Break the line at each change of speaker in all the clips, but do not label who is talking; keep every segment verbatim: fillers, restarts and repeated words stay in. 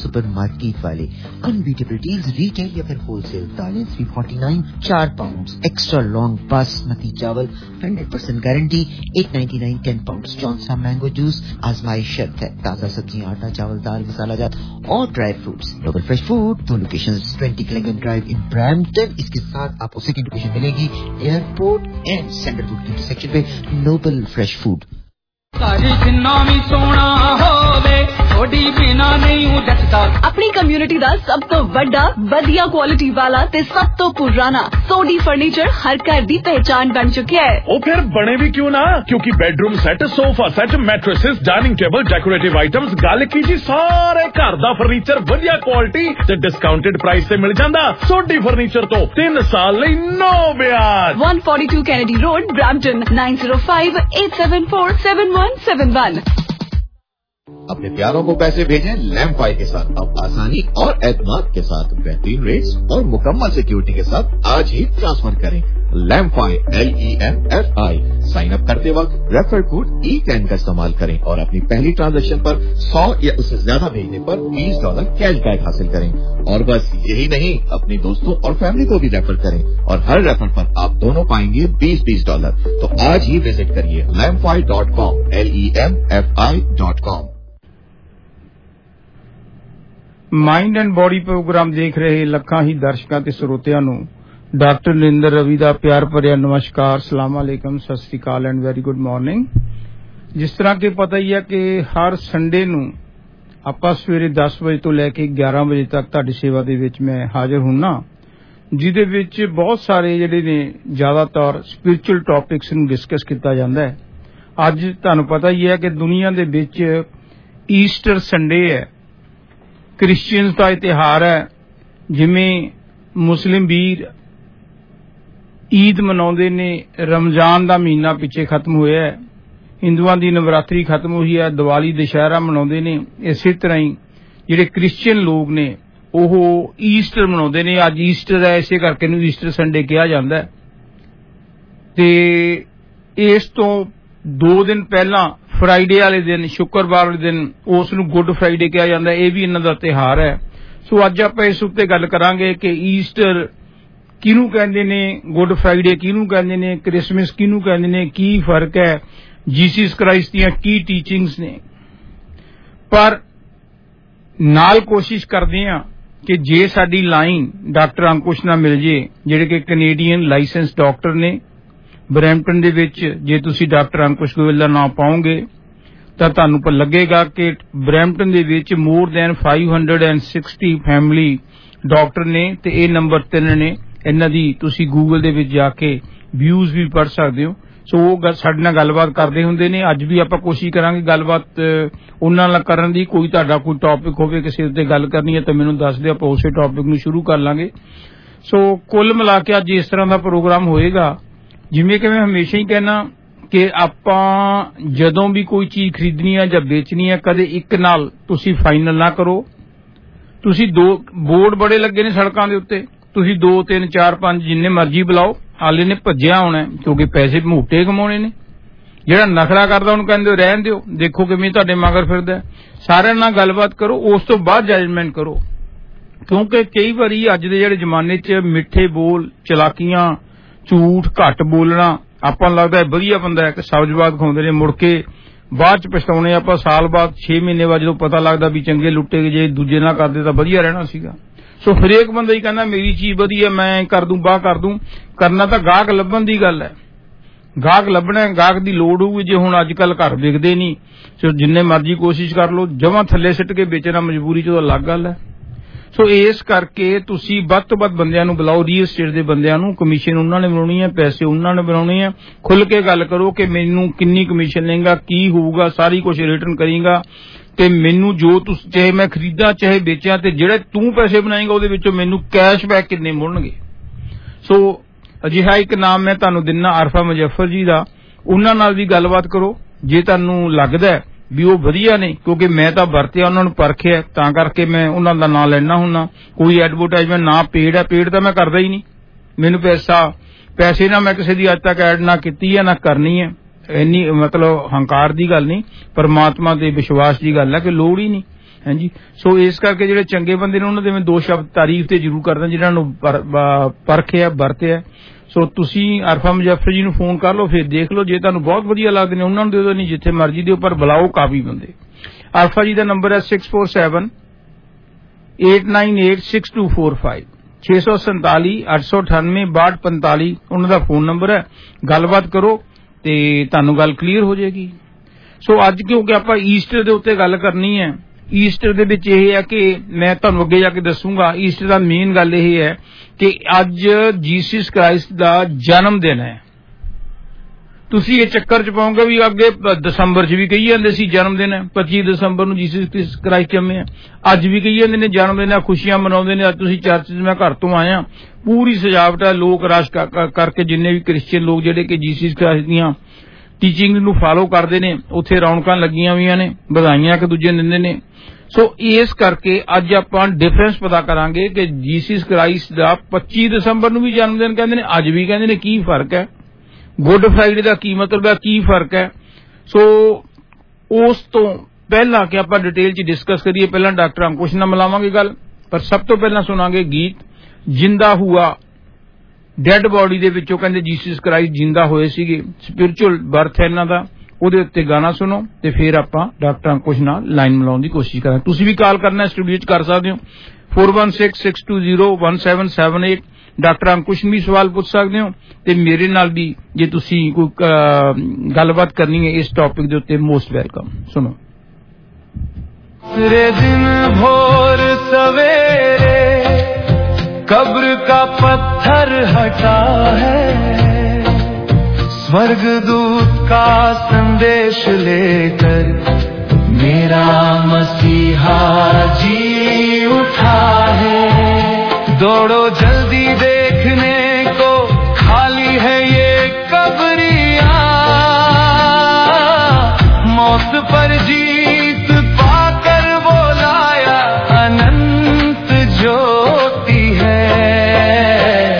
Supermarket वाले। Unbeatable deals retail या फिर होलसेल। दालें थ्री फोर्टी नाइन चार पाउंड। एक्स्ट्रा लॉन्ग बासमती चावल hundred percent guarantee eight ninety nine ten pound. जॉन सा मैंगो जूस आजमाइश शर्त है। ताजा सब्जियां, आटा, चावल, दाल, मसाला जात और dry fruits. Noble fresh food, दो locations, twenty Clingan drive in Brampton. इसके साथ आपको सेकंड लोकेशन मिलेगी एयरपोर्ट एंड सेंट्रल रोड के इंटरसेक्शन पे। Noble fresh food.
अपनी कम्युनिटी दा सब तो बड़ा बढ़िया क्वालिटी वाला ते सब तो पुराना सोडी फर्नीचर हर घर दी पहचान बन चुकी है।
ओ फिर बने भी क्यों ना, क्योंकि bedroom set, sofa set, mattresses, dining table, decorative items, गल कीजिए सारे घर दा फर्नीचर बढ़िया क्वालिटी ते डिस्काउंटेड प्राइस से मिल जांदा। सोडी फर्नीचर तो तीन साल लई नो ब्याज।
One forty two Kennedy road, Brampton nine zero five eight seven four seven one seven one.
अपने प्यारों को पैसे भेजें लैम्फाई के साथ, अब आसानी और एतमाद के साथ, बेहतरीन रेट्स और मुकम्मल सिक्योरिटी के साथ आज ही ट्रांसफर करें। Lemfi, L E M F I. Sign up करते वक्त रेफर कोड ई टेन का इस्तेमाल करें और अपनी पहली ट्रांजैक्शन पर सौ या उससे ज्यादा भेजने पर बीस डॉलर कैशबैक हासिल करें। और बस यही नहीं, अपने दोस्तों और फैमिली को भी रेफर करें और हर रेफर पर आप दोनों पाएंगे बीस बीस डॉलर। तो आज ही विजिट करिए Lemfi dot com, L E M F I dot com.
Mind and body program ਦੇਖ ਰਹੇ ਲੱਖਾਂ ਹੀ ਦਰਸ਼ਕਾਂ ਤੇ ਸਰੋਤਿਆਂ ਨੂੰ ਡਾਕਟਰ ਨਰਿੰਦਰ ਰਵੀ ਦਾ ਪਿਆਰ ਭਰਿਆ ਨਮਸਕਾਰ, ਸਲਾਮ ਅਲੈਕਮ, ਸਤਿ ਸ੍ਰੀ ਅਕਾਲ ਐਂਡ ਵੈਰੀ ਗੁੱਡ ਮਾਰਨਿੰਗ। ਜਿਸ ਤਰ੍ਹਾਂ ਕਿ ਪਤਾ ਹੀ ਹੈ ਕਿ ਹਰ ਸੰਡੇ ਨੂੰ ਆਪਾਂ ਸਵੇਰੇ ਦਸ ਵਜੇ ਤੋਂ ਲੈ ਕੇ ਗਿਆਰਾਂ ਵਜੇ ਤੱਕ ਤੁਹਾਡੀ ਸੇਵਾ ਦੇ ਵਿੱਚ ਮੈਂ ਹਾਜ਼ਰ ਹੁੰਨਾ, ਜਿਹਦੇ ਵਿੱਚ ਬਹੁਤ ਸਾਰੇ ਜਿਹੜੇ ਨੇ ਜ਼ਿਆਦਾਤਰ ਸਪਿਰਿਚੁਅਲ ਟੌਪਿਕਸ ਨੂੰ ਡਿਸਕਸ ਕੀਤਾ ਜਾਂਦਾ ਹੈ। ਅੱਜ ਤੁਹਾਨੂੰ ਪਤਾ ਹੀ ਹੈ ਕਿ ਦੁਨੀਆ ਦੇ ਵਿੱਚ ਈਸਟਰ ਸੰਡੇ ਹੈ, ਕ੍ਰਿਸਚੀਅਨਸ ਦਾ ਤਿਉਹਾਰ ਹੈ। ਜਿਵੇਂ ਮੁਸਲਿਮ ਵੀਰ ਈਦ ਮਨਾਉਂਦੇ ਨੇ, ਰਮਜ਼ਾਨ ਦਾ ਮਹੀਨਾ ਪਿੱਛੇ ਖਤਮ ਹੋਇਆ ਹੈ, ਹਿੰਦੂਆਂ ਦੀ ਨਵਰਾਤਰੀ ਖਤਮ ਹੋਈ ਹੈ, ਦੀਵਾਲੀ ਦੁਸ਼ਹਿਰਾ ਮਨਾਉਂਦੇ ਨੇ। ਇਸੇ ਤਰ੍ਹਾਂ ਹੀ ਜਿਹੜੇ ਕ੍ਰਿਸਚੀਅਨ ਲੋਕ ਨੇ ਉਹ ਈਸਟਰ ਮਨਾਉਂਦੇ ਨੇ। ਅੱਜ ਈਸਟਰ ਹੈ, ਇਸੇ ਕਰਕੇ ਇਹਨੂੰ ਈਸਟਰ ਸੰਡੇ ਕਿਹਾ ਜਾਂਦਾ ਹੈ। ਤੇ ਇਸ ਤੋਂ ਦੋ ਦਿਨ ਪਹਿਲਾਂ ਫਰਾਈਡੇ ਵਾਲੇ ਦਿਨ, ਸ਼ੁੱਕਰਵਾਰ ਵਾਲੇ ਦਿਨ, ਉਸ ਨੂੰ ਗੁੱਡ ਫਰਾਈਡੇ ਕਿਹਾ ਜਾਂਦਾ। ਇਹ ਵੀ ਇਹਨਾਂ ਦਾ ਤਿਉਹਾਰ ਹੈ। ਸੋ ਅੱਜ ਆਪਾਂ ਇਸ ਉੱਤੇ ਗੱਲ ਕਰਾਂਗੇ ਕਿ ਈਸਟਰ ਕਿਹਨੂੰ ਕਹਿੰਦੇ ਨੇ, ਗੁੱਡ ਫਰਾਈਡੇ ਕਿਹਨੂੰ ਕਹਿੰਦੇ ਨੇ, ਕ੍ਰਿਸਮਸ ਕਿਹਨੂੰ ਕਹਿੰਦੇ ਨੇ, ਕੀ ਫਰਕ ਹੈ, ਜੀਸਸ ਕ੍ਰਾਈਸਟ ਦੀਆਂ ਕੀ ਟੀਚਿੰਗਸ ਨੇ। ਪਰ ਨਾਲ ਕੋਸ਼ਿਸ਼ ਕਰਦੇ ਹਾਂ ਕਿ ਜੇ ਸਾਡੀ ਲਾਈਨ ਡਾਕਟਰ ਅੰਕੁਸ਼ ਨਾਲ ਮਿਲ ਜੇ, ਜਿਹੜੇ ਕਿ ਕੈਨੇਡੀਅਨ ਲਾਇਸੈਂਸ ਡਾਕਟਰ ਨੇ ਬਰੈਂਪਟਨ ਦੇ ਵਿੱਚ। ਜੇ ਤੁਸੀਂ ਡਾਕਟਰ ਅੰਕੁਸ਼ ਗੋਇਲ ਦਾ ਨਾਮ ਪਾਓਗੇ ਤਾਂ ਤੁਹਾਨੂੰ ਪਰ ਲੱਗੇਗਾ ਕਿ ਬਰੈਂਪਟਨ ਦੇ ਵਿੱਚ more than five hundred and sixty family doctor ਨੇ ਤੇ ਇਹ ਨੰਬਰ ਤਿੰਨ ਨੇ। ਇਹਨਾਂ ਦੀ ਤੁਸੀਂ ਗੂਗਲ ਦੇ ਵਿੱਚ ਜਾ ਕੇ ਵਿਊਜ਼ ਵੀ ਪੜ੍ਹ ਸਕਦੇ ਹੋ। ਸੋ ਉਹ ਸਾਡੇ ਨਾਲ ਗੱਲਬਾਤ ਕਰਦੇ ਹੁੰਦੇ ਨੇ। ਅੱਜ ਵੀ ਆਪਾਂ ਕੋਸ਼ਿਸ਼ ਕਰਾਂਗੇ ਗੱਲਬਾਤ ਉਹਨਾਂ ਨਾਲ ਕਰਨ ਦੀ। ਕੋਈ ਤੁਹਾਡਾ ਕੋਈ ਟੌਪਿਕ ਹੋਵੇ, ਕਿਸੇ ਉੱਤੇ ਗੱਲ ਕਰਨੀ ਹੈ ਤਾਂ ਮੈਨੂੰ ਦੱਸ ਦਿਓ, ਆਪਾਂ ਉਸੇ ਟੌਪਿਕ ਨੂੰ ਸ਼ੁਰੂ ਕਰ ਲਾਂਗੇ। ਸੋ ਕੁੱਲ ਮਿਲਾ ਕੇ ਅੱਜ ਇਸ ਤਰ੍ਹਾਂ ਦਾ ਪ੍ਰੋਗਰਾਮ ਹੋਏਗਾ। ਜਿਵੇਂ ਕਿ ਮੈਂ ਹਮੇਸ਼ਾ ਹੀ ਕਹਿਣਾ ਕਿ ਆਪਾਂ ਜਦੋਂ ਵੀ ਕੋਈ ਚੀਜ਼ ਖਰੀਦਣੀ ਹੈ ਜਾਂ ਵੇਚਣੀ ਹੈ, ਕਦੇ ਇੱਕ ਨਾਲ ਤੁਸੀਂ ਫਾਈਨਲ ਨਾ ਕਰੋ। ਤੁਸੀਂ ਦੋ ਬੋਰਡ ਬੜੇ ਲੱਗੇ ਨੇ ਸੜਕਾਂ ਦੇ ਉੱਤੇ, ਤੁਸੀਂ ਦੋ ਤਿੰਨ ਚਾਰ ਪੰਜ ਜਿੰਨੇ ਮਰਜ਼ੀ ਬੁਲਾਓ, ਆਲੇ ਨੇ ਭੱਜਿਆ ਹੋਣਾ, ਕਿਉਂਕਿ ਪੈਸੇ ਮੋਟੇ ਕਮਾਉਣੇ ਨੇ। ਜਿਹੜਾ ਨਖਰਾ ਕਰਦਾ ਉਹਨੂੰ ਕਹਿੰਦੇ ਰਹਿਣ ਦਿਓ, ਦੇਖੋ ਕਿਵੇਂ ਤੁਹਾਡੇ ਮਗਰ ਫਿਰਦਾ। ਸਾਰਿਆਂ ਨਾਲ ਗੱਲਬਾਤ ਕਰੋ, ਉਸ ਤੋਂ ਬਾਅਦ ਜਜਮੈਂਟ ਕਰੋ। ਕਿਉਂਕਿ ਕਈ ਵਾਰੀ ਅੱਜ ਦੇ ਜਿਹੜੇ ਜ਼ਮਾਨੇ 'ਚ ਮਿੱਠੇ ਬੋਲ, ਚਲਾਕੀਆਂ, ਝੂਠ ਘੱਟ ਬੋਲਣਾ, ਆਪਾਂ ਨੂੰ ਲੱਗਦਾ ਵਧੀਆ ਬੰਦਾ ਹੈ ਕਿ ਸਬਜ਼ਬਾਦ ਖਾਉਂਦੇ ਨੇ, ਮੁੜ ਕੇ ਬਾਅਦ ਚ ਪਛਤਾਉਣੇ ਆਪਾਂ ਸਾਲ ਬਾਅਦ, ਛੇ ਮਹੀਨੇ ਬਾਅਦ, ਜਦੋਂ ਪਤਾ ਲੱਗਦਾ ਵੀ ਚੰਗੇ ਲੁੱਟੇ ਜੇ ਦੂਜੇ ਨਾਲ ਕਰਦੇ ਤਾਂ ਵਧੀਆ ਰਹਿਣਾ ਸੀਗਾ। ਸੋ ਹਰੇਕ ਬੰਦਾ ਹੀ ਕਹਿੰਦਾ ਮੇਰੀ ਚੀਜ਼ ਵਧੀਆ, ਮੈਂ ਕਰ ਦੂੰ, ਬਾਹ ਕਰ ਦੂੰ। ਕਰਨਾ ਤਾਂ ਗਾਹਕ ਲੱਭਣ ਦੀ ਗੱਲ ਹੈ। ਗਾਹਕ ਲੱਭਣਾ, ਗਾਹਕ ਦੀ ਲੋੜ ਹੋਊਗੀ। ਜੇ ਹੁਣ ਅੱਜ ਕੱਲ੍ਹ ਘਰ ਵਿਕਦੇ ਨਹੀਂ, ਸੋ ਜਿੰਨੇ ਮਰਜ਼ੀ ਕੋਸ਼ਿਸ਼ ਕਰ ਲਓ, ਜਮਾਂ ਥੱਲੇ ਸਿੱਟ ਕੇ ਵੇਚਣਾ ਮਜਬੂਰੀ ਚ, ਉਹ ਅਲੱਗ ਗੱਲ ਹੈ। ਸੋ ਇਸ ਕਰਕੇ ਤੁਸੀਂ ਵੱਧ ਤੋਂ ਵੱਧ ਬੰਦਿਆਂ ਨੂੰ ਬੁਲਾਓ, ਰੀਅਲ estate ਦੇ ਬੰਦਿਆਂ ਨੂੰ। ਕਮਿਸ਼ਨ ਉਹਨਾਂ ਨੇ ਬਣਾਉਣੀ ਹੈ, ਪੈਸੇ ਉਹਨਾਂ ਨੇ ਬਣਾਉਣੇ ਆ। ਖੁੱਲ ਕੇ ਗੱਲ ਕਰੋ ਕਿ ਮੈਨੂੰ ਕਿੰਨੀ ਕਮਿਸ਼ਨ ਲਏਗਾ, ਕੀ ਹੋਊਗਾ, ਸਾਰੀ ਕੁਝ ਰਿਟਰਨ ਕਰੇਗਾ ਤੇ ਮੈਨੂੰ ਜੋ ਤੁਸੀਂ, ਚਾਹੇ ਮੈਂ ਖਰੀਦਾਂ ਚਾਹੇ ਵੇਚਾਂ, ਤੇ ਜਿਹੜੇ ਤੂੰ ਪੈਸੇ ਬਣਾਏਗਾ ਉਹਦੇ ਵਿੱਚੋਂ ਮੈਨੂੰ ਕੈਸ਼ਬੈਕ ਕਿੰਨੇ ਮੁੜਨਗੇ। ਸੋ ਅਜਿਹਾ ਇੱਕ ਨਾਮ ਮੈਂ ਤੁਹਾਨੂੰ ਦਿੰਨਾ, ਆਰਫਾ ਮੁਜ਼ੱਫਰ ਜੀ ਦਾ। ਉਹਨਾਂ ਨਾਲ ਵੀ ਗੱਲਬਾਤ ਕਰੋ ਜੇ ਤੁਹਾਨੂੰ ਲੱਗਦਾ ਵੀ ਉਹ ਵਧੀਆ ਨੇ, ਕਿਉਂਕਿ ਮੈਂ ਤਾਂ ਵਰਤਿਆ, ਉਹਨਾਂ ਨੂੰ ਪਰਖਿਆ, ਤਾਂ ਕਰਕੇ ਮੈਂ ਉਹਨਾਂ ਦਾ ਨਾਂ ਲੈਣਾ ਹੁੰਦਾ। ਕੋਈ ਐਡਵਰਟਾਈਜ਼ਮੈਂਟ ਨਾ ਪੇਡ ਹੈ, ਪੇਡ ਤਾਂ ਮੈਂ ਕਰਦਾ ਹੀ ਨਹੀਂ। ਮੈਨੂੰ ਪੈਸਾ ਪੈਸੇ ਨਾਲ ਮੈਂ ਕਿਸੇ ਦੀ ਅੱਜ ਤੱਕ ਐਡ ਨਾ ਕੀਤੀ ਹੈ ਨਾ ਕਰਨੀ ਹੈ। ਇੰਨੀ ਮਤਲਬ ਹੰਕਾਰ ਦੀ ਗੱਲ ਨਹੀਂ, ਪਰਮਾਤਮਾ ਤੇ ਵਿਸ਼ਵਾਸ ਦੀ ਗੱਲ ਹੈ ਕਿ ਲੋੜ ਹੀ ਨਹੀਂ। ਹਾਂਜੀ। ਸੋ ਇਸ ਕਰਕੇ ਜਿਹੜੇ ਚੰਗੇ ਬੰਦੇ ਨੇ ਉਹਨਾਂ ਦੇ ਮੈਂ ਦੋ ਸ਼ਬਦ ਤਾਰੀਫ ਤੇ ਜ਼ਰੂਰ ਕਰਦਾ ਜਿਹਨਾਂ ਨੂੰ ਪਰਖਿਆ ਵਰਤਿਆ। ਸੋ ਤੁਸੀਂ ਅਰਫਾ ਮੁਜ਼ੱਫਰ ਜੀ ਨੂੰ ਫੋਨ ਕਰ ਲਓ, ਫਿਰ ਦੇਖ ਲਓ, ਜੇ ਤੁਹਾਨੂੰ ਬਹੁਤ ਵਧੀਆ ਲੱਗਦੇ ਨੇ ਉਹਨਾਂ ਨੂੰ ਦੇ ਦਿਓ, ਨਹੀਂ ਜਿੱਥੇ ਮਰਜ਼ੀ ਦਿਓ, ਪਰ ਬੁਲਾਓ ਕਾਫੀ ਬੰਦੇ। ਅਰਫਾ ਜੀ ਦਾ ਨੰਬਰ ਹੈ six four seven eight nine eight six two four five ਛੇ ਸੌ ਸੰਤਾਲੀ ਅੱਠ ਸੌ ਅਠਾਨਵੇਂ ਬਾਹਠ ਪੰਤਾਲੀ ਉਹਨਾਂ ਦਾ ਫੋਨ ਨੰਬਰ ਹੈ। ਗੱਲਬਾਤ ਕਰੋ ਤੇ ਤੁਹਾਨੂੰ ਗੱਲ ਕਲੀਅਰ ਹੋ ਜਾਏਗੀ। ਸੋ ਅੱਜ ਕਿਉਂਕਿ ਆਪਾਂ ਈਸਟਰ ਦੇ ਉੱਤੇ ਗੱਲ ਕਰਨੀ ਹੈ, ਈਸਟਰ ਦੇ ਵਿੱਚ ਇਹ ਹੈ ਕਿ ਮੈਂ ਤੁਹਾਨੂੰ ਅੱਗੇ ਜਾ ਕੇ ਦੱਸੂਗਾ। ਈਸਟਰ ਦਾ ਮੇਨ ਗੱਲ ਇਹ ਹੈ ਕਿ ਅੱਜ ਜੀਸਸ ਕ੍ਰਾਈਸਟ ਦਾ ਜਨਮ ਦਿਨ ਹੈ। ਤੁਸੀਂ ਇਹ ਚੱਕਰ ਚ ਪਾਓਗੇ ਵੀ ਅੱਗੇ ਦਸੰਬਰ ਚ ਵੀ ਕਹੀ ਜਾਂਦੇ ਸੀ ਜਨਮ ਦਿਨ ਹੈ, ਪੱਚੀ ਦਸੰਬਰ ਨੂੰ ਜੀਸਸ ਕ੍ਰਾਈਸਟ ਜੰਮੇ ਆ, ਅੱਜ ਵੀ ਕਹੀ ਜਾਂਦੇ ਨੇ ਜਨਮ ਦਿਨ ਹੈ, ਖੁਸ਼ੀਆਂ ਮਨਾਉਂਦੇ ਨੇ। ਅੱਜ ਤੁਸੀਂ ਚਰਚ ਚ, ਮੈਂ ਘਰ ਤੋਂ ਆਇਆ, ਪੂਰੀ ਸਜਾਵਟ ਹੈ, ਲੋਕ ਰਸ਼ ਕਰਕੇ ਜਿੰਨੇ ਵੀ ਕ੍ਰਿਸਚੀਅਨ ਲੋਕ ਜਿਹੜੇ ਕਿ ਜੀਸਸ ਕ੍ਰਾਈਸਟ ਦੀਆਂ ਟੀਚਿੰਗ ਨੂੰ ਫਾਲੋ ਕਰਦੇ ਨੇ, ਉੱਥੇ ਰੌਣਕਾਂ ਲੱਗੀਆਂ ਹੋਈਆਂ ਨੇ, ਵਧਾਈਆਂ ਇੱਕ ਦੂਜੇ ਨੂੰ ਦਿੰਦੇ ਨੇ। ਸੋ ਇਸ ਕਰਕੇ ਅੱਜ ਆਪਾਂ ਡਿਫਰੈਂਸ ਪਤਾ ਕਰਾਂਗੇ ਕਿ ਜੀਸਸ ਕ੍ਰਾਈਸਟ ਦਾ ਪੱਚੀ ਦਸੰਬਰ ਨੂੰ ਵੀ ਜਨਮ ਦਿਨ ਕਹਿੰਦੇ ਨੇ, ਅੱਜ ਵੀ ਕਹਿੰਦੇ ਨੇ, ਕੀ ਫਰਕ ਹੈ? ਗੁੱਡ ਫਰਾਈਡੇ ਦਾ ਕੀ ਮਤਲਬ ਹੈ, ਕੀ ਫਰਕ ਹੈ? ਸੋ ਉਸ ਤੋਂ ਪਹਿਲਾਂ ਕਿ ਆਪਾਂ ਡਿਟੇਲ ਚ ਡਿਸਕਸ ਕਰੀਏ, ਪਹਿਲਾਂ ਡਾਕਟਰ ਅੰਕੁਸ਼ ਨਾਲ ਮਿਲਾਵਾਂਗੇ ਗੱਲ, ਪਰ ਸਭ ਤੋਂ ਪਹਿਲਾਂ ਸੁਣਾਂਗੇ ਗੀਤ ਜਿੰਦਾ ਹੁਆ। ਡੈਡ ਬੋਡੀ ਦੇ ਵਿੱਚੋਂ ਕਹਿੰਦੇ ਜੀਸਸ ਕ੍ਰਾਈਸਟ ਜਿੰਦਾ ਹੋਏ ਸੀਗੇ, ਸਪਿਰਿਚੁਅਲ ਬਰਥ ਹੈ ਇਹਨਾਂ ਦਾ, ਉਹਦੇ ਉੱਤੇ ਗਾਣਾ ਸੁਣੋ ਤੇ ਫਿਰ ਆਪਾਂ ਡਾਕਟਰ ਅੰਕੁਸ਼ ਨਾਲ ਲਾਈਨ ਮਿਲਾਉਣ ਦੀ ਕੋਸ਼ਿਸ਼ ਕਰਾਂਗੇ। ਤੁਸੀਂ ਵੀ ਕਾਲ ਕਰਨਾ ਸਟੂਡੀਓ ਚ ਕਰ ਸਕਦੇ ਹੋ four one six six two zero one seven seven eight. Doctor Ankush ਨੂੰ ਵੀ ਸਵਾਲ ਪੁੱਛ ਸਕਦੇ ਹੋ ਤੇ ਮੇਰੇ ਨਾਲ ਵੀ ਜੇ ਤੁਸੀਂ ਕੋਈ ਗੱਲਬਾਤ ਕਰਨੀ ਹੈ ਇਸ ਟੌਪਿਕ ਦੇ ਉੱਤੇ, ਮੋਸਟ ਵੈਲਕਮ। ਸੁਣੋ।
दिन भोर सवेरे कब्र का पत्थर हटा है, स्वर्गदूत का संदेश लेकर मेरा मसीहा जी उठा है। दौड़ो जल्दी देखने को खाली है ये कब्रियां, मौत पर जीत पाकर वो लाया अनंत ज्योति है।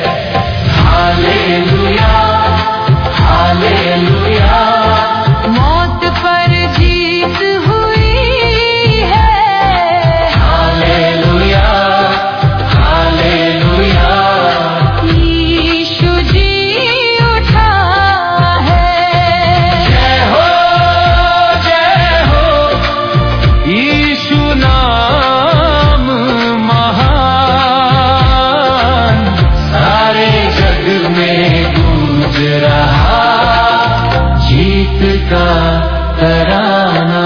हालेलुया हालेलुया,
मौत पर जीत हुई है।
हालेलुया हालेलुया,
यीशु जी उठा है।
जय हो जय हो यीशु नाम महान, सारे जग में गूंज रहा जीत का तराना।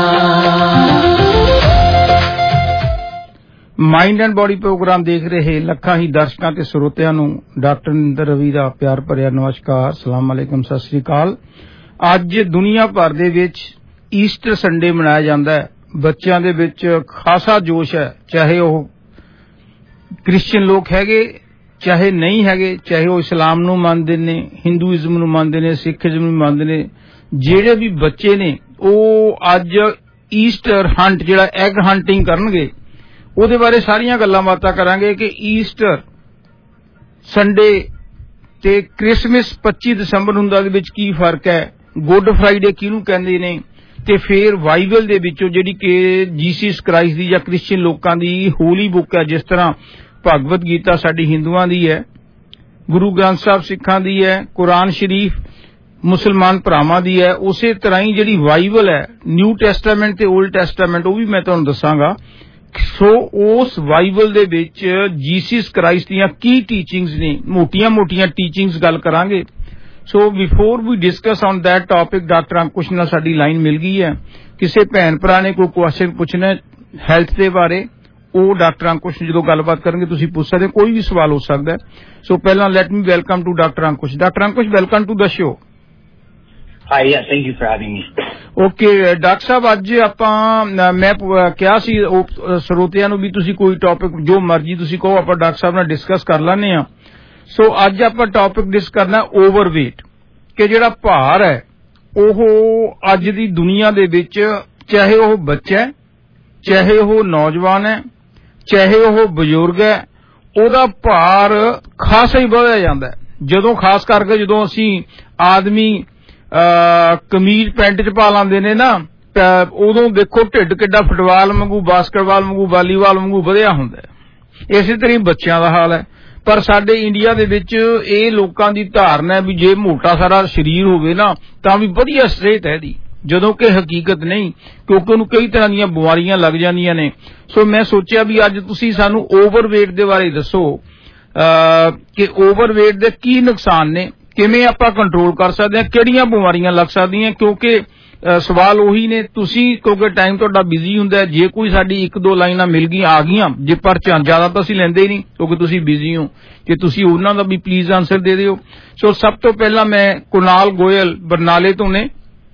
ਮਾਈਂਡ ਐਂਡ ਬੋਡੀ ਪ੍ਰੋਗਰਾਮ ਦੇਖ ਰਹੇ ਲੱਖਾਂ ਹੀ ਦਰਸ਼ਕਾਂ ਤੇ ਸਰੋਤਿਆਂ ਨੂੰ ਡਾਕਟਰ ਨਿੰਦਰ ਰਵੀ ਦਾ ਪਿਆਰ ਭਰਿਆ ਨਮਸਕਾਰ, ਸਲਾਮ ਅਲੈਕਮ, ਸਤਿ ਸ੍ਰੀ ਅਕਾਲ। ਅੱਜ ਦੁਨੀਆ ਭਰ ਦੇ ਵਿੱਚ ਈਸਟਰ ਸੰਡੇ ਮਨਾਇਆ ਜਾਂਦਾ ਹੈ। ਬੱਚਿਆਂ ਦੇ ਵਿੱਚ ਖਾਸਾ ਜੋਸ਼ ਹੈ, ਚਾਹੇ ਉਹ ਕ੍ਰਿਸਚੀਅਨ ਲੋਕ ਹੈਗੇ, ਚਾਹੇ ਨਹੀਂ ਹੈਗੇ, ਚਾਹੇ ਉਹ ਇਸਲਾਮ ਨੂੰ ਮੰਨਦੇ ਨੇ, ਹਿੰਦੂਇਜ਼ਮ ਨੂੰ ਮੰਨਦੇ ਨੇ, ਸਿੱਖਇਜ਼ਮ ਨੂੰ ਮੰਨਦੇ ਨੇ। ਜਿਹੜੇ ਵੀ ਬੱਚੇ ਨੇ ਉਹ ਅੱਜ ਈਸਟਰ ਹੰਟ, ਜਿਹੜਾ ਐਗ ਹੰਟਿੰਗ ਕਰਨਗੇ, ਉਹਦੇ ਬਾਰੇ ਸਾਰੀਆਂ ਗੱਲਾਂ ਬਾਤਾਂ ਕਰਾਂਗੇ ਕਿ ਈਸਟਰ ਸੰਡੇ ਤੇ ਕ੍ਰਿਸਮਸ ਪੱਚੀ ਦਸੰਬਰ ਹੁੰਦਾ ਦੇ ਵਿੱਚ ਕੀ ਫਰਕ ਹੈ, ਗੁੱਡ ਫਰਾਈਡੇ ਕਿਹਨੂੰ ਕਹਿੰਦੇ ਨੇ, ਤੇ ਫਿਰ ਬਾਈਬਲ ਦੇ ਵਿੱਚੋਂ ਜਿਹੜੀ ਕਿ ਜੀਸਸ ਕ੍ਰਾਈਸਟ ਦੀ ਜਾਂ ਕ੍ਰਿਸਚੀਅਨ ਲੋਕਾਂ ਦੀ ਹੋਲੀ ਬੁੱਕ ਹੈ, ਜਿਸ ਤਰ੍ਹਾਂ ਭਗਵਤ ਗੀਤਾ ਸਾਡੀ ਹਿੰਦੂਆਂ ਦੀ ਹੈ, ਗੁਰੂ ਗ੍ਰੰਥ ਸਾਹਿਬ ਸਿੱਖਾਂ ਦੀ ਹੈ, ਕੁਰਾਨ ਸ਼ਰੀਫ ਮੁਸਲਮਾਨ ਭਰਾਵਾਂ ਦੀ ਹੈ, ਉਸੇ ਤਰ੍ਹਾਂ ਹੀ ਜਿਹੜੀ ਬਾਈਬਲ ਹੈ, ਨਿਊ ਟੈਸਟਾਮੈਂਟ ਤੇ ਓਲਡ ਟੈਸਟਾਮੈਂਟ, ਉਹ ਵੀ ਮੈਂ ਤੁਹਾਨੂੰ ਦੱਸਾਂਗਾ। ਸੋ ਉਸ ਬਾਈਬਲ ਦੇ ਵਿੱਚ ਜੀਸਸ ਕ੍ਰਾਈਸਟ ਦੀਆਂ ਕੀ ਟੀਚਿੰਗਸ ਨੇ, ਮੋਟੀਆਂ-ਮੋਟੀਆਂ ਟੀਚਿੰਗਸ ਗੱਲ ਕਰਾਂਗੇ। So before we discuss on that topic, doctor Ankush ਨਾਲ ਸਾਡੀ ਲਾਈਨ ਮਿਲ ਗਈ ਹੈ। ਕਿਸੇ ਭੈਣ ਭਰਾ ਨੇ ਕੋਈ ਕੁਐਸਚਨ ਪੁੱਛਣਾ ਹੈਲਥ ਦੇ ਬਾਰੇ, ਉਹ ਡਾਕਟਰ ਅੰਕੁਸ਼ ਜਦੋਂ ਗੱਲਬਾਤ ਕਰਨਗੇ ਤੁਸੀਂ ਪੁੱਛ ਸਕਦੇ ਹੋ, ਕੋਈ ਵੀ ਸਵਾਲ ਹੋ ਸਕਦਾ ਹੈ। ਸੋ ਪਹਿਲਾਂ let me welcome to doctor Ankush. Doctor Ankush, welcome to the show.
Hi, yeah, thank you for having me.
Okay doctor ਸਾਹਿਬ, ਅੱਜ ਆਪਾਂ ਮੈਂ ਕਿਹਾ ਸੀ ਸਰੋਤਿਆਂ ਨੂੰ ਵੀ ਤੁਸੀਂ ਕੋਈ ਟੌਪਿਕ ਜੋ ਮਰਜ਼ੀ ਤੁਸੀਂ ਕਹੋ, ਆਪਾਂ ਡਾਕਟਰ ਸਾਹਿਬ ਨਾਲ ਡਿਸਕਸ ਕਰ ਲੈਂਦੇ ਹਾਂ। ਸੋ ਅੱਜ ਆਪਾਂ ਟੌਪਿਕ ਡਿਸਕਸ ਕਰਨਾ ਓਵਰਵੇਟ, ਕਿ ਜਿਹੜਾ ਭਾਰ ਹੈ ਉਹ ਅੱਜ ਦੀ ਦੁਨੀਆ ਦੇ ਵਿੱਚ, ਚਾਹੇ ਉਹ ਬੱਚਾ ਹੈ, ਚਾਹੇ ਉਹ ਨੌਜਵਾਨ ਹੈ, ਚਾਹੇ ਉਹ ਬਜ਼ੁਰਗ ਹੈ, ਉਹਦਾ ਭਾਰ ਖਾਸਾ ਹੀ ਵਧਿਆ ਜਾਂਦਾ ਹੈ। ਜਦੋਂ ਖਾਸ ਕਰਕੇ ਜਦੋਂ ਅਸੀਂ ਆਦਮੀ ਕਮੀਜ਼ ਪੈਂਟ ਚ ਪਾ ਲਾਂਦੇ ਨੇ ਨਾ, ਉਦੋਂ ਦੇਖੋ ਢਿੱਡ ਕਿੱਡਾ ਫੁੱਟਬਾਲ ਵਾਂਗੂ, ਬਾਸਕਟਬਾਲ ਵਾਂਗੂ, ਵਾਲੀਬਾਲ ਵਾਂਗੂ ਵਧਿਆ ਹੁੰਦਾ। ਇਸੇ ਤਰ੍ਹਾਂ ਬੱਚਿਆਂ ਦਾ ਹਾਲ ਹੈ। ਪਰ ਸਾਡੇ ਇੰਡੀਆ ਦੇ ਵਿੱਚ ਇਹ ਲੋਕਾਂ ਦੀ ਧਾਰਨਾ ਹੈ ਵੀ ਜੇ ਮੋਟਾ ਸਾਰਾ ਸਰੀਰ ਹੋਵੇ ਨਾ ਤਾਂ ਵੀ ਵਧੀਆ ਸਿਹਤ ਹੈ ਇਹਦੀ, ਜਦੋਂ ਕਿ ਹਕੀਕਤ ਨਹੀਂ, ਕਿਉਂਕਿ ਉਹਨੂੰ ਕਈ ਤਰ੍ਹਾਂ ਦੀਆਂ ਬਿਮਾਰੀਆਂ ਲੱਗ ਜਾਂਦੀਆਂ ਨੇ। ਸੋ ਮੈਂ ਸੋਚਿਆ ਵੀ ਅੱਜ ਤੁਸੀਂ ਸਾਨੂੰ ਓਵਰਵੇਟ ਦੇ ਬਾਰੇ ਦੱਸੋ ਕਿ ਓਵਰਵੇਟ ਦੇ ਕੀ ਨੁਕਸਾਨ ਨੇ, ਕਿਵੇਂ ਆਪਾਂ ਕੰਟਰੋਲ ਕਰ ਸਕਦੇ ਹਾਂ, ਕਿਹੜੀਆਂ ਬਿਮਾਰੀਆਂ ਲੱਗ ਸਕਦੀਆਂ। ਕਿਉਂਕਿ ਸਵਾਲ ਉਹੀ ਨੇ, ਤੁਸੀਂ ਕਿਉਂਕਿ ਟਾਈਮ ਤੁਹਾਡਾ ਬਿਜ਼ੀ ਹੁੰਦਾ, ਜੇ ਕੋਈ ਸਾਡੀ ਇੱਕ ਦੋ ਲਾਈਨਾਂ ਮਿਲ ਗਈਆਂ ਆ ਗਈਆਂ, ਜੇ ਪਰ ਜ਼ਿਆਦਾ ਤਾਂ ਅਸੀਂ ਲੈਂਦੇ ਹੀ ਨਹੀਂ ਕਿਉਂਕਿ ਤੁਸੀਂ ਬਿਜ਼ੀ ਹੋ, ਕਿ ਤੁਸੀਂ ਉਹਨਾਂ ਦਾ ਵੀ ਪਲੀਜ਼ ਆਨਸਰ ਦੇ ਦਿਓ। ਸੋ ਸਭ ਤੋਂ ਪਹਿਲਾਂ ਮੈਂ ਕੁਨਾਲ ਗੋਇਲ ਬਰਨਾਲੇ ਤੋਂ ਨੇ,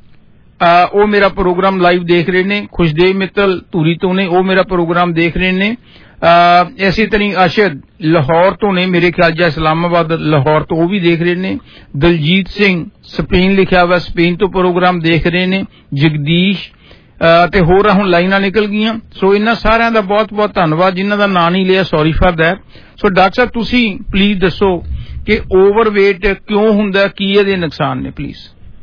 ਉਹ ਮੇਰਾ ਪ੍ਰੋਗਰਾਮ ਲਾਈਵ ਦੇਖ ਰਹੇ ਨੇ। ਖੁਸ਼ਦੇਵ ਮਿੱਤਲ ਧੂਰੀ ਤੋਂ ਨੇ, ਉਹ ਮੇਰਾ ਪ੍ਰੋਗਰਾਮ ਦੇਖ ਰਹੇ ਨੇ। ਇਸੇ ਤਰ੍ਹਾਂ ਅਸ਼ਦ ਲਾਹੌਰ ਤੋਂ ਨੇ, ਮੇਰੇ ਖਿਆਲ ਜਾਂ ਇਸਲਾਮਾਬਾਦ ਲਾਹੌਰ ਤੋਂ ਉਹ ਵੀ ਦੇਖ ਰਹੇ ਨੇ। ਦਲਜੀਤ ਸਿੰਘ ਸਪੇਨ ਲਿਖਿਆ ਵਾ, ਸਪੇਨ ਤੋਂ ਪ੍ਰੋਗਰਾਮ ਦੇਖ ਰਹੇ ਨੇ। ਜਗਦੀਸ਼ ਤੇ ਹੋਰ ਹੁਣ ਲਾਈਨਾਂ ਨਿਕਲ ਗਈਆਂ। ਸੋ ਇਹਨਾਂ ਸਾਰਿਆਂ ਦਾ ਬਹੁਤ ਬਹੁਤ ਧੰਨਵਾਦ, ਜਿਨ੍ਹਾਂ ਦਾ ਨਾਂ ਨਹੀਂ ਲਿਆ, sorry for that. So doctor ਸਾਹਿਬ ਤੁਸੀਂ ਪਲੀਜ਼ ਦੱਸੋ ਕਿ ਓਵਰਵੇਟ ਕਿਉਂ ਹੁੰਦਾ, ਕੀ ਇਹਦੇ ਨੁਕਸਾਨ ਨੇ ਪਲੀਜ਼।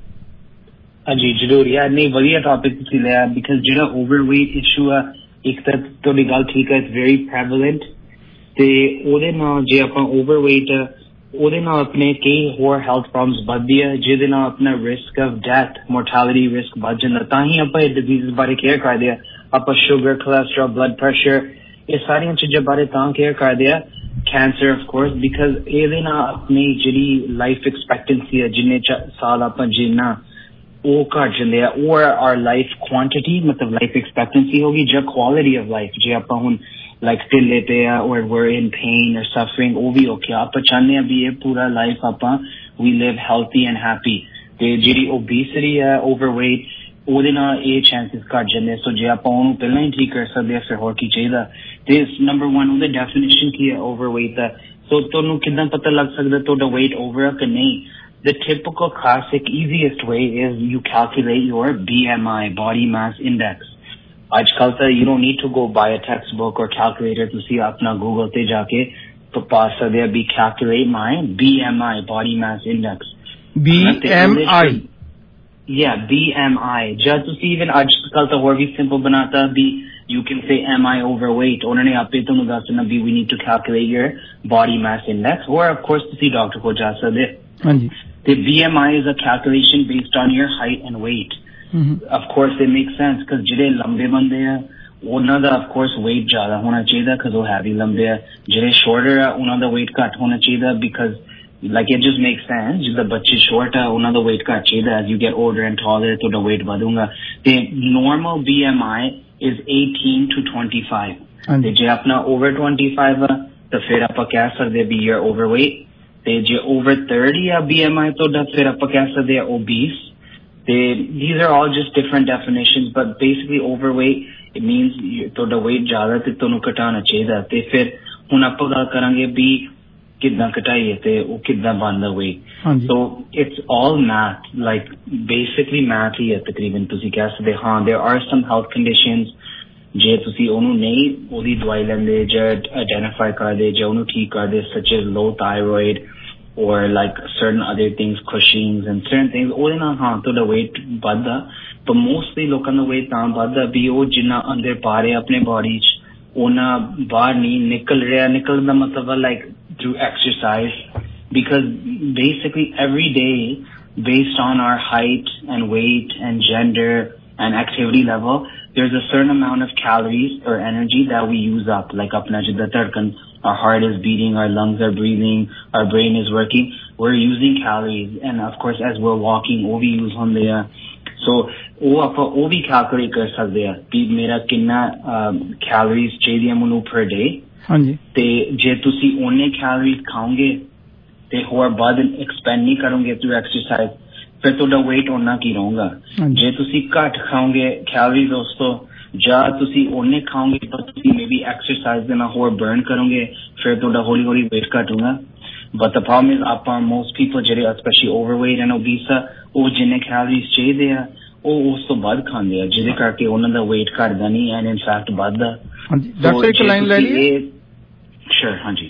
ਹਾਂਜੀ ਜ਼ਰੂਰ ਯਾਰ, ਨਹੀਂ ਵਧੀਆ ਟੌਪਿਕ ਤੁਸੀਂ ਲਿਆ, ਬਿਕਾਜ਼ ਜਿਹੜਾ ਓਵਰਵੇਟ ਇਸ਼ੂ ਆ, ਇੱਕ ਤਾਂ ਤੁਹਾਡੀ ਗੱਲ ਠੀਕ ਹੈ, ਇਟਸ ਵੈਰੀ ਪ੍ਰੈਵਲੈਂਟ, ਤੇ ਉਹਦੇ ਨਾਲ ਜੇ ਆਪਾਂ ਓਵਰਵੇਟ ਉਹਦੇ ਨਾਲ ਆਪਣੇ ਕਈ ਹੋਰ ਹੈਲਥ ਪ੍ਰੋਬਲਮਸ ਵੱਧਦੀ ਹੈ, ਜਿਹਦੇ ਨਾਲ ਆਪਣਾ risk of death, mortality risk ਵੱਧ ਜਾਂਦਾ। ਤਾਂ ਹੀ ਆਪਾਂ ਇਹ ਡਿਜ਼ੀਜ਼ ਬਾਰੇ ਕੇਅਰ ਕਰਦੇ ਆ, ਆਪਾਂ ਸ਼ੂਗਰ, ਕੋਲੈਸਟਰੋਲ, ਬਲੱਡ ਪ੍ਰੈਸ਼ਰ, ਇਹ ਸਾਰੀਆਂ ਚੀਜ਼ਾਂ ਬਾਰੇ ਤਾਂ ਕੇਅਰ ਕਰਦੇ ਆ। ਕੈਂਸਰ ਆਫ ਕੋਰਸ, ਬਿਕਾਜ਼ ਇਹਦੇ ਨਾਲ ਆਪਣੀ ਜਿਹੜੀ ਲਾਈਫ ਐਕਸਪੈਕਟੈਂਸੀ ਹੈ, ਜਿੰਨੇ ਸਾਲ ਆਪਾਂ ਜੀਣਾ ਉਹ ਘੱਟ ਜਾਂਦੇ ਆ। ਔਰ ਆਰ ਲਾਈਫ ਕੁਆਂਟਿਟੀ, ਮਤਲਬ ਲਾਈਫ ਐਕਸਪੈਕਟੈਂਸੀ ਹੋ ਗਈ, ਜਾਂ ਕੁਆਲਿਟੀ ਆਫ ਲਾਈਫ, ਜੇ ਆਪਾਂ ਹੁਣ ਲਾਈਕ ਢਿੱਲੇ ਪਏ ਆ ਔਰ we're in pain or suffering, ਉਹ ਵੀ ਔਖਾ। ਆਪਾਂ ਚਾਹੁੰਦੇ ਆ ਵੀ ਇਹ ਪੂਰਾ ਲਾਈਫ ਆਪਾਂ we live healthy and happy, ਤੇ ਜਿਹੜੀ obesity ਹੈ, overweight, ਉਹਦੇ ਨਾਲ ਇਹ ਚਾਂਸਸ ਘੱਟ ਜਾਂਦੇ। ਸੋ ਜੇ ਆਪਾਂ ਉਹਨੂੰ ਪਹਿਲਾਂ ਹੀ ਠੀਕ ਕਰ ਸਕਦੇ ਆ, ਫਿਰ ਹੋਰ ਕੀ ਚਾਹੀਦਾ। ਤੇ ਨੰਬਰ ਵਨ ਉਹਦੇ ਡੈਫੀਨੇਸ਼ਨ ਕੀ ਹੈ overweight ਦਾ। ਸੋ ਤੁਹਾਨੂੰ ਕਿੱਦਾਂ ਪਤਾ ਲੱਗ ਸਕਦਾ ਤੁਹਾਡਾ weight over ਆ ਕਿ ਨਹੀਂ? The typical classic easiest way is you calculate your B M I, body mass index. Ajkal ta you don't need to go buy a textbook or calculator. Tusi apna Google te jaake to pa sakde ha be calculate my B M I, body mass index.
B M I.
Yeah, B M I. Jad tusi even ajkal ta ਹੋਰ ਵੀ simple banata be you can say am I overweight? ਉਹਨਾਂ ਨੇ ਆਪੇ ਤੁਹਾਨੂੰ ਦੱਸਣਾ ਵੀ we need to calculate your body mass index, or of course ਤੁਸੀਂ doctor ਕੋਲ ਜਾ ਸਕਦੇ।
ਹਾਂਜੀ।
The B M I is a calculation based on your height and weight. Mm-hmm. Of course, it makes sense because ਜਿਹੜੇ ਲੰਬੇ ਬੰਦੇ ਆ ਉਹਨਾਂ ਦਾ of course weight ਜ਼ਿਆਦਾ ਹੋਣਾ ਚਾਹੀਦਾ because ਉਹ heavy ਲੰਬੇ ਆ। ਜਿਹੜੇ shorter ਆ ਉਹਨਾਂ ਦਾ weight ਘੱਟ ਹੋਣਾ ਚਾਹੀਦਾ because like it just makes sense। ਜਿੱਦਾਂ ਬੱਚੇ short ਆ ਉਹਨਾਂ ਦਾ weight ਘੱਟ ਚਾਹੀਦਾ। As you get older and taller, ਤੁਹਾਡਾ weight ਵਧੂਗਾ। ਤੇ normal B M I is eighteen to twenty-five. ਤੇ ਜੇ ਆਪਣਾ over twenty-five ਆ ਤਾਂ ਫਿਰ ਆਪਾਂ ਕਹਿ ਸਕਦੇ ਵੀ you're overweight। ਤੇ ਜੇ over thirty ਆ B M I ਤੁਹਾਡਾ ਫਿਰ ਆਪਾਂ ਕਹਿ ਸਕਦੇ ਆ obese। ਤੇ these are all just different definitions, but basically overweight it means ਤੁਹਾਡਾ weight ਜ਼ਿਆਦਾ ਤੇ ਤੁਹਾਨੂੰ ਘਟਾਉਣਾ ਚਾਹੀਦਾ। ਤੇ ਫਿਰ ਹੁਣ ਆਪਾਂ ਗੱਲ ਕਰਾਂਗੇ ਵੀ ਕਿੱਦਾਂ ਘਟਾਈਏ ਤੇ ਉਹ ਕਿੱਦਾਂ ਬਣਦਾ weight। so it's all math, like basically math ਹੀ ਹੈ ਤਕਰੀਬਨ। ਤੁਸੀਂ ਕਹਿ ਸਕਦੇ ਹਾਂ there are some health conditions, ਜੇ ਤੁਸੀਂ ਉਹਨੂੰ ਨਹੀਂ ਉਹਦੀ ਦਵਾਈ ਲੈਂਦੇ ਜਾਂ ਆਈਡੈਂਟੀਫਾਈ ਕਰਦੇ ਜਾਂ ਉਹਨੂੰ ਠੀਕ ਕਰਦੇ, such as low thyroid or like certain other things, Cushing's and certain things, ਉਹਦੇ ਨਾਲ ਹਾਂ ਤੁਹਾਡਾ weight ਵੱਧਦਾ। but mostly ਲੋਕਾਂ ਦਾ weight ਤਾਂ ਵੱਧਦਾ ਵੀ ਉਹ ਜਿੰਨਾ ਅੰਦਰ ਪਾ ਰਹੇ ਆਪਣੇ body ਚ ਉਹਨਾਂ ਬਾਹਰ ਨਹੀਂ ਨਿਕਲ ਰਿਹਾ। ਨਿਕਲਣ ਦਾ ਮਤਲਬ ਹੈ like through exercise, because basically every day based on our height and weight and gender and activity level, there's a certain amount of calories or energy that we use up. Like apna jidda tarkan, our heart is beating, our lungs are breathing, our brain is working, we're using calories, and of course as we're walking ਉਹ ਵੀ use ਹੁੰਦੇ ਆ। so ਉਹ ਆਪਾਂ ਉਹ ਵੀ calculate ਕਰ ਸਕਦੇ ਆ ਕਿ ਮੇਰਾ ਕਿੰਨਾ calories ਚਾਹੀਦੀਆਂ ਮੈਨੂੰ per day। ਹਾਂਜੀ। ਤੇ ਜੇ ਤੁਸੀਂ ਉਹਨੇ calories ਖਾਓਗੇ ਤੇ ਹੋਰ ਵੱਧ expend ਨਹੀਂ ਕਰੋਗੇ through exercise, ਫਿਰ ਤੁਹਾਡਾ weight ਉਹਨਾਂ ਕੀ ਰਹੂਗਾ। ਜੇ ਤੁਸੀਂ ਘੱਟ ਖਾਓਗੇ ਕੈਲਰੀਜ਼ ਉਸ ਤੋਂ, ਜਾਂ ਤੁਸੀਂ ਉਹਨੇ ਖਾਓਗੇ ਪਰ ਤੁਸੀਂ ਮੇ ਬੀ ਐਕਸਰਸਾਈਜ਼ ਦੇ ਨਾਲ ਹੋਰ ਬਰਨ ਕਰੋਗੇ, ਫਿਰ ਤੁਹਾਡਾ ਹੌਲੀ ਹੌਲੀ weight ਘਟੂਗਾ। but the problem is ਆਪਾਂ most people ਜਿਹੜੇ especially overweight and obese ਆ, ਉਹ ਜਿੰਨੇ ਕੈਲਰੀਜ਼ ਚਾਹੀਦੇ ਆ ਉਹ ਉਸ ਤੋਂ ਵੱਧ ਖਾਂਦੇ ਆ, ਜਿਹਦੇ ਕਰਕੇ ਉਹਨਾਂ ਦਾ weight ਘਟਦਾ ਨਹੀਂ and in fact ਵੱਧਦਾ। ਹਾਂਜੀ ਡਾਕਟਰ ਇੱਕ ਲਾਈਨ ਲੈ ਲਈਏ। ਸ਼ੋਰ। ਹਾਂਜੀ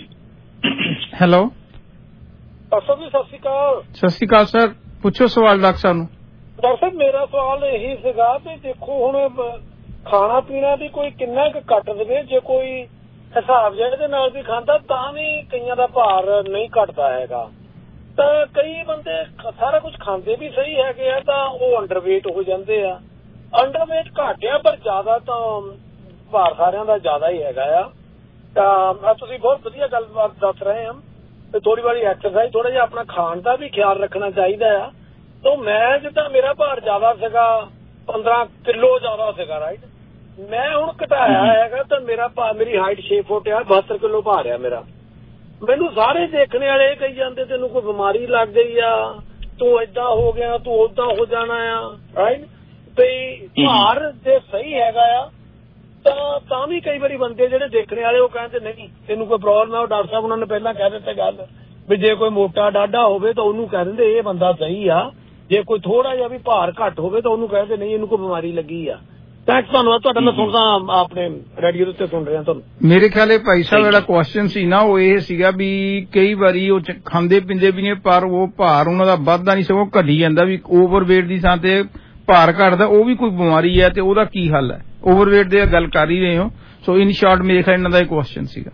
ਹੈਲੋ।
ਸਰ ਜੀ ਸਤਿ ਸ਼੍ਰੀ ਅਕਾਲ।
ਸਤਿ ਸ਼੍ਰੀ ਅਕਾਲ ਸਰ, ਪੁੱਛੋ ਸਵਾਲ ਡਾਕਟਰ ਸਾਹਿਬ ਨੂੰ।
ਡਾਕਟਰ ਸਾਹਿਬ ਮੇਰਾ ਸਵਾਲ ਇਹੀ ਸੀਗਾ ਵੀ ਦੇਖੋ ਹੁਣ ਖਾਣਾ ਪੀਣਾ ਵੀ ਕੋਈ ਕਿੰਨਾ ਕੁ ਘੱਟ ਦੇਵੇ, ਜੇ ਕੋਈ ਹਿਸਾਬ ਜਿਹੜੇ ਦੇ ਨਾਲ ਵੀ ਖਾਂਦਾ ਤਾਂ ਵੀ ਕਈਆਂ ਦਾ ਭਾਰ ਨਹੀਂ ਘਟਦਾ ਹੈਗਾ, ਤਾਂ ਕਈ ਬੰਦੇ ਸਾਰਾ ਕੁਝ ਖਾਂਦੇ ਵੀ ਸਹੀ ਹੈਗੇ ਆ ਤਾਂ ਉਹ ਅੰਡਰਵੇਟ ਹੋ ਜਾਂਦੇ ਆ। ਅੰਡਰਵੇਟ ਘਟਿਆ ਪਰ ਜ਼ਿਆਦਾ ਤਾਂ ਭਾਰ ਸਾਰਿਆਂ ਦਾ ਜ਼ਿਆਦਾ ਹੀ ਹੈਗਾ ਆ। ਤਾਂ ਤੁਸੀਂ ਬਹੁਤ ਵਧੀਆ ਗੱਲਬਾਤ ਦੱਸ ਰਹੇ ਹੋ ਤੇ ਥੋੜੀ ਵਾਰੀ ਐਕਸਰਸਾਈਜ਼ ਥੋੜਾ ਜਿਹਾ ਆਪਣਾ ਖਾਣ ਦਾ ਵੀ ਖਿਆਲ ਰੱਖਣਾ ਚਾਹੀਦਾ ਆ। ਤਾਂ ਮੈਂ ਜਿੱਦਾਂ ਮੇਰਾ ਭਾਰ ਜ਼ਿਆਦਾ ਸੀਗਾ, ਪੰਦਰਾਂ ਕਿਲੋ ਜ਼ਿਆਦਾ ਸੀਗਾ ਰਾਈਟ, ਮੈਂ ਹੁਣ ਘਟਾਇਆ ਹੈਗਾ ਤਾਂ ਮੇਰਾ ਭਾਰ, ਮੇਰੀ ਹਾਈਟ ਛੇ ਫੁੱਟ ਆ, ਬਹੱਤਰ ਕਿਲੋ ਭਾਰ ਆ ਮੇਰਾ। ਮੈਨੂੰ ਸਾਰੇ ਦੇਖਣੇ ਵਾਲੇ ਇਹ ਕਹੀ ਜਾਂਦੇ ਤੈਨੂੰ ਕੋਈ ਬਿਮਾਰੀ ਲੱਗ ਗਈ ਆ, ਤੂੰ ਏਦਾਂ ਹੋ ਗਿਆ, ਤੂੰ ਓਦਾਂ ਹੋ ਜਾਣਾ ਆ ਰਾਈਟ। ਤੇ ਭਾਰ ਜੇ ਸਹੀ ਹੈਗਾ ਆ ਤਾਂ ਤਾਂ ਵੀ ਕਈ ਵਾਰੀ ਬੰਦੇ ਜਿਹੜੇ ਦੇਖਣੇ ਵਾਲੇ ਉਹ ਕਹਿੰਦੇ ਨਹੀਂ ਤੈਨੂੰ ਕੋਈ ਪ੍ਰੋਬਲਮ ਹੈ। ਉਹ ਡਾਕਟਰ ਸਾਹਿਬ ਉਹਨਾਂ ਨੇ ਪਹਿਲਾਂ ਕਹਿ ਦਿੱਤਾ ਗੱਲ ਵੀ ਜੇ ਕੋਈ ਮੋਟਾ ਡਾਢਾ ਹੋਵੇ ਤਾਂ ਉਹਨੂੰ ਕਹਿ ਦਿੰਦੇ ਇਹ ਬੰਦਾ ਸਹੀ ਆ, ਜੇ ਕੋਈ ਥੋੜਾ ਜਿਹਾ ਵੀ ਭਾਰ ਘੱਟ ਹੋਵੇ ਤਾਂ ਉਹਨੂੰ ਕਹਿੰਦੇ ਨਹੀਂ ਇਹਨੂੰ ਕੋਈ ਬਿਮਾਰੀ ਲੱਗੀ ਆ। ਥੈਂਕਸ, ਧੰਨਵਾਦ ਤੁਹਾਡਾ। ਮੈਂ ਸੁਣਦਾ ਆਪਣੇ ਰੇਡੀਓ ਦੇ ਉੱਤੇ ਸੁਣ ਰਿਹਾ ਤੁਹਾਨੂੰ।
ਮੇਰੇ ਖਿਆਲੇ ਭਾਈ ਸਾਹਿਬ ਜਿਹੜਾ ਕੁਐਸਚਨ ਸੀ ਨਾ ਉਹ ਇਹ ਸੀਗਾ ਵੀ ਕਈ ਵਾਰੀ ਉਹ ਖਾਂਦੇ ਪੀਂਦੇ ਵੀ ਨੇ ਪਰ ਉਹ ਭਾਰ ਉਹਨਾਂ ਦਾ ਵੱਧਦਾ ਨਹੀਂ ਸਗੋਂ ਘਟੀ ਜਾਂਦਾ, ਵੀ ਓਵਰਵੇਟ ਦੀ ਥਾਂ ਤੇ ਭਾਰ ਘਟਦਾ, ਉਹ ਵੀ ਕੋਈ ਬਿਮਾਰੀ ਹੈ ਤੇ ਉਹਦਾ ਕੀ ਹੱਲ ਹੈ? ਓਵਰਵੇਟ ਦੀ ਗੱਲ ਕਰ ਹੀ ਰਹੇ ਹੋ, ਸੋ ਇਨ ਸ਼ਾਰਟ ਮੇਰੇ ਖਿਆਲ ਇਹਨਾਂ ਦਾ ਇਹ ਕੁਐਸਚਨ ਸੀਗਾ।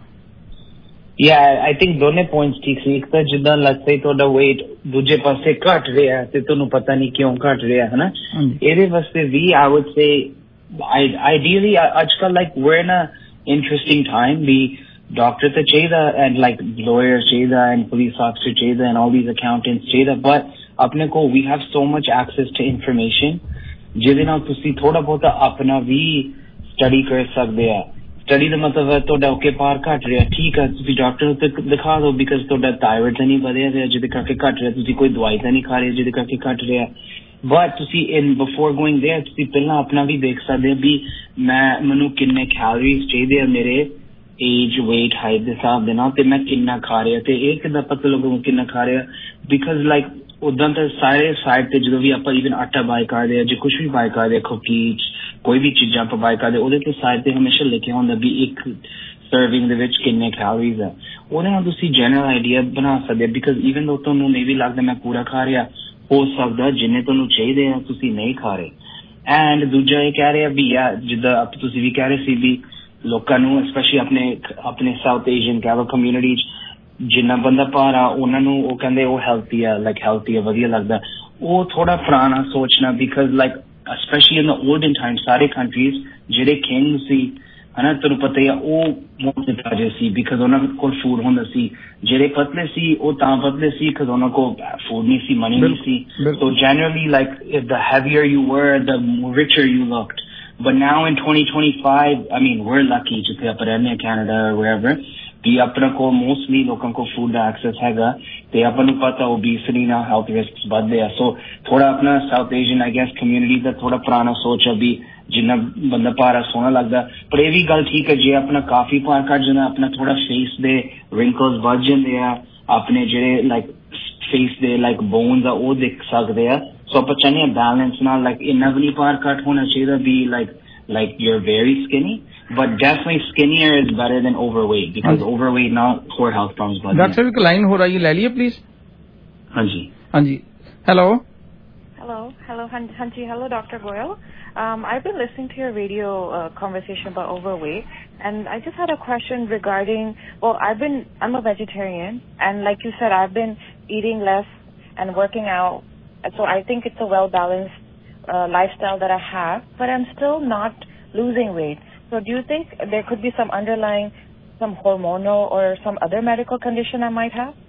ਯਾ ਆਈ ਥਿੰਕ ਦੋਨੇ ਪੁਆਇੰਟਸ ਠੀਕ ਸੀ। ਇੱਕ ਤਾਂ ਜਿੱਦਾਂ ਲੱਗਦਾ ਤੁਹਾਡਾ weight ਦੂਜੇ ਪਾਸੇ ਘਟ ਰਿਹਾ ਤੇ ਤੁਹਾਨੂੰ ਪਤਾ ਨਹੀਂ ਕਿਉਂ ਘਟ ਰਿਹਾ ਹੈ ਨਾ, ਇਹਦੇ ਵਾਸਤੇ ਵੀ ਆਈ ਵੁੱਡ ਸੇ ਆਈਡੀਅਲੀ ਅੱਜ ਕੱਲ like we're in a interesting time ਵੀ ਡਾਕਟਰ ਤਾਂ ਚਾਹੀਦਾ ਐਂਡ ਲਾਈਕ ਲਾਇਰ ਚਾਹੀਦਾ ਐਂਡ ਪੁਲਿਸ ਆਫਿਸਰ ਚਾਹੀਦਾ ਐਂਡ ਆਲ ਥੀਸ ਅਕਾਊਂਟੈਂਟਸ ਚਾਹੀਦਾ, ਬਟ ਆਪਣੇ ਕੋਲ ਵੀ have so much access to information ਜਿਹਦੇ ਨਾਲ ਤੁਸੀਂ ਥੋੜਾ ਬਹੁਤਾ ਆਪਣਾ ਵੀ ਸਟੱਡੀ ਕਰ ਸਕਦੇ ਆ। ਸਟੱਡੀ ਦਾ ਮਤਲਬ ਹੈ ਤੁਹਾਡਾ ਓਕੇ ਭਾਰ ਘਟ ਰਿਹਾ, ਠੀਕ ਆ, ਤੁਸੀਂ ਡਾਕਟਰ ਨੂੰ ਦਿਖਾ ਦਿਓ ਬਿਕਾਜ਼ ਤੁਹਾਡਾ ਥਾਇਰਾਇਡ ਤਾਂ ਨਹੀਂ ਵਧਿਆ ਰਿਹਾ ਜਿਹਦੇ ਕਰਕੇ ਘਟ ਰਿਹਾ, ਤੁਸੀਂ ਕੋਈ ਦਵਾਈ ਤਾਂ ਨਹੀਂ ਖਾ ਰਹੇ ਜਿਹਦੇ ਕਰਕੇ ਘਟ ਰਿਹਾ। ਬਟ ਤੁਸੀਂ ਇਨ ਬਿਫੋਰ ਗੋਇੰਗ ਦੇਅਰ ਤੁਸੀਂ ਪਹਿਲਾਂ ਆਪਣਾ ਵੀ ਦੇਖ ਸਕਦੇ ਵੀ ਮੈਂ ਮੈਨੂੰ ਕਿੰਨੇ ਕੈਲੋਰੀਜ਼ ਚਾਹੀਦੇ ਆ ਮੇਰੇ ਏਜ ਵੇਟ ਹਾਈਟ ਦੇ ਹਿਸਾਬ ਦੇ ਨਾਲ ਤੇ ਮੈਂ ਕਿੰਨਾ ਖਾ ਰਿਹਾ, ਤੇ ਇਹ ਕਿੱਦਾਂ ਪਤਾ ਲੱਗੂ ਕਿੰਨਾ ਖਾ ਰਿਹਾ। ਬਿਕਾਜ਼ ਲਾਈਕ ਉਦਾਂ ਤਾਂ ਸਾਰੇ ਸਾਈਡ ਤੇ ਜਦੋਂ ਵੀ ਆਪਾਂ ਈਵਨ ਆਟਾ ਬਾਏ ਕਰਦੇ ਆ ਜੇ ਕੁਛ ਵੀ ਬਾਏ ਕਰਦੇ ਆ ਕੁਕੀਜ਼ ਕੋਈ ਵੀ ਚੀਜ਼ਾਂ ਆਪਾਂ ਬਾਏ ਕਰਦੇ ਉਹਦੇ ਤੇ ਸਾਈਡ ਤੇ ਹਮੇਸ਼ਾ ਲਿਖਿਆ ਹੁੰਦਾ ਵੀ ਇੱਕ ਸਰਵਿੰਗ ਦੇ ਵਿੱਚ ਕਿੰਨੇ ਕੈਲੋਰੀਜ਼ ਆ, ਉਹਦੇ ਨਾਲ ਤੁਸੀਂ ਜਨਰਲ ਆਈਡੀਆ ਬਣਾ ਸਕਦੇ ਆ। ਬਿਕਾਜ਼ ਈਵਨ ਦੋ ਤੁਹਾਨੂੰ ਨਹੀਂ ਵੀ ਲੱਗਦਾ ਮੈਂ ਪੂਰਾ ਖਾ ਰਿਹਾ, ਹੋ ਸਕਦਾ ਜਿੰਨੇ ਤੁਹਾਨੂੰ ਚਾਹੀਦੇ ਆ ਤੁਸੀਂ ਨਹੀਂ ਖਾ ਰਹੇ। ਐਂਡ ਦੂਜਾ ਇਹ ਕਹਿ ਰਿਹਾ ਵੀ ਆ ਜਿੱਦਾਂ ਤੁਸੀਂ ਵੀ ਕਹਿ ਰਹੇ ਸੀ ਵੀ ਲੋਕਾਂ ਨੂੰ ਸਪੈਸ਼ਲੀ ਆਪਣੇ ਆਪਣੇ ਸਾਊਥ ਏਸ਼ੀਅਨ ਕਹਿ ਲਓ ਕਮਿਊਨਿਟੀ ਚ ਜਿੰਨਾ ਬੰਦਾ ਭਾਰ ਆ ਉਹਨਾਂ ਨੂੰ ਉਹ ਕਹਿੰਦੇ ਉਹ ਹੈਲਥੀ ਆ, ਲਾਈਕ ਹੈਲਥੀ ਆ, ਵਧੀਆ ਲੱਗਦਾ। ਉਹ ਥੋੜਾ ਪੁਰਾਣਾ ਸੋਚਣਾ because like specially in the olden time ਸਾਰੇ ਕੰਟਰੀਜ਼ ਜਿਹੜੇ ਕਿੰਗ ਸੀ ਹਨਾ ਤੁਹਾਨੂੰ ਪਤਾ ਹੀ ਆ ਉਹ ਮੋਟੇ ਤਾਜੇ ਸੀ ਬਿਕਾਜ਼ ਉਹਨਾਂ ਕੋਲ ਫੂਡ ਹੁੰਦਾ ਸੀ, ਜਿਹੜੇ ਪਤਲੇ ਸੀ ਉਹ ਤਾਂ ਪਤਲੇ ਸੀ ਬਿਕਾਜ਼ ਉਹਨਾਂ ਕੋਲ ਫੂਡ ਨਹੀਂ ਸੀ, ਮਨੀ ਨਹੀਂ ਸੀ। So generally like the heavier you were the richer you looked. But now in twenty twenty-five, I mean, we're lucky ਜਿੱਥੇ ਆਪਾਂ ਰਹਿੰਦੇ ਹਾਂ ਕੈਨੇਡਾ or wherever ਵੀ ਆਪਣਾ ਕੋਲ ਮੋਸਟਲੀ ਲੋਕਾਂ ਕੋਲ ਫੂਡ ਦਾ ਐਕਸੈਸ ਹੈਗਾ ਤੇ ਆਪਾਂ ਨੂੰ ਪਤਾ ਓਬੀਸਿਟੀ ਨਾਲ ਹੈਲਥ ਰਿਸਕਸ ਵੱਧਦੇ ਆ। ਸੋ ਥੋੜਾ ਆਪਣਾ South Asian I guess community ਦਾ ਥੋੜਾ ਪੁਰਾਣਾ ਸੋਚ ਆ ਵੀ ਜਿੰਨਾ ਬੰਦਾ ਭਾਰਾ ਸੋਹਣਾ ਲੱਗਦਾ, ਪਰ ਇਹ ਵੀ ਗੱਲ ਠੀਕ ਹੈ ਜੇ ਆਪਣਾ ਕਾਫੀ ਭਾਰ ਘੱਟ ਜਾਂਦਾ ਆਪਣਾ ਥੋੜਾ ਫੇਸ ਦੇ ਰਿੰਕਲਸ ਵੱਧ ਜਾਂਦੇ ਆ, ਆਪਣੇ ਜਿਹੜੇ ਲਾਈਕ ਫੇਸ ਦੇ ਲਾਈਕ ਬੋਨਸ ਆ ਉਹ ਦਿਖ ਸਕਦੇ ਆ। ਸੋ ਆਪਾਂ ਚਾਹੁੰਦੇ ਹਾਂ ਬੈਲੈਂਸ ਨਾਲ ਲਾਈਕ ਇੰਨਾ ਵੀ ਨਹੀਂ ਭਾਰ ਘੱਟ ਹੋਣਾ ਚਾਹੀਦਾ ਵੀ like like you're very skinny, but definitely skinnier is better than overweight because overweight now poor health problems.
Doctor साहब एक लाइन हो रही है, ले लिए प्लीज।
हाँ जी
हाँ जी hello
hello hello हाँ जी hello Doctor Goyal. um I've been listening to your radio uh, conversation about overweight and I just had a question regarding, well I've been I'm a vegetarian and like you said I've been eating less and working out, and so I think it's a well balanced Uh, lifestyle that I have, but I'm still not losing weight. So do you think there could be some underlying, some hormonal or some other medical condition I might have?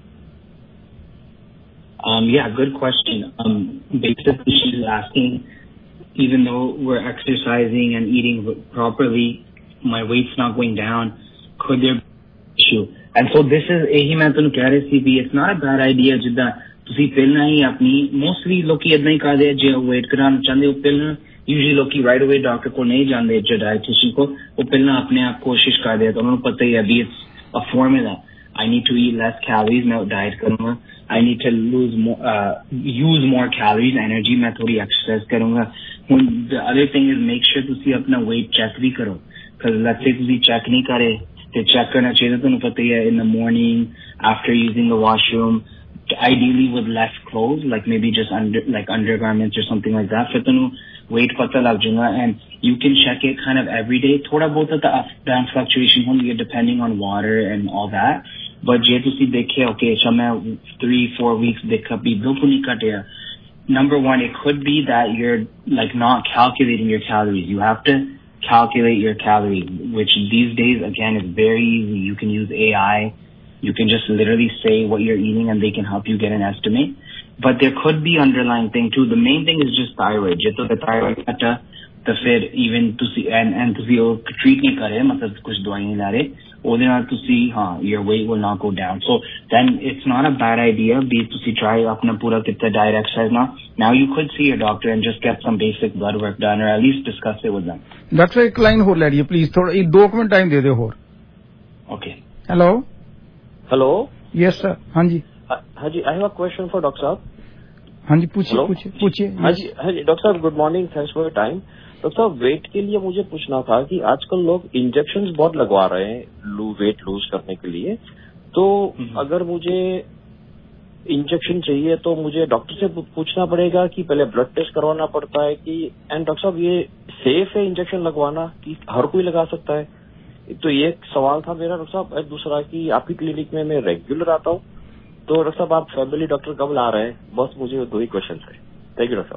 Um, yeah, good question. Um, basically she's asking, even though we're exercising and eating properly, my weight's not going down, could there be an issue? And so this is, ehi main tunu keh rahi si, it's not a bad idea jidda ਤੁਸੀਂ ਪਹਿਲਾਂ ਹੀ ਆਪਣੀ mostly ਲੋਕੀ ਏਦਾਂ ਹੀ ਕਰਦੇ ਆ ਜੇ wait ਘਟਾਉਣਾ ਚਾਹੁੰਦੇ ਹੋ ਪਹਿਲਾਂ ਯੂਜਲੀ ਲੋਕੀ ਰਾਈਟ ਅਵੇ ਡਾਕਟਰ ਕੋਲ ਨਹੀਂ ਜਾਂਦੇ ਜੋ ਡਾਇਟੀਸ਼ੀਅਨ ਕੋਲ, ਉਹ ਪਹਿਲਾਂ ਆਪਣੇ ਆਪ ਕੋਸ਼ਿਸ਼ ਕਰਦੇ ਆ ਤਾਂ ਉਹਨਾਂ ਨੂੰ ਪਤਾ ਹੀ ਹੈ ਵੀ it's a formula. I need to eat less calories, मैं डाइट करूंगा। I need to lose more, uh, use more calories, energy, मैं थोड़ी exercise करूंगा। The other thing is make sure ਤੁਸੀਂ अपना weight check भी करो, because let's say ਤੁਸੀਂ check नहीं करे ਤੇ check करना चाहिए ਤੁਹਾਨੂੰ ਪਤਾ ਹੀ ਹੈ in the morning after using the washroom ideally with less clothes, like maybe just under, like undergarments or something like that. फिर तनु weight पता लग जाएगा, and you can check it kind of every day. थोड़ा बहुत तो up down fluctuation होंगी depending on water and all that. But जे तुसी देखे, okay, अच्छा मैं three four weeks देखा भी बिल्कुल नहीं कटे. Number one, it could be that you're like not calculating your calories. You have to calculate your calories, which these days again is very easy. You can use A I. You can just literally say what you're eating and they can help you get an estimate. But there could be underlying thing too. The main thing is just thyroid. Jitto the thyroid kata, the fit even to see and and to see treat nahi kare, matlab kuch dawai nahi la rahe. Ode naal to see, ha, your weight will not go down. So then it's not a bad idea. Be to see try apna pura kitta diet exercise now. Now you could see your doctor and just get some basic blood work done, or at least discuss it with them.
Doctor, ek line ho le liye please. Thoda ek do minute time de de ho.
Okay.
Hello.
Hello.
Yes sir. हाँ जी.
हाँ जी, I have a question for Doctor साहब.
हाँ जी पूछिए पूछिए पूछिए.
हाँ जी हाँ जी डॉक्टर साहब, good morning, thanks for your time. Doctor साहब, वेट के लिए मुझे पूछना था कि आजकल लोग इंजेक्शंस बहुत लगवा रहे हैं लू वेट लूज करने के लिए. तो अगर मुझे इंजेक्शन चाहिए तो मुझे डॉक्टर से पूछना पड़ेगा कि पहले ब्लड टेस्ट करवाना पड़ता है कि, एंड डॉक्टर साहब ये सेफ है इंजेक्शन लगवाना कि हर कोई लगा सकता है? तो ये एक सवाल था मेरा डॉक्टर साहब. दूसरा कि आपकी क्लिनिक में मैं रेगुलर आता हूँ, तो डॉक्टर साहब आप फैमिली डॉक्टर कब ला रहे हैं? बस मुझे दो ही क्वेश्चन है. थैंक यू डॉक्टर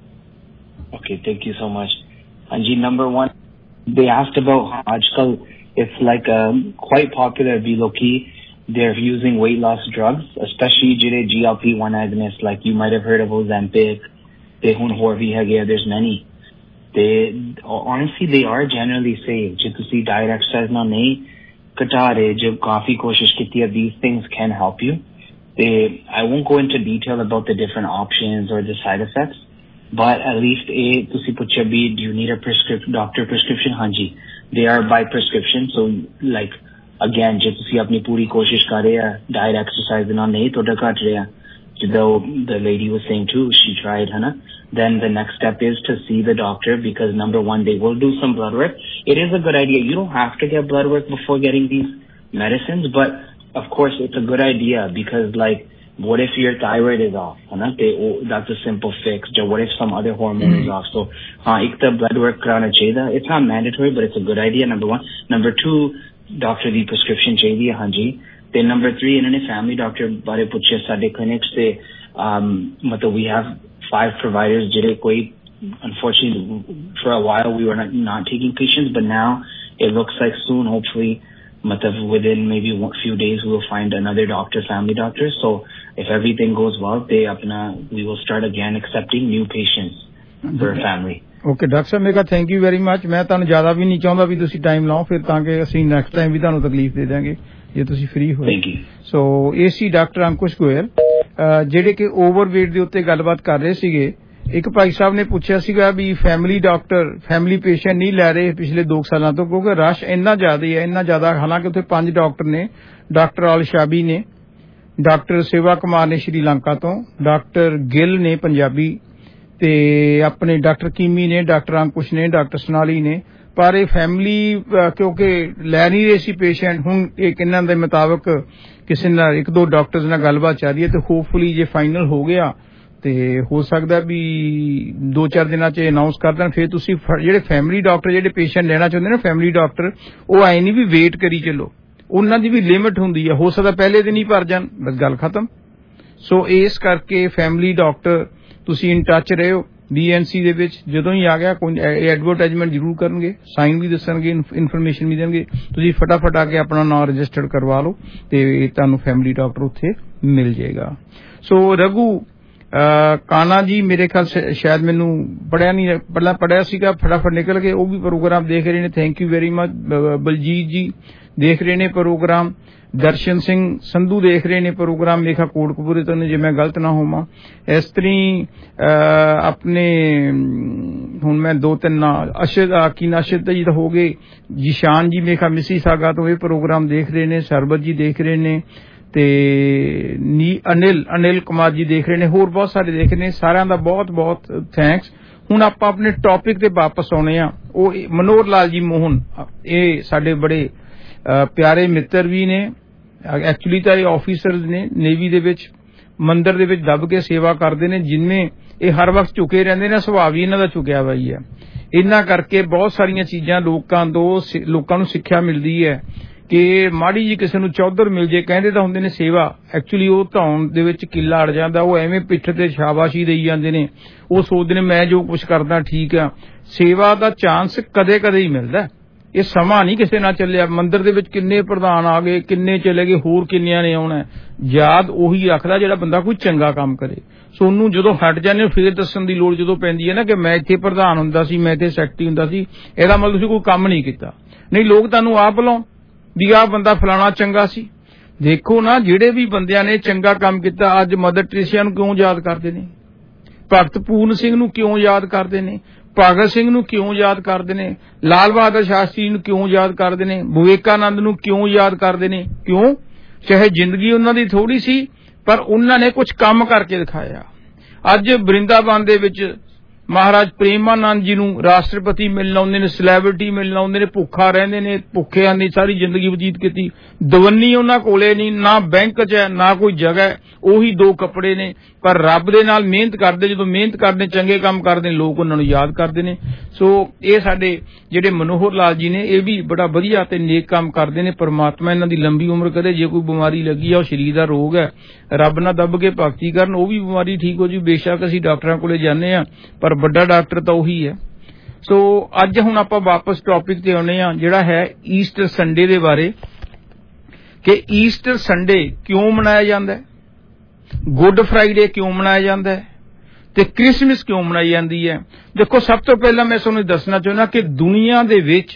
साहब.
Okay, thank you so much. Anji, number one, they asked about how आजकल it's like um, quite popular Biloki. They're using weight loss drugs, especially jire G L P one agonists. Like you might have heard of Ozempic, they hun Horvi hai gaya. There's many. They honestly they are generally safe. Just to see diet exercise na nahi kata rahe, jab काफी कोशिश की है, these things can help you. They, I won't go into detail about the different options or the side effects, but at least a tusi puchya bhi, do you need a prescription, doctor prescription? Hanji, they are by prescription. So like again, je tusi apni puri koshish kar rahe hai, diet exercise na nahi to kat rahe hai, though the lady was saying too, she tried, है ना? Then the next step is to see the doctor, because number one, they will do some blood work. It is a good idea. You don't have to get blood work before getting these medicines, but of course it's a good idea, because like, what if your thyroid is off? है ना? They, oh, that's a simple fix. Or what if some other hormone is off? So, हाँ, एक तो blood work कराना चाहिए. It's not mandatory, but it's a good idea. Number one. Number two, doctor the prescription चाहिए. हाँ जी. Then number three, इन्होंने family doctor बारे पूछे साडे clinic से. Um, मतलब we have five providers. जिरे कोई, unfortunately, for a while we were not, not taking patients, but now it looks like soon, hopefully, मतलब within maybe a few days we will find another doctor, family doctor. So if everything goes well, they अपना we will start again accepting new patients for a family.
Okay, doctor साहब मेरा thank you very much. मैं ਤੁਹਾਨੂੰ ਜ਼ਿਆਦਾ ਵੀ ਨਹੀਂ ਚਾਹੁੰਦਾ ਵੀ ਤੁਸੀਂ time ਲਾਓ ਫਿਰ, ਤਾਂ ਕਿ ਅਸੀਂ ਨੈਕਸਟ ਟਾਈਮ ਵੀ ਤੁਹਾਨੂੰ ਤਕਲੀਫ ਦੇ ਦਾਂਗੇ ਜੇ ਤੁਸੀਂ ਫ੍ਰੀ ਹੋਏ.
Thank you.
ਸੋ ਇਹ ਸੀ ਡਾਕਟਰ ਅੰਕੁਸ਼ ਗੋਇਲ, ਜਿਹੜੇ ਕਿ ਓਵਰਵੇਟ ਦੇ ਉੱਤੇ ਗੱਲਬਾਤ ਕਰ ਰਹੇ ਸੀਗੇ. ਇੱਕ ਭਾਈ ਸਾਹਿਬ ਨੇ ਪੁੱਛਿਆ ਸੀਗਾ ਵੀ ਫੈਮਿਲੀ ਡਾਕਟਰ ਫੈਮਿਲੀ ਪੇਸ਼ੈਂਟ ਨਹੀਂ ਲੈ ਰਹੇ ਪਿਛਲੇ ਦੋ ਸਾਲਾਂ ਤੋਂ, ਕਿਉਂਕਿ ਰਸ਼ ਇੰਨਾ ਜ਼ਿਆਦਾ ਹੈ ਇੰਨਾ ਜ਼ਿਆਦਾ. ਹਾਲਾਂਕਿ ਉੱਥੇ ਪੰਜ ਡਾਕਟਰ ਨੇ, ਡਾਕਟਰ ਅਲ ਸ਼ਾਬੀ ਨੇ, ਡਾਕਟਰ ਸੇਵਾ ਕੁਮਾਰ ਨੇ ਸ਼੍ਰੀਲੰਕਾ ਤੋਂ, ਡਾਕਟਰ ਗਿੱਲ ਨੇ ਪੰਜਾਬੀ, ਤੇ ਆਪਣੇ ਡਾਕਟਰ ਕੀਮੀ ਨੇ, ਡਾਕਟਰ ਅੰਕੁਸ਼ ਨੇ, ਡਾਕਟਰ ਸਨਾਲੀ ਨੇ. ਪਰ ਇਹ ਫੈਮਿਲੀ ਕਿਉਂਕਿ ਲੈ ਨਹੀਂ ਰਹੇ ਸੀ ਪੇਸ਼ੈਂਟ. ਹੁਣ ਇਹ ਕਿੰਨਾਂ ਦੇ ਮੁਤਾਬਕ ਕਿਸੇ ਨਾਲ ਇੱਕ ਦੋ ਡਾਕਟਰਸ ਨਾਲ ਗੱਲਬਾਤ ਚੱਲ ਰਹੀ ਹੈ, ਤੇ ਹੋਪਫੁਲੀ ਜੇ ਫਾਈਨਲ ਹੋ ਗਿਆ ਤੇ ਹੋ ਸਕਦਾ ਵੀ ਦੋ ਚਾਰ ਦਿਨਾਂ ਚ ਅਨਾਉਂਸ ਕਰ ਦੇਣ. ਫਿਰ ਤੁਸੀਂ ਜਿਹੜੇ ਫੈਮਿਲੀ ਡਾਕਟਰ ਜਿਹੜੇ ਪੇਸ਼ੈਂਟ ਲੈਣਾ ਚਾਹੁੰਦੇ ਨੇ ਫੈਮਿਲੀ ਡਾਕਟਰ, ਉਹ ਆਏ ਨਹੀਂ ਵੀ ਵੇਟ ਕਰੀ ਚੱਲੋ, ਉਹਨਾਂ ਦੀ ਵੀ ਲਿਮਿਟ ਹੁੰਦੀ ਹੈ. ਹੋ ਸਕਦਾ ਪਹਿਲੇ ਦਿਨ ਹੀ ਭਰ ਜਾਣ, ਬਸ ਗੱਲ ਖਤਮ. ਸੋ ਇਸ ਕਰਕੇ ਫੈਮਿਲੀ ਡਾਕਟਰ ਤੁਸੀਂ ਇਨ ਟੱਚ ਰਹੋ. ਬੀ ਐਨ ਸੀ ਦੇ ਵਿੱਚ ਜਦੋਂ ਹੀ ਆ ਗਿਆ ਕੋਈ ਐਡਵਰਟਾਈਜ਼ਮੈਂਟ ਜ਼ਰੂਰ ਕਰਨਗੇ, ਸਾਈਨ ਵੀ ਦੱਸਣਗੇ, ਇਨਫੋਰਮੇਸ਼ਨ ਵੀ ਦੇਣਗੇ. ਤੁਸੀਂ ਫਟਾਫਟ ਆ ਕੇ ਆਪਣਾ ਨਾਮ ਰਜਿਸਟਰਡ ਕਰਵਾ ਲਓ ਤੇ ਤੁਹਾਨੂੰ ਫੈਮਿਲੀ ਡਾਕਟਰ ਉੱਥੇ ਮਿਲ ਜਾਏਗਾ. ਸੋ ਰਘੂ ਕਾਨਾ ਜੀ ਮੇਰੇ ਖਿਆਲ ਸ਼ਾਇਦ ਮੈਨੂੰ ਪੜਿਆ ਨਹੀਂ, ਪਹਿਲਾਂ ਪੜਿਆ ਸੀਗਾ, ਫਟਾਫਟ ਨਿਕਲ ਕੇ ਉਹ ਵੀ ਪ੍ਰੋਗਰਾਮ ਦੇਖ ਰਹੇ ਨੇ. Thank you very much. Baljit ji ਦੇਖ ਰਹੇ ਨੇ ਪ੍ਰੋਗਰਾਮ. ਦਰਸ਼ਨ ਸਿੰਘ ਸੰਧੂ ਦੇਖ ਰਹੇ ਨੇ ਪ੍ਰੋਗਰਾਮ, ਮੇਖਾ ਕੋਟਕਪੂਰੇ ਤੋਂ ਨੇ, ਜੇ ਮੈਂ ਗਲਤ ਨਾ ਹੋਵਾਂ. ਇਸ ਤਰ੍ਹਾਂ ਆਪਣੇ ਹੁਣ ਮੈਂ ਦੋ ਤਿੰਨ ਅਸ਼ਦ ਕੀ ਅਸ਼ਦ ਜੀ ਤਾਂ ਹੋ ਗਏ. ਜਿਸ਼ਾਨ ਜੀ ਮੇਖਾ ਮਿਸੀ ਸਾਗਾ ਤੋਂ ਇਹ ਪ੍ਰੋਗਰਾਮ ਦੇਖ ਰਹੇ ਨੇ. ਸਰਬਤ ਜੀ ਦੇਖ ਰਹੇ ਨੇ ਤੇ ਨੀ ਅਨਿਲ ਅਨਿਲ ਕੁਮਾਰ ਜੀ ਦੇਖ ਰਹੇ ਨੇ. ਹੋਰ ਬਹੁਤ ਸਾਰੇ ਦੇਖ ਰਹੇ ਨੇ. ਸਾਰਿਆਂ ਦਾ ਬਹੁਤ ਬਹੁਤ ਥੈਂਕਸ. ਹੁਣ ਆਪਾਂ ਆਪਣੇ ਟੌਪਿਕ ਤੇ ਵਾਪਸ ਆਉਣੇ ਆ. ਉਹ ਮਨੋਹਰ ਲਾਲ ਜੀ ਮੋਹਨ, ਇਹ ਸਾਡੇ ਬੜੇ ਪਿਆਰੇ ਮਿੱਤਰ ਵੀ ਨੇ, ਐਕਚੁਅਲੀ ਤਾਂ ਇਹ ਆਫੀਸਰਸ ਨੇ ਨੇਵੀ ਦੇ ਵਿੱਚ. ਮੰਦਰ ਦੇ ਵਿੱਚ ਦੱਬ ਕੇ ਸੇਵਾ ਕਰਦੇ ਨੇ, ਜਿਨਵੇਂ ਇਹ ਹਰ ਵਕਤ ਝੁਕੇ ਰਹਿੰਦੇ ਨੇ, ਸੁਭਾਅ ਵੀ ਇਹਨਾਂ ਦਾ ਝੁਕਿਆ ਵਾ ਹੀ ਹੈ। ਇਹਨਾਂ ਕਰਕੇ ਬਹੁਤ ਸਾਰੀਆਂ ਚੀਜ਼ਾਂ ਲੋਕਾਂ ਤੋਂ ਲੋਕਾਂ ਨੂੰ ਸਿੱਖਿਆ ਮਿਲਦੀ ਹੈ ਕਿ ਮਾੜੀ ਜੀ ਕਿਸੇ ਨੂੰ ਚੌਧਰ ਮਿਲ ਜੇ, ਕਹਿੰਦੇ ਤਾਂ ਹੁੰਦੇ ਨੇ ਸੇਵਾ, ਐਕਚੁਅਲੀ ਉਹ ਧੌਣ ਦੇ ਵਿੱਚ ਕਿੱਲਾ ਅੜ ਜਾਂਦਾ, ਉਹ ਐਵੇਂ ਪਿੱਠ ਤੇ ਸ਼ਾਬਾਸ਼ੀ ਦੇਈ ਜਾਂਦੇ ਨੇ, ਉਹ ਸੋਚਦੇ ਨੇ ਮੈਂ ਜੋ ਕੁਝ ਕਰਦਾ ਠੀਕ ਆ। ਸੇਵਾ ਦਾ ਚਾਂਸ ਕਦੇ ਕਦੇ ਹੀ ਮਿਲਦਾ, ਇਹ ਸਮਾਂ ਨਹੀਂ ਕਿਸੇ ਨਾਲ ਚੱਲਿਆ। ਮੰਦਿਰ ਦੇ ਵਿੱਚ ਕਿੰਨੇ ਪ੍ਰਧਾਨ ਆ ਗਏ, ਕਿੰਨੇ ਚਲੇ ਗਏ, ਹੋਰ ਕਿੰਨਿਆਂ ਨੇ ਆਉਣਾ। ਯਾਦ ਉਹੀ ਰੱਖਦਾ ਜਿਹੜਾ ਬੰਦਾ ਕੋਈ ਚੰਗਾ ਕੰਮ ਕਰੇ। ਸੋਨੂੰ ਜਦੋਂ ਹਟ ਜਾਂਦੇ ਫੇਰ ਦੱਸਣ ਦੀ ਲੋੜ ਜਦੋਂ ਪੈਂਦੀ ਹੈ ਨਾ ਕਿ ਮੈਂ ਇੱਥੇ ਪ੍ਰਧਾਨ ਹੁੰਦਾ ਸੀ, ਮੈਂ ਇੱਥੇ ਸੈਕਟਰੀ ਹੁੰਦਾ ਸੀ, ਇਹਦਾ ਮਤਲਬ ਤੁਸੀਂ ਕੋਈ ਕੰਮ ਨਹੀਂ ਕੀਤਾ। ਨਹੀਂ, ਲੋਕ ਤੁਹਾਨੂੰ ਆਪ ਲਾਉ ਵੀ ਆਹ ਬੰਦਾ ਫਲਾਣਾ ਚੰਗਾ ਸੀ। ਦੇਖੋ ਨਾ, ਜਿਹੜੇ ਵੀ ਬੰਦਿਆਂ ਨੇ ਚੰਗਾ ਕੰਮ ਕੀਤਾ, ਅੱਜ ਮਦਰ ਟੈਰੇਸਾ ਨੂੰ ਕਿਉਂ ਯਾਦ ਕਰਦੇ ਨੇ, ਭਗਤ ਪੂਰਨ ਸਿੰਘ ਨੂੰ ਕਿਉਂ ਯਾਦ ਕਰਦੇ ਨੇ, ਭਗਤ ਸਿੰਘ ਨੂੰ ਕਿਉਂ ਯਾਦ ਕਰਦੇ ਨੇ, ਲਾਲ ਬਹਾਦਰ ਸ਼ਾਸਤਰੀ ਨੂੰ ਕਿਉਂ ਯਾਦ ਕਰਦੇ ਨੇ, ਵਿਵੇਕਾਨੰਦ ਨੂੰ ਕਿਉਂ ਯਾਦ ਕਰਦੇ ਨੇ? ਕਿਉਂ? ਚਾਹੇ ਜ਼ਿੰਦਗੀ ਉਹਨਾਂ ਦੀ ਥੋੜੀ ਸੀ, ਪਰ ਉਹਨਾਂ ਨੇ ਕੁਝ ਕੰਮ ਕਰਕੇ ਦਿਖਾਇਆ। ਅੱਜ ਬ੍ਰਿੰਦਾਵਨ ਦੇ ਵਿੱਚ ਮਹਾਰਾਜ ਪ੍ਰੇਮਾਨੰਦ ਜੀ ਨੂੰ ਰਾਸ਼ਟਰਪਤੀ ਮਿਲਣ ਆਉਂਦੇ ਨੇ, ਸੈਲੇਬ੍ਰਿਟੀ ਮਿਲਣ ਆਉਂਦੇ ਨੇ, ਭੁੱਖਾ ਰਹਿੰਦੇ ਨੇ, ਭੁੱਖਿਆਂ ਦੀ ਸਾਰੀ ਜ਼ਿੰਦਗੀ ਬਤੀਤ ਕੀਤੀ। ਦਵੰਨੀ ਉਹਨਾਂ ਕੋਲੇ ਨਹੀਂ, ਨਾ ਬੈਂਕ 'ਚ ਹੈ, ਨਾ ਕੋਈ ਜਗ੍ਹਾ ਹੈ, ਉਹੀ ਦੋ ਕੱਪੜੇ ਨੇ, ਪਰ ਰੱਬ ਦੇ ਨਾਲ ਮਿਹਨਤ ਕਰਦੇ, ਜਦੋਂ ਮਿਹਨਤ ਕਰਦੇ, ਚੰਗੇ ਕੰਮ ਕਰਦੇ, ਲੋਕ ਉਹਨਾਂ ਨੂੰ ਯਾਦ ਕਰਦੇ ਨੇ। ਸੋ ਇਹ ਸਾਡੇ ਜਿਹੜੇ ਮਨੋਹਰ ਲਾਲ ਜੀ ਨੇ, ਇਹ ਵੀ ਬੜਾ ਵਧੀਆ ਤੇ ਨੇਕ ਕੰਮ ਕਰਦੇ ਨੇ। ਪਰਮਾਤਮਾ ਇਹਨਾਂ ਦੀ ਲੰਬੀ ਉਮਰ ਕਰੇ। ਜੇ ਕੋਈ ਬਿਮਾਰੀ ਲੱਗੀ ਆ, ਉਹ ਸਰੀਰ ਦਾ ਰੋਗ ਹੈ, ਰੱਬ ਨਾਲ ਦੱਬ ਕੇ ਭਗਤੀ ਕਰਨ, ਉਹ ਵੀ ਬਿਮਾਰੀ ਠੀਕ ਹੋ ਜੂ। ਬੇਸ਼ੱਕ ਅਸੀਂ ਡਾਕਟਰਾਂ ਕੋਲੇ ਜਾਂਦੇ ਆ, ਪਰ ਵੱਡਾ ਡਾਕਟਰ ਤਾਂ ਉਹੀ ਹੈ। ਸੋ ਅੱਜ ਹੁਣ ਆਪਾਂ ਵਾਪਸ ਟੌਪਿਕ ਤੇ ਆਉਨੇ ਆ, ਜਿਹੜਾ ਹੈ ਈਸਟਰ ਸੰਡੇ ਦੇ ਬਾਰੇ, ਕਿ ਈਸਟਰ ਸੰਡੇ ਕਿਉਂ ਮਨਾਇਆ ਜਾਂਦਾ ਹੈ, ਗੁੱਡ ਫਰਾਈਡੇ ਕਿਉਂ ਮਨਾਇਆ ਜਾਂਦਾ ਹੈ, ਤੇ ਕ੍ਰਿਸਮਸ ਕਿਉਂ ਮਨਾਈ ਜਾਂਦੀ ਹੈ। ਦੇਖੋ, ਸਭ ਤੋਂ ਪਹਿਲਾਂ ਮੈਂ ਤੁਹਾਨੂੰ ਦੱਸਣਾ ਚਾਹੁੰਦਾ ਕਿ ਦੁਨੀਆ ਦੇ ਵਿੱਚ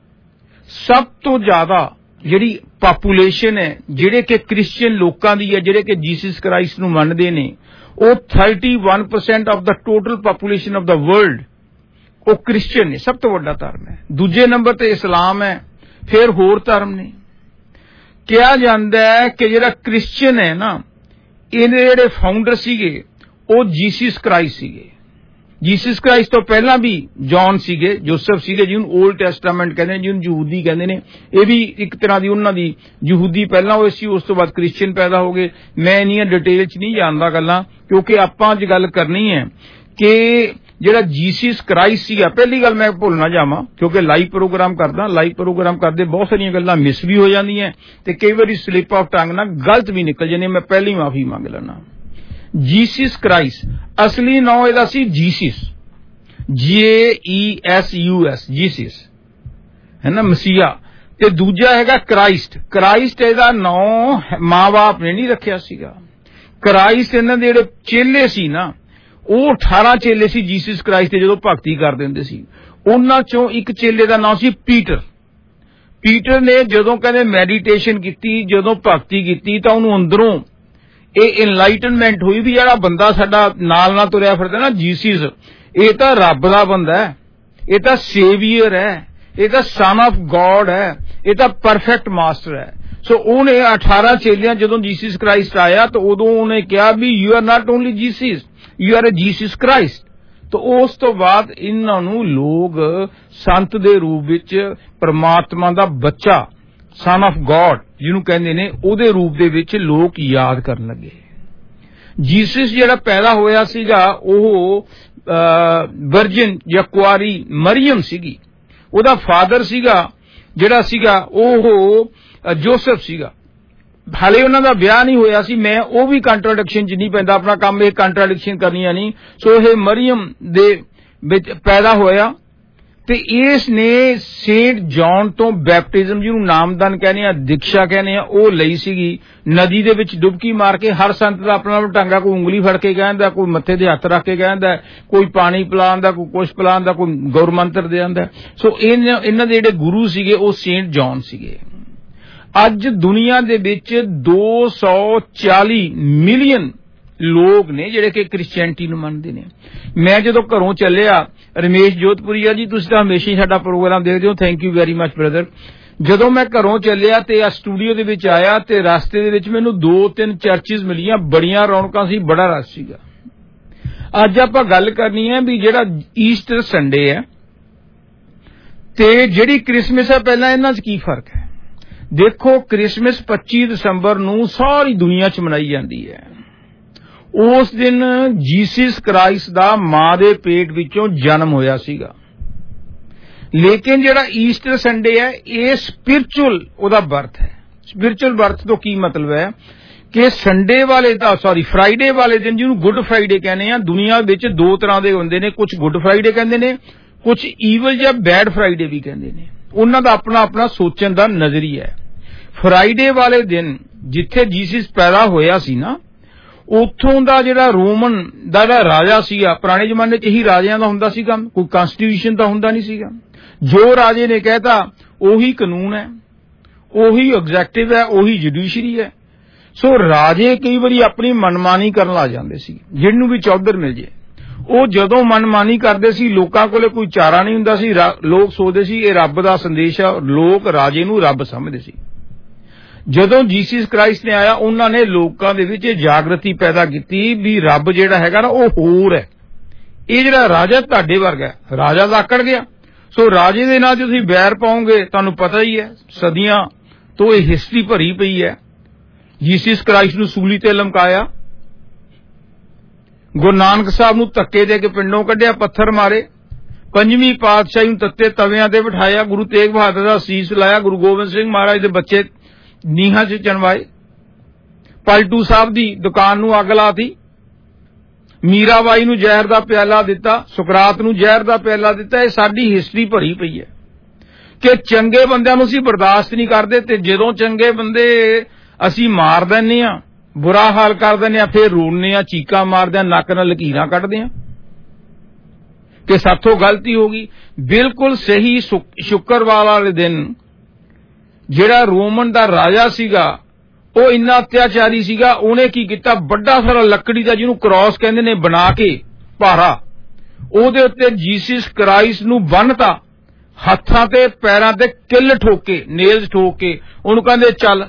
ਸਭ ਤੋਂ ਜ਼ਿਆਦਾ ਜਿਹੜੀ ਪਾਪੂਲੇਸ਼ਨ ਹੈ, ਜਿਹੜੇ ਕਿ ਕ੍ਰਿਸਚੀਅਨ ਲੋਕਾਂ ਦੀ ਹੈ, ਜਿਹੜੇ ਕਿ ਜੀਸਸ ਕ੍ਰਾਈਸਟ ਨੂੰ ਮੰਨਦੇ ਨੇ, ਉਹ ਇਕੱਤੀ percent of the total population of the world ਉਹ ਕ੍ਰਿਸਚੀਅਨ ਨੇ। ਸਭ ਤੋਂ ਵੱਡਾ ਧਰਮ ਹੈ। ਦੂਜੇ ਨੰਬਰ ਤੇ ਇਸਲਾਮ ਹੈ, ਫਿਰ ਹੋਰ ਧਰਮ ਨੇ। ਕਿਹਾ ਜਾਂਦਾ ਹੈ ਕਿ ਜਿਹੜਾ ਕ੍ਰਿਸਚੀਅਨ ਹੈ ਨਾ, ਇਹਦੇ ਜਿਹੜੇ ਫਾਊਂਡਰ ਸੀਗੇ ਉਹ ਜੀਸਸ ਕ੍ਰਾਈਸਟ ਸੀਗੇ। ਜੀਸਸ ਕ੍ਰਾਈਸਟ ਤੋਂ ਪਹਿਲਾਂ ਵੀ ਜੌਨ ਸੀਗੇ, ਜੋਸਫ ਸੀਗੇ, ਜਿਹਨੂੰ ਓਲਡ ਟੈਸਟਾਮੈਂਟ ਕਹਿੰਦੇ ਨੇ, ਜਿਹਨੂੰ ਯਹੂਦੀ ਕਹਿੰਦੇ ਨੇ। ਇਹ ਵੀ ਇੱਕ ਤਰ੍ਹਾਂ ਦੀ ਉਹਨਾਂ ਦੀ ਯਹੂਦੀ ਪਹਿਲਾਂ ਹੋਏ ਸੀ, ਉਸ ਤੋਂ ਬਾਅਦ ਕ੍ਰਿਸਚੀਅਨ ਪੈਦਾ ਹੋ ਗਏ। ਮੈਂ ਇੰਨੀਆਂ ਡਿਟੇਲ 'ਚ ਨਹੀਂ ਜਾਣਦਾ ਗੱਲਾਂ, ਕਿਉਂਕਿ ਆਪਾਂ ਅੱਜ ਗੱਲ ਕਰਨੀ ਹੈ ਕਿ ਜਿਹੜਾ ਜੀਸਸ ਕ੍ਰਾਈਸਟ ਸੀਗਾ। ਪਹਿਲੀ ਗੱਲ ਮੈਂ ਭੁੱਲ ਨਾ ਜਾਵਾਂ, ਕਿਉਂਕਿ ਲਾਈਵ ਪ੍ਰੋਗਰਾਮ ਕਰਦਾ, ਲਾਈਵ ਪ੍ਰੋਗਰਾਮ ਕਰਦੇ ਬਹੁਤ ਸਾਰੀਆਂ ਗੱਲਾਂ ਮਿਸ ਵੀ ਹੋ ਜਾਂਦੀਆਂ ਤੇ ਕਈ ਵਾਰੀ ਸਲਿਪ ਆਫ ਟੰਗ ਨਾਲ ਗਲਤ ਵੀ ਨਿਕਲ ਜਾਂਦੀਆਂ। ਮੈਂ ਪਹਿਲੀ ਮਾਫੀ ਮੰਗ ਲੈਣਾ। ਜੀਸਸ ਕ੍ਰਾਈਸਟ ਅਸਲੀ ਨਾਮ ਇਹਦਾ ਸੀ Jesus, J E S U S, Jesus ਹੈ ਨਾ, ਮਸੀਹਾ। ਤੇ ਦੂਜਾ ਹੈਗਾ ਕ੍ਰਾਈਸਟ। ਕ੍ਰਾਈਸਟ ਇਹਦਾ ਨਾਮ ਮਾਂ ਬਾਪ ਨੇ ਨਹੀਂ ਰੱਖਿਆ ਸੀਗਾ। ਕ੍ਰਾਈਸਟ ਇਹਨਾਂ ਦੇ ਜਿਹੜੇ ਚੇਲੇ ਸੀ ਨਾ, ਉਹ ਅਠਾਰਾਂ ਚੇਲੇ ਸੀ ਜੀਸਸ ਕ੍ਰਾਈਸਟ ਦੇ, ਜਦੋਂ ਭਗਤੀ ਕਰਦੇ ਹੁੰਦੇ ਸੀ। ਉਹਨਾਂ ਚੋਂ ਇੱਕ ਚੇਲੇ ਦਾ ਨਾਮ ਸੀ ਪੀਟਰ। ਪੀਟਰ ਨੇ ਜਦੋਂ ਕਹਿੰਦੇ ਮੈਡੀਟੇਸ਼ਨ ਕੀਤੀ, ਜਦੋਂ ਭਗਤੀ ਕੀਤੀ, ਤਾਂ ਉਹਨੂੰ ਅੰਦਰੋਂ ਇਹ ਇਨਲਾਈਟਨਮੈਂਟ ਹੋਈ ਵੀ ਜਿਹੜਾ ਬੰਦਾ ਸਾਡਾ ਨਾਲ ਨਾਲ ਤੁਰਿਆ ਫਿਰਦਾ ਨਾ, ਜੀਸਸ, ਇਹ ਤਾਂ ਰੱਬ ਦਾ ਬੰਦਾ ਹੈ, ਇਹ ਤਾਂ ਸੇਵੀਅਰ ਹੈ, ਇਹ ਤਾਂ ਸਨ ਆਫ ਗॉड ਹੈ, ਇਹ ਤਾਂ ਪਰਫੈਕਟ ਮਾਸਟਰ ਹੈ। ਸੋ ਉਹਨੇ ਅਠਾਰਾਂ ਚੇਲਿਆਂ ਜਦੋਂ ਜੀਸਸ ਕ੍ਰਾਈਸਟ ਆਇਆ ਤਾਂ ਉਦੋਂ ਉਹਨੇ ਕਿਹਾ ਵੀ you are not only Jesus, you are a Jesus Christ. ਤਾਂ ਉਸ ਤੋਂ ਬਾਅਦ ਇਹਨਾਂ ਨੂੰ ਲੋਕ ਸੰਤ ਦੇ ਰੂਪ ਵਿੱਚ ਪਰਮਾਤਮਾ ਦਾ ਬੱਚਾ, ਸਨ ਆਫ ਗॉड ਜਿਹਨੂੰ ਕਹਿੰਦੇ ਨੇ, ਉਹਦੇ ਰੂਪ ਦੇ ਵਿੱਚ ਲੋਕ ਯਾਦ ਕਰਨ ਲੱਗੇ। ਜੀਸਸ ਜਿਹੜਾ ਪੈਦਾ ਹੋਇਆ ਸੀਗਾ ਉਹ ਵਰਜਨ ਜਾਂ ਕੁਆਰੀ ਮਰੀਅਮ ਸੀਗੀ। ਉਹਦਾ ਫਾਦਰ ਸੀਗਾ ਜਿਹੜਾ ਸੀਗਾ ਉਹ ਜੋਸਫ ਸੀਗਾ। ਹਾਲੇ ਉਹਨਾਂ ਦਾ ਵਿਆਹ ਨਹੀਂ ਹੋਇਆ ਸੀ। ਮੈਂ ਉਹ ਵੀ ਕੰਟਰਾਡਿਕਸ਼ਨ 'ਚ ਨਹੀਂ ਪੈਂਦਾ, ਆਪਣਾ ਕੰਮ ਇਹ ਕੰਟਰਾਡਿਕਸ਼ਨ ਕਰਨੀਆਂ ਨਹੀਂ। ਸੋ ਇਹ ਮਰੀਅਮ ਦੇ ਵਿੱਚ ਪੈਦਾ ਹੋਇਆ ਤੇ ਇਸ ਨੇ ਸੇਂਟ ਜੌਨ ਤੋਂ ਬੈਪਟਿਜ਼ਮ, ਜਿਹਨੂੰ ਨਾਮਦਾਨ ਕਹਿੰਦੇ ਆ, ਦੀਕਸ਼ਾ ਕਹਿੰਦੇ ਆ, ਉਹ ਲਈ ਸੀਗੀ। ਨਦੀ ਦੇ ਵਿੱਚ ਡੁਬਕੀ ਮਾਰ ਕੇ। ਹਰ ਸੰਤ ਦਾ ਆਪਣਾ ਢੰਗਾ, ਕੋਈ ਉਂਗਲੀ ਫੜ ਕੇ ਕਹਿੰਦਾ, ਕੋਈ ਮੱਥੇ ਤੇ ਹੱਥ ਰੱਖ ਕੇ ਕਹਿੰਦਾ, ਕੋਈ ਪਾਣੀ ਪਿਲਾਉਂਦਾ, ਕੋਈ ਕੁਛ ਪਿਲਾਉਂਦਾ, ਕੋਈ ਗੁਰ ਮੰਤਰ ਦੇ ਆਂਦਾ। ਸੋ ਇਹਨਾਂ ਦੇ ਜਿਹੜੇ ਗੁਰੂ ਸੀਗੇ ਉਹ ਸੇਂਟ ਜੌਨ ਸੀਗੇ। ਅੱਜ ਦੁਨੀਆ ਦੇ ਵਿੱਚ ਦੋ ਸੌ ਚਾਲੀ ਮਿਲੀਅਨ ਲੋਕ ਨੇ ਜਿਹੜੇ ਕਿ ਕ੍ਰਿਸਚੀਅਨਟੀ ਨੂੰ ਮੰਨਦੇ ਨੇ। ਮੈਂ ਜਦੋਂ ਘਰੋਂ ਚੱਲਿਆ, ਰਮੇਸ਼ ਜੋਧਪੁਰੀਆ ਜੀ, ਤੁਸੀਂ ਤਾਂ ਹਮੇਸ਼ਾ ਹੀ ਸਾਡਾ ਪ੍ਰੋਗਰਾਮ ਦੇਖਦੇ ਹੋ, thank you very much brother. ਜਦੋਂ ਮੈਂ ਘਰੋਂ ਚੱਲਿਆ ਤੇ ਆ ਸਟੂਡੀਓ ਦੇ ਵਿੱਚ ਆਇਆ ਤੇ ਰਸਤੇ ਦੇ ਵਿੱਚ ਮੈਨੂੰ ਦੋ ਤਿੰਨ ਚਰਚਿਸ ਮਿਲੀਆਂ, ਬੜੀਆਂ ਰੌਣਕਾਂ ਸੀ, ਬੜਾ ਰਸ਼ ਸੀਗਾ। ਅੱਜ ਆਪਾਂ ਗੱਲ ਕਰਨੀ ਹੈ ਵੀ ਜਿਹੜਾ ਈਸਟਰ ਸੰਡੇ ਹੈ ਤੇ ਜਿਹੜੀ ਕ੍ਰਿਸਮਸ ਹੈ, ਪਹਿਲਾਂ ਇਹਨਾਂ 'ਚ ਕੀ ਫਰਕ ਹੈ। ਦੇਖੋ, ਕ੍ਰਿਸਮਸ ਪੱਚੀ ਦਸੰਬਰ ਨੂੰ ਸਾਰੀ ਦੁਨੀਆ 'ਚ ਮਨਾਈ ਜਾਂਦੀ ਹੈ। ਉਸ ਦਿਨ ਜੀਸਸ ਕ੍ਰਾइस्ट ਦਾ ਮਾਂ ਦੇ ਪੇਟ ਵਿੱਚੋਂ ਜਨਮ ਹੋਇਆ ਸੀਗਾ। ਲੇਕਿਨ ਜਿਹੜਾ ਈਸਟਰ ਸੰਡੇ ਹੈ ਇਹ ਸਪਿਰਚੁਅਲ ਉਹਦਾ ਬਰਥ ਹੈ। ਸਪਿਰਚੁਅਲ ਬਰਥ ਤੋਂ ਕੀ ਮਤਲਬ ਹੈ ਕਿ ਸੰਡੇ ਵਾਲੇ ਦਾ ਸੌਰੀ ਫਰਾਈਡੇ ਵਾਲੇ ਦਿਨ ਜਿਹਨੂੰ ਗੁੱਡ ਫਰਾਈਡੇ ਕਹਿੰਦੇ ਆ, ਦੁਨੀਆ ਵਿੱਚ ਦੋ ਤਰ੍ਹਾਂ ਦੇ ਹੁੰਦੇ ਨੇ, ਕੁਝ ਗੁੱਡ ਫਰਾਈਡੇ ਕਹਿੰਦੇ ਨੇ, ਕੁਝ ਈਵਲ ਜਾਂ ਬੈਡ ਫਰਾਈਡੇ ਵੀ ਕਹਿੰਦੇ ਨੇ। ਉਹਨਾਂ ਦਾ ਆਪਣਾ ਆਪਣਾ ਸੋਚਣ ਦਾ ਨਜ਼ਰੀਆ ਹੈ। ਫਰਾਈਡੇ ਵਾਲੇ ਦਿਨ ਜਿੱਥੇ ਜੀਸਸ ਪੈਦਾ ਹੋਇਆ ਸੀ ਨਾ, ਉੱਥੋਂ ਦਾ ਜਿਹੜਾ ਰੋਮਨ ਦਾ ਜਿਹੜਾ ਰਾਜਾ ਸੀਗਾ, ਪੁਰਾਣੇ ਜ਼ਮਾਨੇ 'ਚ ਹੀ ਰਾਜਿਆਂ ਦਾ ਹੁੰਦਾ ਸੀਗਾ, ਕੋਈ ਕਨਸਟੀਟਿਊਸ਼ਨ ਤਾਂ ਹੁੰਦਾ ਨਹੀਂ ਸੀਗਾ। ਜੋ ਰਾਜੇ ਨੇ ਕਹਿਤਾ ਉਹੀ ਕਾਨੂੰਨ ਹੈ, ਉਹੀ ਐਗਜ਼ੈਕਟਿਵ ਹੈ, ਉਹੀ ਜੁਡੀਸ਼ਰੀ ਹੈ। ਸੋ ਰਾਜੇ ਕਈ ਵਾਰੀ ਆਪਣੀ ਮਨਮਾਨੀ ਕਰਨ ਲੱਗ ਜਾਂਦੇ ਸੀ, ਜਿਹਨੂੰ ਵੀ ਚੌਧਰ ਮਿਲ ਜੇ। ਉਹ ਜਦੋਂ ਮਨਮਾਨੀ ਕਰਦੇ ਸੀ ਲੋਕਾਂ ਕੋਲੇ ਕੋਈ ਚਾਰਾ ਨਹੀਂ ਹੁੰਦਾ ਸੀ। ਲੋਕ ਸੋਚਦੇ ਸੀ ਇਹ ਰੱਬ ਦਾ ਸੰਦੇਸ਼ ਆ, ਲੋਕ ਰਾਜੇ ਨੂੰ ਰੱਬ ਸਮਝਦੇ ਸੀ। ਜਦੋਂ ਜੀਸਸ ਕ੍ਰਾइस्ट ਨੇ ਆਇਆ, ਉਹਨਾਂ ਨੇ ਲੋਕਾਂ ਦੇ ਵਿੱਚ ਇਹ ਜਾਗਰਤੀ ਪੈਦਾ ਕੀਤੀ ਵੀ ਰੱਬ ਜਿਹੜਾ ਹੈਗਾ ਨਾ ਉਹ ਹੋਰ ਹੈ। ਇਹ ਜਿਹੜਾ ਰਾਜਾ ਤੁਹਾਡੇ ਵਰਗਾ ਹੈ, ਰਾਜਾ ਤਾਂ ਆਕੜ ਗਿਆ। ਸੋ ਰਾਜੇ ਦੇ ਨਾਲ ਤੁਸੀਂ ਬੈਰ ਪਾਓਗੇ, ਤੁਹਾਨੂੰ ਪਤਾ ਹੀ ਹੈ ਸਦੀਆਂ ਤੋਂ ਇਹ ਹਿਸਟਰੀ ਭਰੀ ਪਈ ਹੈ। ਜੀਸਸ ਕ੍ਰਾइस्ट ਨੂੰ ਸੂਲੀ ਤੇ ਲਮਕਾਇਆ, ਗੁਰੂ ਨਾਨਕ ਸਾਹਿਬ ਨੂੰ ਧੱਕੇ ਦੇ ਕੇ ਪਿੰਡੋਂ ਕੱਢਿਆ, ਪੱਥਰ ਮਾਰੇ, ਪੰਜਵੀਂ ਪਾਤਸ਼ਾਹੀ ਨੂੰ ਤੱਤੇ ਤਵਿਆਂ ਤੇ ਬਿਠਾਇਆ, ਗੁਰੂ ਤੇਗ ਬਹਾਦਰ ਦਾ ਸੀਸ ਲਾਇਆ, ਗੁਰੂ ਗੋਬਿੰਦ ਸਿੰਘ ਮਹਾਰਾਜ ਦੇ ਬੱਚੇ ਨੀਹਾਂ 'ਚ ਚਣਵਾਏ, ਪਲਟੂ ਸਾਹਿਬ ਦੀ ਦੁਕਾਨ ਨੂੰ ਅੱਗ ਲਾਤੀ, ਮੀਰਾਬਾਈ ਨੂੰ ਜ਼ਹਿਰ ਦਾ ਪਿਆਲਾ ਦਿੱਤਾ, ਸੁਕਰਾਤ ਨੂੰ ਜ਼ਹਿਰ ਦਾ ਪਿਆਲਾ ਦਿੱਤਾ। ਇਹ ਸਾਡੀ ਹਿਸਟਰੀ ਭਰੀ ਪਈ ਹੈ ਕਿ ਚੰਗੇ ਬੰਦਿਆਂ ਨੂੰ ਅਸੀਂ ਬਰਦਾਸ਼ਤ ਨਹੀਂ ਕਰਦੇ, ਤੇ ਜਦੋਂ ਚੰਗੇ ਬੰਦੇ ਅਸੀਂ ਮਾਰ ਦਿੰਦੇ ਆ, ਬੁਰਾ ਹਾਲ ਕਰ ਦਿੰਦੇ ਆ, ਫਿਰ ਰੋਣਦੇ ਆ, ਚੀਕਾਂ ਮਾਰਦੇ ਆ, ਨੱਕ ਨਾਲ ਲਕੀਰਾਂ ਕੱਢਦੇ ਆ ਕਿ ਸਾਥੋਂ ਗਲਤੀ ਹੋ ਗਈ। ਬਿਲਕੁਲ ਸਹੀ। ਸ਼ੁੱਕਰਵਾਰ ਵਾਲੇ ਦਿਨ ਜਿਹੜਾ ਰੋਮਨ ਦਾ ਰਾਜਾ ਸੀਗਾ ਉਹ ਇੰਨਾ ਅਤਿਆਚਾਰੀ ਸੀਗਾ, ਉਹਨੇ ਕੀ ਕੀਤਾ, ਵੱਡਾ ਸਾਰਾ ਲੱਕੜੀ ਦਾ ਜਿਹਨੂੰ ਕ੍ਰਾਸ ਕਹਿੰਦੇ ਨੇ ਬਣਾ ਕੇ ਭਾਰਾ, ਉਹਦੇ ਉੱਤੇ ਜੀਸਸ ਕ੍ਰਾइस्ट ਨੂੰ ਬੰਨਤਾ, ਹੱਥਾਂ ਤੇ ਪੈਰਾਂ ਤੇ ਕਿੱਲ ਠੋਕ ਕੇ, ਨੇਲਸ ਠੋਕ ਕੇ। ਉਹਨੂੰ ਕਹਿੰਦੇ ਚੱਲ,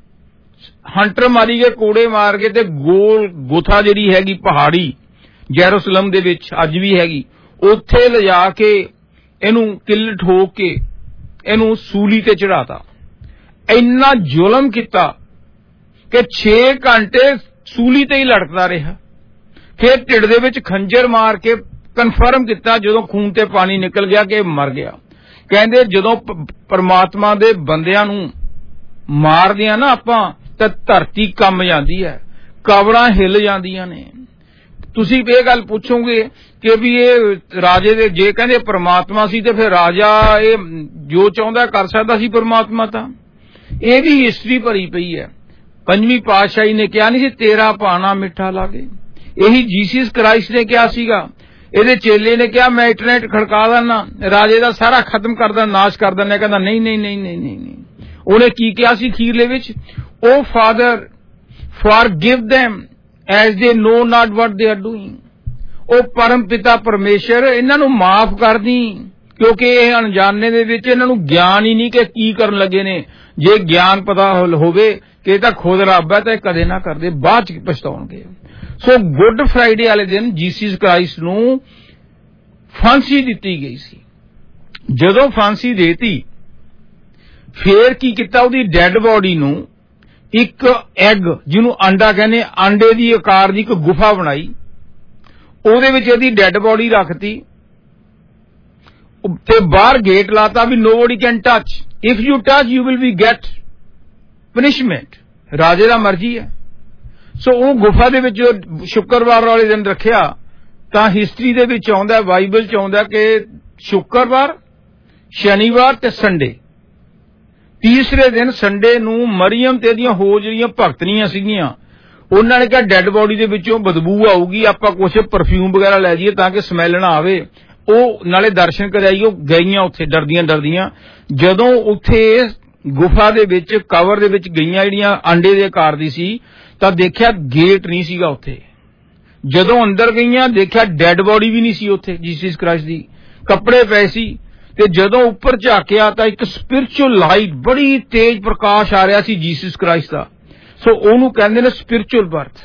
ਹੰਟਰ ਮਾਰੀ ਗਏ, ਕੋੜੇ ਮਾਰ ਕੇ, ਤੇ ਗੋਲ ਗੁਥਾ ਜਿਹੜੀ ਹੈਗੀ ਪਹਾੜੀ ਜੈਰੂਸਲਮ ਦੇ ਵਿੱਚ ਅੱਜ ਵੀ ਹੈਗੀ, ਉੱਥੇ ਲਿਜਾ ਕੇ ਇਹਨੂੰ ਕਿੱਲ ਠੋਕ ਕੇ ਇਹਨੂੰ ਸੂਲੀ ਤੇ ਚੜਾਤਾ। ਇੰਨਾ ਜ਼ੁਲਮ ਕੀਤਾ ਕਿ ਛੇ ਘੰਟੇ ਸੂਲੀ ਤੇ ਹੀ ਲਟਕਦਾ ਰਿਹਾ। ਫਿਰ ਢਿੱਡ ਦੇ ਵਿੱਚ ਖੰਜਰ ਮਾਰ ਕੇ ਕਨਫਰਮ ਕੀਤਾ, ਜਦੋਂ ਖੂਨ ਤੇ ਪਾਣੀ ਨਿਕਲ ਗਿਆ ਕਿ ਮਰ ਗਿਆ। ਕਹਿੰਦੇ ਜਦੋਂ ਪਰਮਾਤਮਾ ਦੇ ਬੰਦਿਆਂ ਨੂੰ ਮਾਰਦੇ ਆ ਨਾ ਆਪਾਂ, ਤਾਂ ਧਰਤੀ ਕੰਬ ਜਾਂਦੀ ਹੈ, ਕਬਰਾਂ ਹਿੱਲ ਜਾਂਦੀਆਂ ਨੇ। ਤੁਸੀਂ ਇਹ ਗੱਲ ਪੁੱਛੋਗੇ ਕਿ ਵੀ ਇਹ ਰਾਜੇ ਦੇ, ਜੇ ਕਹਿੰਦੇ ਪਰਮਾਤਮਾ ਸੀ ਤੇ ਫਿਰ ਰਾਜਾ ਇਹ ਜੋ ਚਾਹੁੰਦਾ ਕਰ ਸਕਦਾ ਸੀ ਪਰਮਾਤਮਾ ਤਾਂ। ਇਹ ਵੀ ਹਿਸਟਰੀ ਭਰੀ ਪਈ ਹੈ। ਪੰਜਵੀਂ ਪਾਤਸ਼ਾਹੀ ਨੇ ਕਿਹਾ ਨਹੀਂ ਸੀ ਤੇਰਾ ਭਾਣਾ ਮਿੱਠਾ ਲਾਗੇ, ਇਹੀ ਜੀਸਸ ਕ੍ਰਾइस्ट ਨੇ ਕਿਹਾ ਸੀਗਾ। ਇਹਦੇ ਚੇਲੇ ਨੇ ਕਿਹਾ ਮੈਂ ਇੰਟਰਨੈਟ ਖੜਕਾ ਦਿੰਦਾ, ਰਾਜੇ ਦਾ ਸਾਰਾ ਖਤਮ ਕਰ ਦਿੰਦਾ, ਨਾਸ਼ ਕਰ ਦਿੰਦਾ। ਕਹਿੰਦਾ ਨਹੀਂ ਨਹੀਂ ਨਹੀਂ ਨਹੀਂ ਨਹੀਂ। ਉਹਨੇ ਕੀ ਕਿਹਾ ਸੀ ਅਖੀਰਲੇ ਵਿੱਚ, O Father forgive them as they know not what they are doing। ਉਹ ਪਰਮ ਪਿਤਾ ਪਰਮੇਸ਼ਰ ਇਹਨਾਂ ਨੂੰ ਮਾਫ ਕਰ ਦੀ, ਕਿਉਂਕਿ ਇਹ ਅਣਜਾਣੇ ਦੇ ਵਿੱਚ ਇਹਨਾਂ ਨੂੰ ਗਿਆਨ ਹੀ ਨਹੀਂ ਕਿ ਕੀ ਕਰਨ ਲੱਗੇ ਨੇ। ਜੇ ਗਿਆਨ ਪਤਾ ਹੋਵੇ ਕਿ ਇਹ ਤਾਂ ਖੁਦ ਰੱਬ ਹੈ ਤਾਂ ਇਹ ਕਦੇ ਨਾ ਕਰਦੇ, ਬਾਅਦ ਚ ਪਛਤਾਉਣਗੇ। ਸੋ ਗੁੱਡ ਫਰਾਈਡੇ ਵਾਲੇ ਦਿਨ ਜੀਸਸ ਕ੍ਰਾइस्ट ਨੂੰ ਫਾਂਸੀ ਦਿੱਤੀ ਗਈ ਸੀ। ਜਦੋਂ ਫਾਂਸੀ ਦੇਤੀ, ਫੇਰ ਕੀ ਕੀਤਾ, ਉਹਦੀ ਡੈੱਡ ਬੋਡੀ ਨੂੰ ਇੱਕ ਐਗ, ਜਿਹਨੂੰ ਆਂਡਾ ਕਹਿੰਦੇ, ਆਂਡੇ ਦੀ ਆਕਾਰ ਦੀ ਇੱਕ ਗੁਫਾ ਬਣਾਈ, ਉਹਦੇ ਵਿੱਚ ਇਹਦੀ ਡੈੱਡ ਬੋਡੀ ਰੱਖਤੀ ਤੇ ਬਾਹਰ ਗੇਟ ਲਾਤਾ ਵੀ nobody can touch, if you touch you will be get punishment. ਰਾਜੇ ਦਾ ਮਰਜ਼ੀ ਹੈ। ਸੋ ਉਹ ਗੁਫਾ ਦੇ ਵਿੱਚ ਸ਼ੁੱਕਰਵਾਰ ਵਾਲੇ ਦਿਨ ਰੱਖਿਆ, ਤਾਂ ਹਿਸਟਰੀ ਦੇ ਵਿੱਚ ਆਉਂਦਾ, ਬਾਈਬਲ ਚ ਆਉਂਦਾ ਕਿ ਸ਼ੁੱਕਰਵਾਰ, ਸ਼ਨੀਵਾਰ ਤੇ ਸੰਡੇ, ਤੀਸਰੇ ਦਿਨ ਸੰਡੇ ਨੂੰ ਮਰੀਅਮ ਤੇ ਇਹਦੀਆਂ ਹੋਰ ਜਿਹੜੀਆਂ ਭਗਤਨੀਆਂ ਸੀਗੀਆਂ, ਉਹਨਾਂ ਨੇ ਕਿਹਾ ਡੈੱਡ ਬੋਡੀ ਦੇ ਵਿੱਚੋਂ ਬਦਬੂ ਆਊਗੀ, ਆਪਾਂ ਕੁਛ ਪਰਫਿਊਮ ਵਗੈਰਾ ਲੈ ਜਾਈਏ ਤਾਂ ਕਿ ਸਮੈਲ ਨਾ ਆਵੇ। ਉਹ ਨਾਲੇ ਦਰਸ਼ਨ ਕਰਾਈਏ। ਉਹ ਗਈਆਂ ਉੱਥੇ ਡਰਦੀਆਂ ਡਰਦੀਆਂ। ਜਦੋਂ ਉੱਥੇ ਗੁਫਾ ਦੇ ਵਿੱਚ ਕਵਰ ਦੇ ਵਿੱਚ ਗਈਆਂ ਜਿਹੜੀਆਂ ਆਂਡੇ ਦੇ ਆਕਾਰ ਦੀ ਸੀ, ਤਾਂ ਦੇਖਿਆ ਗੇਟ ਨਹੀਂ ਸੀਗਾ ਉੱਥੇ। ਜਦੋਂ ਅੰਦਰ ਗਈਆਂ ਦੇਖਿਆ ਡੈੱਡ ਬੋਡੀ ਵੀ ਨਹੀਂ ਸੀ ਉੱਥੇ ਜੀਸਸ ਕ੍ਰਾइस्ट ਦੀ, ਕੱਪੜੇ ਪਏ ਸੀ। ਤੇ ਜਦੋਂ ਉੱਪਰ ਝਾਕਿਆ ਤਾਂ ਇੱਕ ਸਪਿਰਚੁਅਲ ਲਾਈਟ, ਬੜੀ ਤੇਜ਼ ਪ੍ਰਕਾਸ਼ ਆ ਰਿਹਾ ਸੀ ਜੀਸਸ ਕ੍ਰਾइस्ट ਦਾ। ਸੋ ਉਹਨੂੰ ਕਹਿੰਦੇ ਨੇ ਸਪਿਰਚੁਅਲ ਬਰਥ।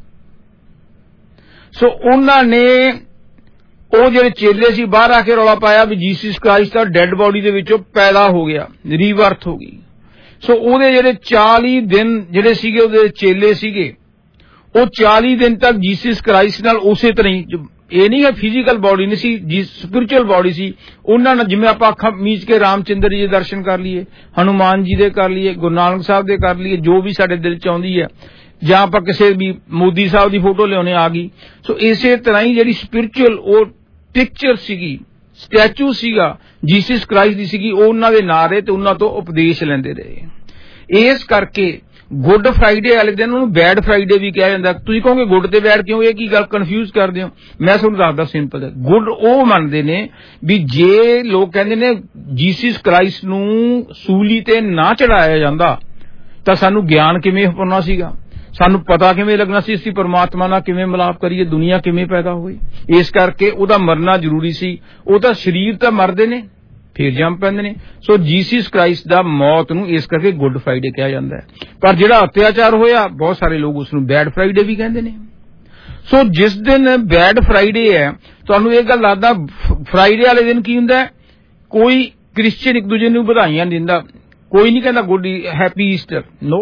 ਸੋ ਉਹਨਾਂ ਨੇ, ਉਹ ਜਿਹੜੇ ਚੇਲੇ ਸੀ ਬਾਹਰ ਆ ਕੇ ਰੌਲਾ ਪਾਇਆ ਵੀ ਜੀਸਸ ਕ੍ਰਾइस्ट ਦਾ ਡੈੱਡ ਬੋਡੀ ਦੇ ਵਿੱਚੋਂ ਪੈਦਾ ਹੋ ਗਿਆ, ਰੀਬਰਥ ਹੋ ਗਈ। ਸੋ ਉਹਦੇ ਜਿਹੜੇ ਚਾਲੀ ਦਿਨ ਜਿਹੜੇ ਸੀਗੇ ਉਹਦੇ ਚੇਲੇ ਸੀਗੇ, ਉਹ ਚਾਲੀ ਦਿਨ ਤੱਕ ਜੀਸਸ ਕ੍ਰਾਈਸਟ ਨਾਲ ਉਸੇ ਤਰ੍ਹਾਂ ਹੀ, ਇਹ ਨਹੀਂ ਹੈ ਫਿਜ਼ੀਕਲ ਬॉडी ਨਹੀਂ ਸੀ ਜੀ, ਸਪਿਰਿਚੁਅਲ ਬॉडी ਸੀ। ਉਹਨਾਂ ਨਾਲ ਜਿਵੇਂ ਆਪਾਂ ਅੱਖਾਂ ਮੀਚ ਕੇ ਰਾਮਚੰਦਰ ਜੀ ਦੇ ਦਰਸ਼ਨ ਕਰ ਲਈਏ, ਹਨੂਮਾਨ ਜੀ ਦੇ ਕਰ ਲਈਏ, ਗੁਰੂ ਨਾਨਕ ਸਾਹਿਬ ਦੇ ਕਰ ਲਈਏ, ਜੋ ਵੀ ਸਾਡੇ ਦਿਲ ਚ ਆਉਂਦੀ ਹੈ, ਜਾਂ ਆਪਾਂ ਕਿਸੇ ਵੀ ਮੋਦੀ ਸਾਹਿਬ ਦੀ ਫੋਟੋ ਲਿਆਉਣੇ ਆ ਗਈ। ਸੋ ਇਸੇ ਤਰ੍ਹਾਂ ਹੀ ਜਿਹੜੀ ਸਪਿਰਿਚੁਅਲ ਉਹ ਪਿਕਚਰ ਸੀਗੀ, ਸਟੈਚੂ ਸੀਗਾ ਜੀਸਸ ਕ੍ਰਾਈਸਟ ਦੀ ਸੀਗੀ, ਉਹ ਉਹਨਾਂ ਦੇ ਨਾਰੇ ਤੇ ਉਹਨਾਂ ਤੋਂ ਉਪਦੇਸ਼ ਲੈਂਦੇ ਰਹੇ। ਇਸ ਕਰਕੇ ਗੁੱਡ ਫਰਾਈਡੇ ਵਾਲੇ ਦਿਨ ਉਹਨੂੰ ਬੈਡ ਫਰਾਈਡੇ ਵੀ ਕਿਹਾ ਜਾਂਦਾ। ਤੁਸੀਂ ਕਹੋਗੇ ਗੁੱਡ ਤੇ ਬੈਡ ਕਿਉਂ, ਇਹ ਕੀ ਗੱਲ ਕਨਫਿਊਜ਼ ਕਰਦੇ ਹੋ? ਮੈਂ ਤੁਹਾਨੂੰ ਦੱਸਦਾ ਸਿੰਪਲ ਹੈ। ਗੁੱਡ ਉਹ ਮੰਨਦੇ ਨੇ ਵੀ ਜੇ ਲੋਕ ਕਹਿੰਦੇ ਨੇ ਜੀਸਸ ਕ੍ਰਾਈਸਟ ਨੂੰ ਸੂਲੀ ਤੇ ਨਾ ਚੜਾਇਆ ਜਾਂਦਾ ਤਾਂ ਸਾਨੂੰ ਗਿਆਨ ਕਿਵੇਂ ਪਾਉਣਾ ਸੀਗਾ, ਸਾਨੂੰ ਪਤਾ ਕਿਵੇਂ ਲੱਗਣਾ ਸੀ ਅਸੀਂ ਪਰਮਾਤਮਾ ਨਾਲ ਕਿਵੇਂ ਮਿਲਾਪ ਕਰੀਏ, ਦੁਨੀਆ ਕਿਵੇਂ ਪੈਦਾ ਹੋਈ। ਇਸ ਕਰਕੇ ਉਹਦਾ ਮਰਨਾ ਜ਼ਰੂਰੀ ਸੀ। ਉਹ ਤਾਂ ਸਰੀਰ ਤਾਂ ਮਰਦੇ ਨੇ ਫਿਰ ਜੰਮ ਪੈਂਦੇ ਨੇ। ਸੋ ਜੀਸਸ ਕ੍ਰਾਈਸਟ ਦਾ ਮੌਤ ਨੂੰ ਇਸ ਕਰਕੇ ਗੁੱਡ ਫਰਾਈਡੇ ਕਿਹਾ ਜਾਂਦਾ ਹੈ। ਪਰ ਜਿਹੜਾ ਅਤਿਆਚਾਰ ਹੋਇਆ ਬਹੁਤ ਸਾਰੇ ਲੋਕ ਉਸ ਨੂੰ ਬੈਡ ਫਰਾਈਡੇ ਵੀ ਕਹਿੰਦੇ ਨੇ। ਸੋ ਜਿਸ ਦਿਨ ਬੈਡ ਫਰਾਈਡੇ ਹੈ, ਤੁਹਾਨੂੰ ਇਹ ਗੱਲ ਦੱਸਦਾ, ਫਰਾਈਡੇ ਵਾਲੇ ਦਿਨ ਕੀ ਹੁੰਦਾ, ਕੋਈ ਕ੍ਰਿਸਚੀਅਨ ਇੱਕ ਦੂਜੇ ਨੂੰ ਵਧਾਈਆਂ ਦਿੰਦਾ, ਕੋਈ ਨਹੀਂ ਕਹਿੰਦਾ ਗੁੱਡ ਹੈਪੀ ਈਸਟਰ, ਨੋ,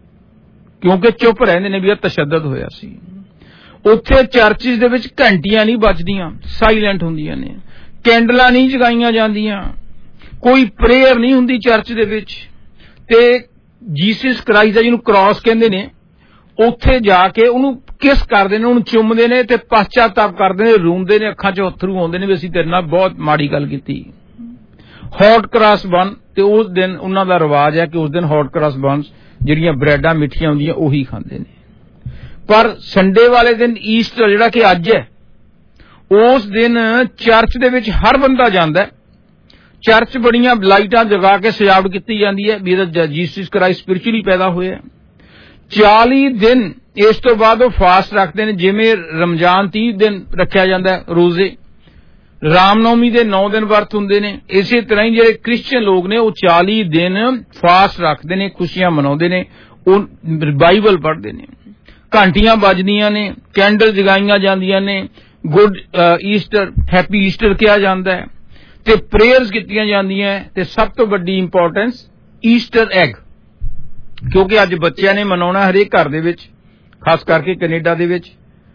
ਕਿਉਂਕਿ ਚੁੱਪ ਰਹਿੰਦੇ ਨੇ ਵੀ ਇਹ ਤਸ਼ੱਦਦ ਹੋਇਆ ਸੀ। ਉੱਥੇ ਚਰਚਿਸ ਦੇ ਵਿੱਚ ਘੰਟੀਆਂ ਨਹੀਂ ਵੱਜਦੀਆਂ, ਸਾਇਲੈਂਟ ਹੁੰਦੀਆਂ ਨੇ, ਕੈਂਡਲਾਂ ਨਹੀਂ ਜਗਾਈਆਂ ਜਾਂਦੀਆਂ, ਕੋਈ ਪ੍ਰੇਅਰ ਨਹੀਂ ਹੁੰਦੀ ਚਰਚ ਦੇ ਵਿੱਚ, ਤੇ ਜੀਸਸ ਕ੍ਰਾਈਸਟ ਦਾ ਜਿਹਨੂੰ ਕ੍ਰਾਸ ਕਹਿੰਦੇ ਨੇ ਉੱਥੇ ਜਾ ਕੇ ਉਹਨੂੰ ਕਿਸ ਕਰਦੇ ਨੇ, ਉਹਨੂੰ ਚੁੰਮਦੇ ਨੇ ਤੇ ਪਛਤਾਪ ਕਰਦੇ ਨੇ, ਰੋਂਦੇ ਨੇ, ਅੱਖਾਂ 'ਚ ਅੱਥਰੂ ਆਉਂਦੇ ਨੇ ਵੀ ਅਸੀਂ ਤੇਰੇ ਨਾਲ ਬਹੁਤ ਮਾੜੀ ਗੱਲ ਕੀਤੀ। ਹੌਟ ਕ੍ਰਾਸ ਬਨ, ਤੇ ਉਸ ਦਿਨ ਉਹਨਾਂ ਦਾ ਰਿਵਾਜ ਹੈ ਕਿ ਉਸ ਦਿਨ ਹੌਟ ਕ੍ਰਾਸ ਬਨਸ ਜਿਹੜੀਆਂ ਬ੍ਰੈਡਾਂ ਮਿੱਠੀਆਂ ਹੁੰਦੀਆਂ ਉਹੀ ਖਾਂਦੇ ਨੇ। ਪਰ ਸੰਡੇ ਵਾਲੇ ਦਿਨ ਈਸਟਰ ਜਿਹੜਾ ਕਿ ਅੱਜ ਹੈ, ਉਸ ਦਿਨ ਚਰਚ ਦੇ ਵਿੱਚ ਹਰ ਬੰਦਾ ਜਾਂਦਾ, ਚਰਚ ਬੜੀਆਂ ਲਾਈਟਾਂ ਜਗਾ ਕੇ ਸਜਾਵਟ ਕੀਤੀ ਜਾਂਦੀ ਹੈ ਵੀ ਇਹਦਾ ਜੀਸਸ ਕ੍ਰਾਈਸਟ ਸਪਿਰਿਚੁਅਲੀ ਪੈਦਾ ਹੋਇਆ। ਚਾਲੀ ਦਿਨ ਇਸ ਤੋਂ ਬਾਅਦ ਉਹ ਫਾਸਟ ਰੱਖਦੇ ਨੇ, ਜਿਵੇਂ ਰਮਜ਼ਾਨ ਤੀਹ ਦਿਨ ਰੱਖਿਆ ਜਾਂਦਾ ਰੋਜ਼ੇ, ਰਾਮਨੌਮੀ ਦੇ ਨੌ ਦਿਨ ਵਰਤ ਹੁੰਦੇ ਨੇ। ਇਸੇ ਤਰ੍ਹਾਂ ਹੀ ਜਿਹੜੇ ਕ੍ਰਿਸਚੀਅਨ ਲੋਕ ਨੇ ਉਹ ਚਾਲੀ ਦਿਨ ਫਾਸਟ ਰੱਖਦੇ ਨੇ, ਖੁਸ਼ੀਆਂ ਮਨਾਉਂਦੇ ਨੇ, ਉਹ ਬਾਈਬਲ ਪੜ੍ਹਦੇ ਨੇ, ਘੰਟੀਆਂ ਵੱਜਦੀਆਂ ਨੇ, ਕੈਂਡਲ ਜਗਾਈਆਂ ਜਾਂਦੀਆਂ ਨੇ, ਗੁੱਡ ਈਸਟਰ ਹੈਪੀ ਈਸਟਰ ਕਿਹਾ ਜਾਂਦਾ ਹੈ, ਤੇ ਪ੍ਰੇਅਰਸ ਕੀਤੀਆਂ ਜਾਂਦੀਆਂ, ਤੇ ਸਭ ਤੋਂ ਵੱਡੀ ਇੰਪੋਰਟੈਂਸ ਈਸਟਰ ਐਗ, ਕਿਉਂਕਿ ਅੱਜ ਬੱਚਿਆਂ ਨੇ ਮਨਾਉਣਾ ਹਰੇਕ ਘਰ ਦੇ ਵਿੱਚ, ਖਾਸ ਕਰਕੇ ਕੈਨੇਡਾ ਦੇ ਵਿੱਚ।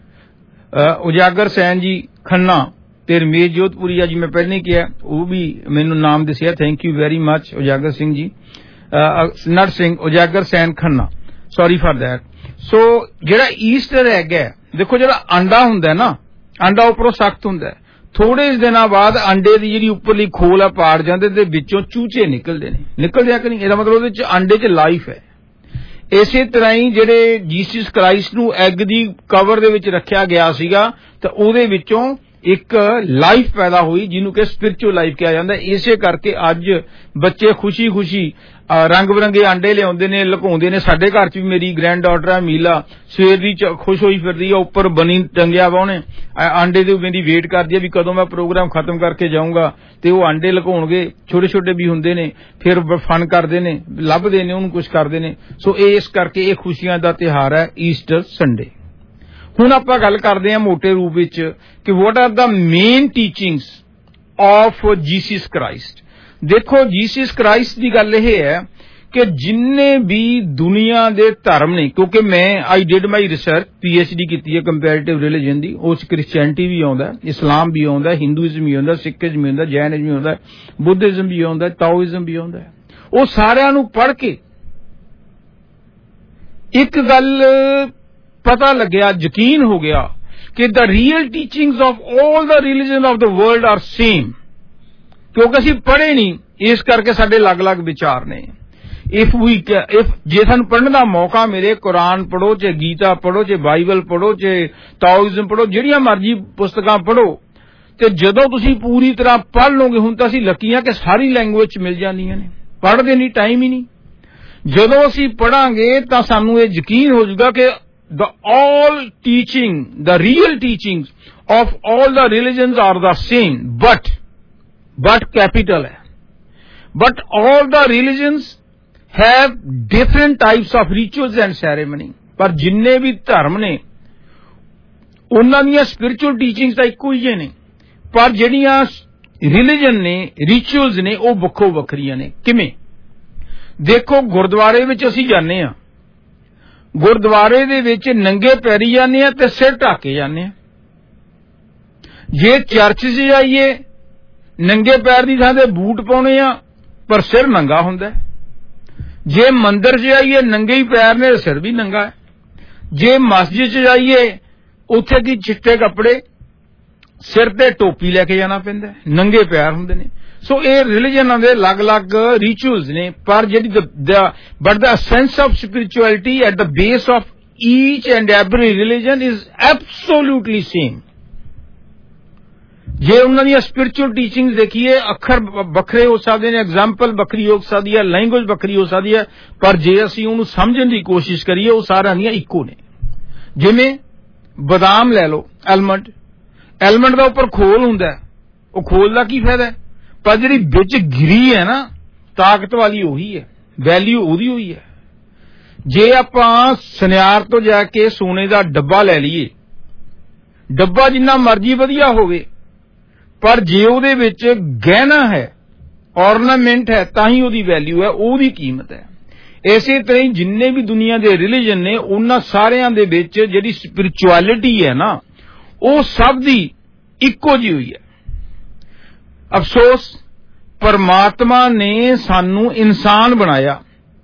ਉਜਾਗਰ ਸੈਨ ਜੀ ਖੰਨਾ ਤੇ ਰਮੇਸ਼ ਜੋਧਪੁਰੀ ਜੀ, ਮੈਂ ਪਹਿਲਾਂ ਹੀ ਕਿਹਾ, ਉਹ ਵੀ ਮੈਨੂੰ ਨਾਮ ਦੱਸਿਆ, ਥੈਂਕ ਯੂ ਵੈਰੀ ਮਚ ਉਜਾਗਰ Singh ji. Nar Singh Ujagar Sain Khanna, sorry for that. So ਜਿਹੜਾ ਈਸਟਰ ਐਗ ਹੈ, ਦੇਖੋ ਜਿਹੜਾ ਅੰਡਾ ਹੁੰਦਾ ਨਾ, ਅੰਡਾ ਉੱਪਰੋਂ ਸਖਤ ਹੁੰਦਾ, ਥੋੜੇ ਦਿਨਾਂ ਬਾਅਦ ਅੰਡੇ ਦੀ ਜਿਹੜੀ ਉੱਪਰਲੀ ਖੋਲ ਆ ਪਾੜ ਜਾਂਦੇ ਤੇ ਵਿੱਚੋਂ ਚੂਚੇ ਨਿਕਲਦੇ ਨੇ, ਨਿਕਲਦੇ ਆ ਕਿ ਨਹੀਂ, ਇਹਦਾ ਮਤਲਬ ਉਹਦੇ ਚ ਅੰਡੇ ਚ ਲਾਈਫ ਹੈ। ਇਸੇ ਤਰ੍ਹਾਂ ਹੀ ਜਿਹੜੇ ਜੀਸਸ ਕ੍ਰਾਈਸਟ ਨੂੰ ਐਗ ਦੀ ਕਵਰ ਦੇ ਵਿੱਚ ਰੱਖਿਆ ਗਿਆ ਸੀਗਾ ਤਾਂ ਉਹਦੇ ਵਿੱਚੋਂ ਇੱਕ ਲਾਈਫ ਪੈਦਾ ਹੋਈ ਜਿਹਨੂੰ ਕਿ ਸਪਿਰਿਚੁਅਲ ਲਾਈਫ ਕਿਹਾ ਜਾਂਦਾ। ਇਸੇ ਕਰਕੇ ਅੱਜ ਬੱਚੇ ਖੁਸ਼ੀ ਖੁਸ਼ੀ ਰੰਗ ਬਿਰੰਗੇ ਆਂਡੇ ਲਿਆਉਂਦੇ ਨੇ, ਲੁਕਾਉਂਦੇ ਨੇ। ਸਾਡੇ ਘਰ 'ਚ ਵੀ ਮੇਰੀ ਗ੍ਰੈਂਡ ਡਾਟਰ ਹੈ ਮੀਲਾ, ਸਵੇਰ ਦੀ ਖੁਸ਼ ਹੋਈ ਫਿਰਦੀ ਆ, ਉੱਪਰ ਬਨੀ ਟੰਗਿਆ ਵਾ ਉਹਨੇ, ਆਂਡੇ ਦੇ ਮੇਰੀ ਵੇਟ ਕਰਦੀ ਆ ਵੀ ਕਦੋਂ ਮੈਂ ਪ੍ਰੋਗਰਾਮ ਖਤਮ ਕਰਕੇ ਜਾਊਂਗਾ ਤੇ ਉਹ ਆਂਡੇ ਲੁਕਾਉਣਗੇ। ਛੋਟੇ ਛੋਟੇ ਵੀ ਹੁੰਦੇ ਨੇ, ਫਿਰ ਫਨ ਕਰਦੇ ਨੇ, ਲੱਭਦੇ ਨੇ ਉਹਨੂੰ, ਕੁਝ ਕਰਦੇ ਨੇ। ਸੋ ਇਸ ਕਰਕੇ ਇਹ ਖੁਸ਼ੀਆਂ ਦਾ ਤਿਉਹਾਰ ਹੈ ਈਸਟਰ ਸੰਡੇ। ਹੁਣ ਆਪਾਂ ਗੱਲ ਕਰਦੇ ਹਾਂ ਮੋਟੇ ਰੂਪ ਵਿੱਚ ਕਿ what are the main teachings of Jesus Christ. ਦੇਖੋ ਜੀਸਸ ਕ੍ਰਾਈਸਟ ਦੀ ਗੱਲ ਇਹ ਹੈ ਕਿ ਜਿੰਨੇ ਵੀ ਦੁਨੀਆ ਦੇ ਧਰਮ ਨੇ, ਕਿਉਂਕਿ ਮੈਂ I did my research, P H D ਕੀਤੀ ਹੈ ਕੰਪੈਰੀਟਿਵ ਰਿਲੀਜਨ ਦੀ, ਉਸ ਕ੍ਰਿਸਚੈਨਿਟੀ ਵੀ ਆਉਂਦਾ, ਇਸਲਾਮ ਵੀ ਆਉਂਦਾ, ਹਿੰਦੂਇਜ਼ਮ ਵੀ ਆਉਂਦਾ, ਸਿੱਖੀਜ਼ਮ ਵੀ ਆਉਂਦਾ, ਜੈਨਿਜ਼ਮ ਵੀ ਆਉਂਦਾ, ਬੁੱਧਿਜ਼ਮ ਵੀ ਆਉਂਦਾ, ਤਾਓਇਜ਼ਮ ਵੀ ਆਉਂਦਾ। ਉਹ ਸਾਰਿਆਂ ਨੂੰ ਪੜ੍ਹ ਕੇ ਇੱਕ ਗੱਲ ਪਤਾ ਲੱਗਿਆ, ਯਕੀਨ ਹੋ ਗਿਆ ਕਿ the real teachings of all the religions of the world are same। ਕਿਉਂਕਿ ਅਸੀਂ ਪੜ੍ਹੇ ਨਹੀਂ, ਇਸ ਕਰਕੇ ਸਾਡੇ ਅਲੱਗ-ਅਲੱਗ ਵਿਚਾਰ ਨੇ। ਇਫ ਵੀ ਇਫ ਜੇ ਸਾਨੂੰ ਪੜ੍ਹਨ ਦਾ ਮੌਕਾ ਮਿਲੇ, ਕੁਰਾਨ ਪੜ੍ਹੋ, ਚਾਹੇ ਗੀਤਾ ਪੜ੍ਹੋ, ਚਾਹੇ ਬਾਈਬਲ ਪੜ੍ਹੋ, ਚਾਹੇ ਤਾਓਇਜ਼ਮ ਪੜ੍ਹੋ, ਜਿਹੜੀਆਂ ਮਰਜ਼ੀ ਪੁਸਤਕਾਂ ਪੜ੍ਹੋ, ਤੇ ਜਦੋਂ ਤੁਸੀਂ ਪੂਰੀ ਤਰ੍ਹਾਂ ਪੜ੍ਹ ਲਓਗੇ, ਹੁਣ ਤਾਂ ਅਸੀਂ ਲੱਕੀ ਹਾਂ ਕਿ ਸਾਰੀ ਲੈਂਗੁਏਜ 'ਚ ਮਿਲ ਜਾਂਦੀਆਂ ਨੇ, ਪੜ੍ਹਦੇ ਨਹੀਂ, ਟਾਈਮ ਹੀ ਨਹੀਂ। ਜਦੋਂ ਅਸੀਂ ਪੜ੍ਹਾਂਗੇ ਤਾਂ ਸਾਨੂੰ ਇਹ ਯਕੀਨ ਹੋ ਜਾਊਗਾ ਕਿ the all teaching, the real teachings of all the religions are the same, but but capital hai, but all the religions have different types of rituals and ceremony। ਪਰ ਜਿੰਨੇ ਵੀ ਧਰਮ ਨੇ ਉਹਨਾਂ ਦੀਆਂ spiritual teachings ਤਾਂ ਇੱਕੋ ਹੀ ਨੇ, ਪਰ ਜਿਹੜੀਆਂ religion ਨੇ, rituals ਨੇ, ਉਹ ਵੱਖੋ ਵੱਖਰੀਆਂ ਨੇ। ਕਿਵੇਂ? ਦੇਖੋ ਗੁਰਦੁਆਰੇ ਵਿੱਚ ਅਸੀਂ ਜਾਂਦੇ ਹਾਂ, ਗੁਰਦੁਆਰੇ ਦੇ ਵਿੱਚ ਨੰਗੇ ਪੈਰੀ ਜਾਂਦੇ ਆ ਤੇ ਸਿਰ ਢੱਕੇ ਜਾਂਦੇ ਆ। ਜੇ ਚਰਚ 'ਚ ਜਾਈਏ ਨੰਗੇ ਪੈਰ ਦੀ ਥਾਂ ਤੇ ਬੂਟ ਪਾਉਣੇ ਆ ਪਰ ਸਿਰ ਨੰਗਾ ਹੁੰਦਾ। ਜੇ ਮੰਦਿਰ 'ਚ ਜਾਈਏ ਨੰਗੇ ਹੀ ਪੈਰ ਨੇ, ਸਿਰ ਵੀ ਨੰਗਾ ਹੈ। ਜੇ ਮਸਜਿਦ 'ਚ ਜਾਈਏ ਉੱਥੇ ਕੀ ਚਿੱਟੇ ਕੱਪੜੇ, ਸਿਰ ਤੇ ਟੋਪੀ ਲੈ ਕੇ ਜਾਣਾ ਪੈਂਦਾ, ਨੰਗੇ ਪੈਰ ਹੁੰਦੇ ਨੇ। ਸੋ ਇਹ ਰਿਲੀਜਨਾਂ ਦੇ ਅਲੱਗ-ਅਲੱਗ ਰਿਚੁਅਲਸ ਨੇ, ਪਰ ਜਿਹੜੀ but the sense of spirituality at the base of each and every religion is absolutely same. ਜੇ ਉਹਨਾਂ ਦੀਆਂ ਸਪਿਰਿਚੁਅਲ ਟੀਚਿੰਗਸ ਦੇਖੀਏ, ਅੱਖਰ ਵੱਖਰੇ ਹੋ ਸਕਦੇ ਨੇ, ਐਗਜ਼ਾਮਪਲ ਵੱਖਰੀ ਹੋ ਸਕਦੀ ਹੈ, ਲੈਂਗੁਏਜ ਵੱਖਰੀ ਹੋ ਸਕਦੀ ਹੈ, ਪਰ ਜੇ ਅਸੀਂ ਉਹਨੂੰ ਸਮਝਣ ਦੀ ਕੋਸ਼ਿਸ਼ ਕਰੀਏ ਉਹ ਸਾਰਿਆਂ ਦੀਆਂ ਇੱਕੋ ਨੇ। ਜਿਵੇਂ ਬਦਾਮ ਲੈ ਲਓ, ਐਲਮੰਡ, ਐਲਮੰਡ ਦਾ ਉੱਪਰ ਖੋਲ ਹੁੰਦਾ, ਉਹ ਖੋਲ ਦਾ ਕੀ ਫਾਇਦਾ, ਪਰ ਜਿਹੜੀ ਵਿੱਚ ਗਿਰੀ ਹੈ ਨਾ ਤਾਕਤ ਵਾਲੀ ਉਹੀ ਹੈ, ਵੈਲਿਊ ਉਹਦੀ ਹੋਈ ਹੈ। ਜੇ ਆਪਾਂ ਸੁਨਿਆਰ ਤੋਂ ਜਾ ਕੇ ਸੋਨੇ ਦਾ ਡੱਬਾ ਲੈ ਲਈਏ, ਡੱਬਾ ਜਿੰਨਾ ਮਰਜ਼ੀ ਵਧੀਆ ਹੋਵੇ, ਪਰ ਜੇ ਉਹਦੇ ਵਿੱਚ ਗਹਿਣਾ ਹੈ, ਔਰਨਾਮੈਂਟ ਹੈ, ਤਾਂ ਹੀ ਉਹਦੀ ਵੈਲਿਊ ਹੈ, ਉਹਦੀ ਕੀਮਤ ਹੈ। ਇਸੇ ਤਰ੍ਹਾਂ ਹੀ ਜਿੰਨੇ ਵੀ ਦੁਨੀਆ ਦੇ ਰਿਲੀਜਨ ਨੇ, ਉਹਨਾਂ ਸਾਰਿਆਂ ਦੇ ਵਿੱਚ ਜਿਹੜੀ ਸਪਿਰਿਚੁਅਲਿਟੀ ਹੈ ਨਾ, ਉਹ ਸਭ ਦੀ ਇੱਕੋ ਜਿਹੀ ਹੋਈ ਹੈ। ਅਫਸੋਸ, ਪਰਮਾਤਮਾ ਨੇ ਸਾਨੂੰ ਇਨਸਾਨ ਬਣਾਇਆ।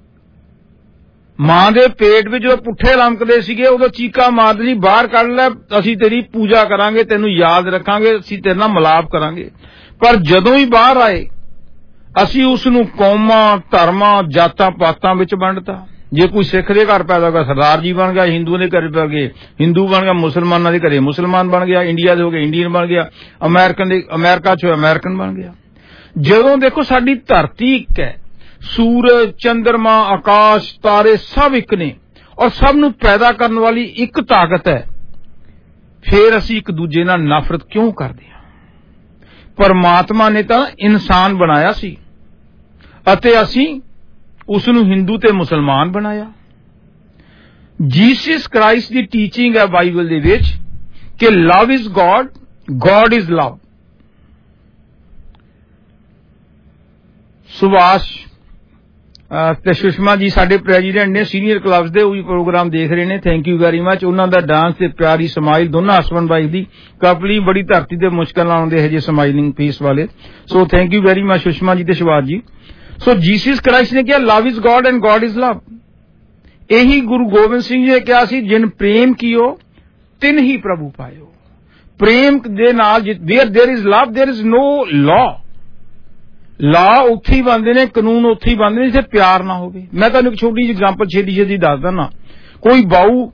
ਮਾਂ ਦੇ ਪੇਟ ਵਿੱਚ ਜਦੋਂ ਪੁੱਠੇ ਲੰਕਦੇ ਸੀਗੇ ਉਦੋਂ ਚੀਕਾਂ ਮਾਰਦੇ ਸੀ, ਬਾਹਰ ਕੱਢ ਲੈ, ਅਸੀਂ ਤੇਰੀ ਪੂਜਾ ਕਰਾਂਗੇ, ਤੈਨੂੰ ਯਾਦ ਰੱਖਾਂਗੇ, ਅਸੀਂ ਤੇਰੇ ਨਾਲ ਮਿਲਾਪ ਕਰਾਂਗੇ। ਪਰ ਜਦੋਂ ਹੀ ਬਾਹਰ ਆਏ ਅਸੀਂ ਉਸ ਨੂੰ ਕੌਮਾਂ, ਧਰਮਾਂ, ਜਾਤਾਂ ਪਾਤਾਂ ਵਿੱਚ ਵੰਡਤਾ। ਜੇ ਕੋਈ ਸਿੱਖ ਦੇ ਘਰ ਪੈਦਾ ਹੋ ਗਿਆ ਸਰਦਾਰ ਜੀ ਬਣ ਗਿਆ, ਹਿੰਦੂ ਦੇ ਘਰ ਪੈ ਗਏ ਹਿੰਦੂ ਬਣ ਗਿਆ, ਮੁਸਲਮਾਨਾਂ ਦੇ ਘਰੇ ਮੁਸਲਮਾਨ ਬਣ ਗਿਆ, ਇੰਡੀਆ ਦੇ ਹੋ ਗਏ ਇੰਡੀਅਨ ਬਣ ਗਿਆ, ਅਮਰੀਕਨ ਦੇ ਅਮਰੀਕਾ 'ਚ ਅਮਰੀਕਨ ਬਣ ਗਿਆ। ਜਦੋਂ ਦੇਖੋ ਸਾਡੀ ਧਰਤੀ ਇੱਕ ਹੈ, ਸੂਰਜ, ਚੰਦਰਮਾ, ਆਕਾਸ਼, ਤਾਰੇ ਸਭ ਇੱਕ ਨੇ, ਔਰ ਸਭ ਨੂੰ ਪੈਦਾ ਕਰਨ ਵਾਲੀ ਇੱਕ ਤਾਕਤ ਹੈ, ਫਿਰ ਅਸੀਂ ਇੱਕ ਦੂਜੇ ਨਾਲ ਨਫ਼ਰਤ ਕਿਉਂ ਕਰਦੇ ਹਾਂ? ਪਰਮਾਤਮਾ ਨੇ ਤਾਂ ਇਨਸਾਨ ਬਣਾਇਆ ਸੀ ਅਤੇ ਅਸੀਂ ਉਸ ਨੂੰ ਹਿੰਦੂ ਤੇ ਮੁਸਲਮਾਨ ਬਣਾਇਆ। ਜੀਸਸ ਕ੍ਰਾਈਸਟ ਦੀ ਟੀਚਿੰਗ ਹੈ ਬਾਈਬਲ ਦੇ ਵਿੱਚ ਕਿ love is God, God is love. Subhash ਤੇ ਸੁਸ਼ਮਾ ਜੀ ਸਾਡੇ ਪ੍ਰੈਜ਼ੀਡੈਂਟ ਨੇ, ਸੀਨੀਅਰ ਕਲੱਬਸ ਦੇ, ਉਹ ਵੀ ਪ੍ਰੋਗਰਾਮ ਦੇਖ ਰਹੇ ਨੇ, ਥੈਂਕ ਯੂ ਵੈਰੀ ਮਚ। ਉਹਨਾਂ ਦਾ ਡਾਂਸ ਤੇ ਪਿਆਰੀ ਸਮਾਈਲ, ਦੋਨਾਂ ਹਸਬੈਂਡ ਵਾਈਫ ਦੀ ਕਪਲੀ ਬੜੀ ਧਰਤੀ ਤੇ ਮੁਸ਼ਕਲ ਨਾਲ ਆਉਂਦੇ ਹਜੇ ਸਮਾਈਲਿੰਗ ਫੇਸ ਵਾਲੇ। So thank you very much Sushma ji ਤੇ Subhash ji. So Jesus Christ ਨੇ ਕਿਹਾ love is God and God is love. ਇਹੀ ਗੁਰੂ ਗੋਬਿੰਦ ਸਿੰਘ ਜੀ ਨੇ ਕਿਹਾ ਸੀ, ਜਿਨ ਪ੍ਰੇਮ ਕੀਓ ਤਿਨ ਹੀ ਪ੍ਰਭੂ ਪਾਇਓ। ਪ੍ਰੇਮ ਦੇ ਨਾਲ wear there is love there is no law. ਲਾ ਉੱਥੇ ਹੀ ਬਣਦੇ ਨੇ, ਕਾਨੂੰਨ ਉੱਥੇ ਹੀ ਬਣਦੇ ਨੇ ਜਿੱਥੇ ਪਿਆਰ ਨਾ ਹੋਵੇ। ਮੈਂ ਤੁਹਾਨੂੰ ਇੱਕ ਛੋਟੀ ਜਿਹੀ ਐਗਜ਼ਾਮਪਲ ਛੇਤੀ ਛੇਤੀ ਦੱਸ ਦਿੰਦਾ। ਕੋਈ ਬਾਊ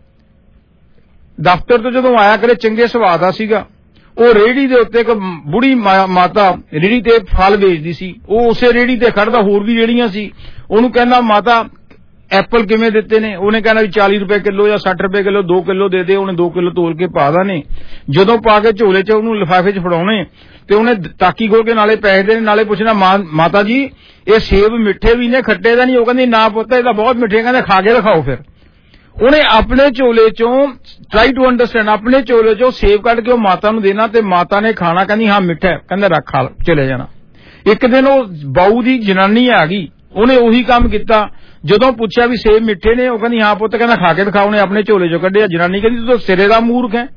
ਦਫ਼ਤਰ ਤੋਂ ਜਦੋਂ ਆਇਆ ਕਰੇ ਚੰਗੇ ਸੁਭਾਅ ਦਾ ਸੀਗਾ, ਉਹ ਰੇਹੜੀ ਦੇ ਉੱਤੇ ਇੱਕ ਬੁੜੀ ਮਾਤਾ ਰੇਹੜੀ ਤੇ ਫਲ ਵੇਚਦੀ ਸੀ, ਉਹ ਉਸੇ ਰੇਹੜੀ ਤੇ ਖੜਦਾ, ਹੋਰ ਵੀ ਰੇਹੜੀਆਂ ਸੀ। ਉਹਨੂੰ ਕਹਿੰਦਾ ਮਾਤਾ ਐਪਲ ਕਿਵੇਂ ਦਿੱਤੇ ਨੇ? ਉਹਨੇ ਕਹਿੰਦਾ ਵੀ ਚਾਲੀ ਰੁਪਏ ਕਿਲੋ ਜਾਂ ਸੱਠ ਰੁਪਏ ਕਿਲੋ, ਦੋ ਕਿਲੋ ਦੇ ਦੇ। ਉਹਨੇ ਦੋ ਕਿਲੋ ਤੋਲ ਕੇ ਪਾ ਦੇਣੇ। ਜਦੋਂ ਪਾ ਕੇ ਝੋਲੇ 'ਚ ਉਹਨੂੰ ਲਿਫਾਫੇ 'ਚ ਫੜਾਉਣੇ ਤੇ ਉਹਨੇ ਤਾਕੀ ਖੋਲ ਕੇ ਨਾਲੇ ਪੈਸੇ ਦੇਣੇ, ਨਾਲੇ ਪੁੱਛਣਾ ਮਾਤਾ ਜੀ ਇਹ ਸੇਬ ਮਿੱਠੇ ਵੀ ਨੇ, ਖੱਟੇ ਦਾ ਨਹੀਂ? ਉਹ ਕਹਿੰਦੀ ਨਾ ਪੁੱਤ ਇਹ ਤਾਂ ਬਹੁਤ ਮਿੱਠੇ। ਕਹਿੰਦੇ ਖਾ ਕੇ ਦਿਖਾਓ। ਫਿਰ ਉਹਨੇ ਆਪਣੇ ਝੋਲੇ 'ਚੋਂ ਟਰਾਈ ਟੂ ਅੰਡਰਸਟੈਂਡ, ਆਪਣੇ ਝੋਲੇ 'ਚੋਂ ਸੇਬ ਕੱਢ ਕੇ ਉਹ ਮਾਤਾ ਨੂੰ ਦੇਣਾ ਤੇ ਮਾਤਾ ਨੇ ਖਾਣਾ, ਕਹਿੰਦੀ ਹਾਂ ਮਿੱਠਾ। ਕਹਿੰਦਾ ਰੱਖ ਖਾ ਚਲੇ ਜਾਣਾ। ਇੱਕ ਦਿਨ ਉਹ ਬਾਊ ਦੀ ਜਨਾਨੀ ਆ ਗਈ, ਉਹਨੇ ਉਹੀ ਕੰਮ ਕੀਤਾ। ਜਦੋਂ ਪੁੱਛਿਆ ਵੀ ਸੇਬ ਮਿੱਠੇ ਨੇ, ਉਹ ਕਹਿੰਦੀ ਹਾਂ ਪੁੱਤ। ਕਹਿੰਦਾ ਖਾ ਕੇ ਦਿਖਾਓ। ਉਹਨੇ ਆਪਣੇ ਝੋਲੇ 'ਚੋਂ ਕੱਢਿਆ। ਜਨਾਨੀ ਕਹਿੰਦੀ ਤੂੰ ਸਿਰੇ ਦਾ ਮੂਰਖ ਹੈ,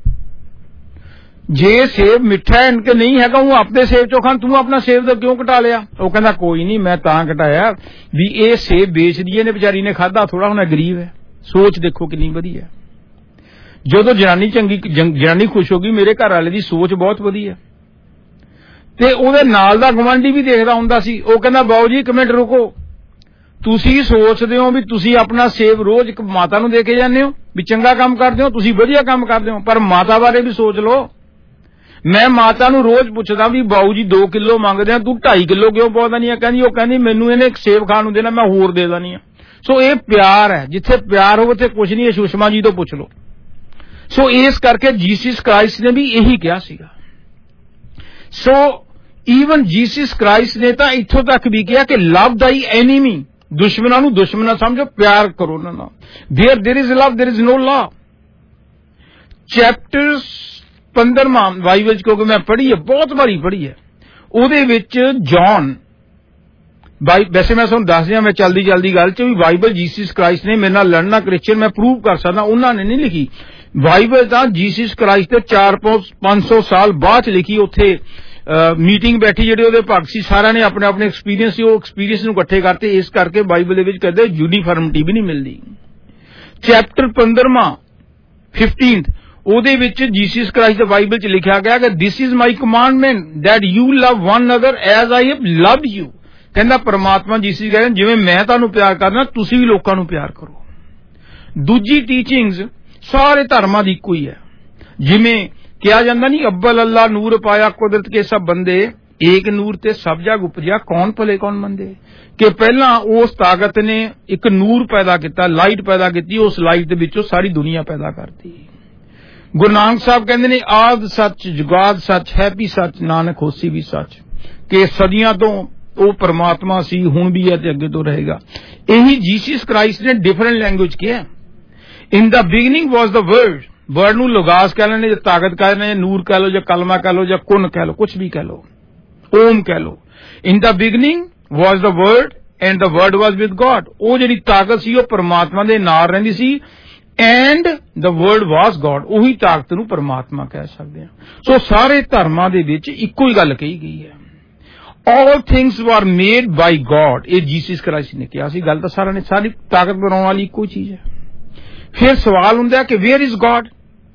ਜੇ ਸੇਬ ਮਿੱਠਾ ਹੈ ਕਿ ਨਹੀਂ ਹੈਗਾ ਉਹ ਆਪਣੇ ਸੇਬ 'ਚੋਂ ਖਾਣ, ਤੂੰ ਆਪਣਾ ਸੇਬ ਦਾ ਕਿਉਂ ਘਟਾ ਲਿਆ? ਉਹ ਕਹਿੰਦਾ ਕੋਈ ਨਹੀਂ, ਮੈਂ ਤਾਂ ਘਟਾਇਆ ਵੀ ਇਹ ਸੇਬ ਵੇਚਦੀ ਨੇ, ਵਿਚਾਰੀ ਨੇ ਖਾਧਾ ਥੋੜਾ, ਹੁਣ ਗਰੀਬ ਹੈ। ਸੋਚ ਦੇਖੋ ਕਿੰਨੀ ਵਧੀਆ। ਜਦੋਂ ਜਨਾਨੀ ਚੰਗੀ, ਜਨਾਨੀ ਖੁਸ਼ ਹੋ ਗਈ, ਮੇਰੇ ਘਰ ਵਾਲੇ ਦੀ ਸੋਚ ਬਹੁਤ ਵਧੀਆ। ਤੇ ਉਹਦੇ ਨਾਲ ਦਾ ਗੁਆਂਢੀ ਵੀ ਦੇਖਦਾ ਹੁੰਦਾ ਸੀ। ਉਹ ਕਹਿੰਦਾ ਬਾਊ ਜੀ ਇੱਕ ਮਿੰਟ ਰੁਕੋ, ਤੁਸੀਂ ਸੋਚਦੇ ਹੋ ਵੀ ਤੁਸੀਂ ਆਪਣਾ ਸੇਬ ਰੋਜ਼ ਇੱਕ ਮਾਤਾ ਨੂੰ ਦੇ ਕੇ ਜਾਂਦੇ ਹੋ, ਵੀ ਚੰਗਾ ਕੰਮ ਕਰਦੇ ਹੋ, ਤੁਸੀਂ ਵਧੀਆ ਕੰਮ ਕਰਦੇ ਹੋ, ਪਰ ਮਾਤਾ ਬਾਰੇ ਵੀ ਸੋਚ ਲਓ। ਮੈਂ ਮਾਤਾ ਨੂੰ ਰੋਜ਼ ਪੁੱਛਦਾ ਵੀ ਬਾਊ ਜੀ ਦੋ ਕਿਲੋ ਮੰਗਦੇ ਆ, ਤੂੰ ਢਾਈ ਕਿਲੋ ਕਿਉਂ ਪਾਉਂਦਾ ਨਹੀਂ ਆ? ਕਹਿੰਦੀ ਉਹ ਕਹਿੰਦੀ ਮੈਨੂੰ ਇਹਨੇ ਇੱਕ ਸੇਬ ਖਾਣ ਨੂੰ ਦੇਣਾ, ਮੈਂ ਹੋਰ ਦੇ ਦੇਣੀ ਆ। ਸੋ ਇਹ ਪਿਆਰ ਹੈ। ਜਿੱਥੇ ਪਿਆਰ ਹੋਵੇ ਉੱਥੇ ਕੁਝ ਨਹੀਂ ਹੈ। ਸੁਸ਼ਮਾ ਜੀ ਤੋਂ ਪੁੱਛ ਲਓ। ਸੋ ਇਸ ਕਰਕੇ ਜੀਸਸ ਕ੍ਰਾਈਸਟ ਨੇ ਵੀ ਇਹੀ ਕਿਹਾ ਸੀਗਾ। ਸੋ ਈਵਨ ਜੀਸਸ ਕ੍ਰਾਈਸਟ ਨੇ ਤਾਂ ਇੱਥੋਂ ਤੱਕ ਵੀ ਕਿਹਾ ਕਿ ਲਵ दाई ਐਨੀਮੀ, ਦੁਸ਼ਮਣਾਂ ਨੂੰ ਦੁਸ਼ਮਣ ਨਾ ਸਮਝੋ, ਪਿਆਰ ਕਰੋ ਉਹਨਾਂ ਨਾਲ। There there is love there is no law. Chapter ਪੰਦਰਵਾਂ ਬਾਈਬਲ 'ਚ, ਕਿਉਂਕਿ ਮੈਂ ਪੜ੍ਹੀ ਹੈ, ਬਹੁਤ ਵਾਰੀ ਪੜ੍ਹੀ ਹੈ, ਉਹਦੇ ਵਿੱਚ ਜੌਨ ਬਾਈ ਵੈਸੇ ਮੈਂ ਤੁਹਾਨੂੰ ਦੱਸ ਦਿਆਂ, ਮੈਂ ਚਲਦੀ ਚਲਦੀ ਗੱਲ ਚ ਵੀ ਬਾਈਬਲ ਜੀਸਸ ਕ੍ਰਾਈਸਟ ਨੇ ਮੇਰੇ ਨਾਲ ਲੜਨਾ ਕ੍ਰਿਸਚੀਅਨ ਮੈਂ ਪ੍ਰੂਵ ਕਰ ਸਕਦਾ, ਉਹਨਾਂ ਨੇ ਨਹੀਂ ਲਿਖੀ। ਬਾਈਬਲ ਤਾਂ ਜੀਸਸ ਕ੍ਰਾਈਸਟ ਤੇ ਚਾਰ ਪੰਜ ਸੌ ਸਾਲ ਬਾਅਦ ਚ ਲਿਖੀ। ਉੱਥੇ ਮੀਟਿੰਗ ਬੈਠੀ ਜਿਹੜੇ ਉਹਦੇ ਭਗਤ ਸੀ, ਸਾਰਿਆਂ ਨੇ ਆਪਣੇ ਆਪਣੇ ਐਕਸਪੀਰੀਅੰਸ ਸੀ, ਉਹ ਐਕਸਪੀਰੀਅੰਸ ਨੂੰ ਇਕੱਠੇ ਕਰਤੇ। ਇਸ ਕਰਕੇ ਬਾਈਬਲ ਦੇ ਵਿੱਚ ਕਹਿੰਦੇ ਯੂਨੀਫਾਰਮਿਟੀ ਵੀ ਨਹੀਂ ਮਿਲਦੀ। ਚੈਪਟਰ ਪੰਦਰਵਾਂ ਫਿਫਟੀਨਥ ਉਹਦੇ ਵਿੱਚ ਜੀਸਸ ਕ੍ਰਾਈਸਟ ਦੇ ਬਾਈਬਲ ਚ ਲਿਖਿਆ ਗਿਆ ਕਿ this is my commandment that you love one another as I have loved you. ਕਹਿੰਦਾ ਪਰਮਾਤਮਾ ਜੀਸਸ ਕਹਿੰਦੇ ਜਿਵੇਂ ਮੈਂ ਤੁਹਾਨੂੰ ਪਿਆਰ ਕਰਦਾ ਤੁਸੀਂ ਵੀ ਲੋਕਾਂ ਨੂੰ ਪਿਆਰ ਕਰੋ। ਦੂਜੀ ਟੀਚਿੰਗਸ ਸਾਰੇ ਧਰਮਾਂ ਦੀ ਇੱਕੋ ਹੀ ਹੈ। ਜਿਵੇਂ ਕਿਹਾ ਜਾਂਦਾ ਨਹੀਂ ਅੱਬਲ ਅੱਲਾ ਨੂਰ ਪਾਇਆ ਕੁਦਰਤ ਕੇ ਸਭ ਬੰਦੇ ਏਕ ਨੂਰ ਤੇ ਸਭ ਜਗ ਉਪਜਿਆ ਕੌਣ ਭਲੇ ਕੌਣ ਮੰਦੇ, ਕਿ ਪਹਿਲਾਂ ਉਸ ਤਾਕਤ ਨੇ ਇੱਕ ਨੂਰ ਪੈਦਾ ਕੀਤਾ, ਲਾਈਟ ਪੈਦਾ ਕੀਤੀ, ਉਸ ਲਾਈਟ ਦੇ ਵਿੱਚੋਂ ਸਾਰੀ ਦੁਨੀਆ ਪੈਦਾ ਕਰਤੀ। ਗੁਰੂ ਨਾਨਕ ਸਾਹਿਬ ਕਹਿੰਦੇ ਨੇ ਆਦ ਸੱਚ ਜੁਗਾਦ ਸੱਚ ਹੈ ਵੀ ਸੱਚ ਨਾਨਕ ਹੋਸੀ ਵੀ ਸੱਚ, ਕਿ ਸਦੀਆਂ ਤੋਂ ਉਹ ਪਰਮਾਤਮਾ ਸੀ, ਹੁਣ ਵੀ ਹੈ ਤੇ ਅੱਗੇ ਤੋਂ ਰਹੇਗਾ। ਇਹੀ ਜੀਸਸ ਕ੍ਰਾਈਸਟ ਨੇ ਡਿਫਰੈਂਟ ਲੈਂਗੁਏਜ ਕਿਹਾ। In the beginning was the word, word ਨੂੰ ਲੋਗਾਸ ਕਹਿ ਲੈਣੇ, ਜਾਂ ਤਾਕਤ ਕਹਿ ਲੈਣੇ, ਨੂਰ ਕਹਿ ਲੋ, ਜਾਂ ਕਲਮਾ ਕਹਿ ਲੋ, ਜਾਂ ਕੁਨ ਕਹਿ ਲੋ, ਕੁਛ ਵੀ ਕਹਿ ਲੋ, ਓਮ ਕਹਿ ਲੋ। In the beginning was the word and the word was with God. ਉਹ ਜਿਹੜੀ ਤਾਕਤ ਸੀ ਉਹ ਪਰਮਾਤਮਾ ਦੇ ਨਾਲ ਰਹਿੰਦੀ ਸੀ। And the word was God, ਉਹੀ ਤਾਕਤ ਨੂੰ ਪਰਮਾਤਮਾ ਕਹਿ ਸਕਦੇ ਹਾਂ। ਸੋ ਸਾਰੇ ਧਰਮਾਂ ਦੇ ਵਿੱਚ ਇੱਕੋ ਹੀ ਗੱਲ ਕਹੀ ਗਈ ਹੈ। All things were made by God, ਇਹ ਜੀਸਸ ਕ੍ਰਾਈਸਟ ਨੇ ਕਿਹਾ ਸੀ। ਗੱਲ ਤਾਂ ਸਾਰਿਆਂ ਨੇ, ਸਾਰੀ ਤਾਕਤ ਬਣਾਉਣ ਵਾਲੀ ਇੱਕੋ ਚੀਜ਼ ਹੈ। ਫਿਰ ਸਵਾਲ ਹੁੰਦਾ ਕਿ ਵੇਅਰ ਇਜ਼ ਗॉड?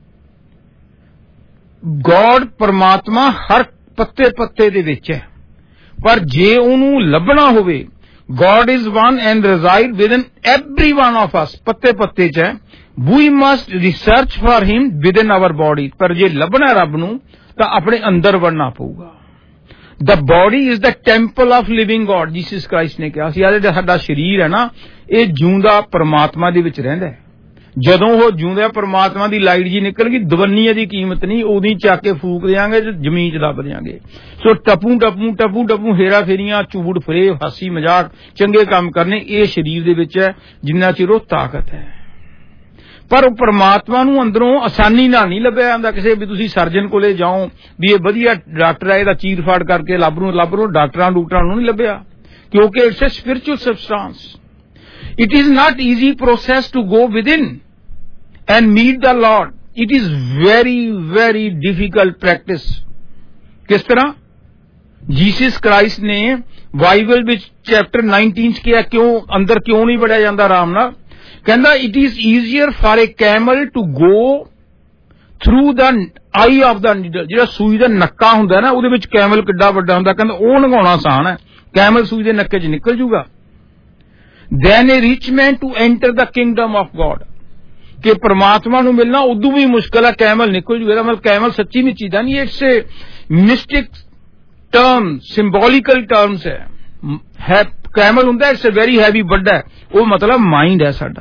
ਗॉड ਪਰਮਾਤਮਾ ਹਰ ਪੱਤੇ ਪੱਤੇ ਦੇ ਵਿੱਚ ਹੈ, ਪਰ ਜੇ ਉਹਨੂੰ ਲੱਭਣਾ ਹੋਵੇ God is one and reside within every one of us, ਪੱਤੇ ਪੱਤੇ ਚ ਹੈ। We must research for him within our body, ਪਰ ਜੇ ਲੱਭਣਾ ਰੱਬ ਨੂੰ ਤਾਂ ਆਪਣੇ ਅੰਦਰ ਵੜਨਾ ਪਊਗਾ। The body is the temple of living God, Jesus Christ ਨੇ ਕਿਹਾ ਸੀ। ਆ ਜਿਹੜਾ ਸਾਡਾ ਸਰੀਰ ਹੈ ਨਾ, ਇਹ ਜਿਉਂਦਾ ਪਰਮਾਤਮਾ ਦੇ ਵਿੱਚ ਰਹਿੰਦਾ ਹੈ। ਜਦੋਂ ਉਹ ਜਿਉਂਦਾ ਪਰਮਾਤਮਾ ਦੀ ਲਾਈਟ ਜੀ ਨਿਕਲ ਗਈ, ਦਵੰਨੀਏ ਦੀ ਕੀਮਤ ਨਹੀਂ, ਉਹਦੀ ਚੱਕ ਕੇ ਫੂਕ ਦਿਆਂਗੇ, ਜ਼ਮੀਨ 'ਚ ਦੱਬ ਦਿਆਂਗੇ। ਸੋ ਟਪੂ ਟਪੂ ਟਪੂ ਟਪੂ ਹੇਰਾ ਫੇਰੀਆਂ, ਝੂਠ ਫਰੇਬ, ਹਾਸੀ ਮਜ਼ਾਕ, ਚੰਗੇ ਕੰਮ ਕਰਨੇ, ਇਹ ਸਰੀਰ ਦੇ ਵਿੱਚ ਹੈ ਜਿੰਨਾ ਚਿਰ ਉਹ ਤਾਕਤ ਹੈ। ਪਰ ਉਹ ਪਰਮਾਤਮਾ ਨੂੰ ਅੰਦਰੋਂ ਆਸਾਨੀ ਨਾਲ ਨਹੀਂ ਲੱਭਿਆ ਜਾਂਦਾ। ਕਿਸੇ ਵੀ ਤੁਸੀਂ ਸਰਜਨ ਕੋਲੇ ਜਾਓ ਵੀ ਇਹ ਵਧੀਆ ਡਾਕਟਰ ਹੈ, ਇਹਦਾ ਚੀਰ ਫਾੜ ਕਰਕੇ ਲੱਭ ਨੂੰ ਲੱਭ ਨੂੰ, ਡਾਕਟਰਾਂ ਡਾਕਟਰਾਂ ਨੂੰ ਨਹੀਂ ਲੱਭਿਆ, ਕਿਉਂਕਿ it's a spiritual substance. It is not easy process to go within and meet the Lord. It is very very difficult practice. किस तरह? जीसस क्राइस्ट ने बाइबल ਵਿੱਚ ਚੈਪਟਰ नाइनटीन ਚ ਕਿਹਾ ਕਿਉਂ ਅੰਦਰ ਕਿਉਂ ਨਹੀਂ ਵੜਿਆ ਜਾਂਦਾ ਆਰਾਮ ਨਾਲ? ਕਹਿੰਦਾ it is easier for a camel to go through the eye of the needle. ਜਿਹੜਾ ਸੂਈ ਦਾ ਨੱਕਾ ਹੁੰਦਾ ਨਾ, ਉਹਦੇ ਵਿੱਚ ਕੈਮਲ ਕਿੱਡਾ ਵੱਡਾ ਹੁੰਦਾ, ਕਹਿੰਦਾ ਉਹ ਲੰਘਾਉਣਾ ਆਸਾਨ ਹੈ, ਕੈਮਲ ਸੂਈ ਦੇ ਨੱਕੇ 'ਚ ਨਿਕਲ ਜੂਗਾ। then a rich man to enter the kingdom of God, ਕਿ ਪਰਮਾਤਮਾ ਨੂੰ ਮਿਲਣਾ ਉਦੋਂ ਵੀ ਮੁਸ਼ਕਲ ਹੈ, ਕੈਮਲ ਨਿਕਲ ਜੂ। ਇਹਦਾ ਮਤਲਬ ਕੈਮਲ ਸੱਚੀ ਵਿੱਚ ਚੀਜ਼ਾਂ ਨਹੀਂ, it's a mystic term, symbolical terms ਹੈ। ਕੈਮਲ ਹੁੰਦਾ ਇਟਸ ਏ ਵੈਰੀ ਹੈਵੀ, ਵੱਡਾ, ਉਹ ਮਤਲਬ ਮਾਈਂਡ ਹੈ ਸਾਡਾ।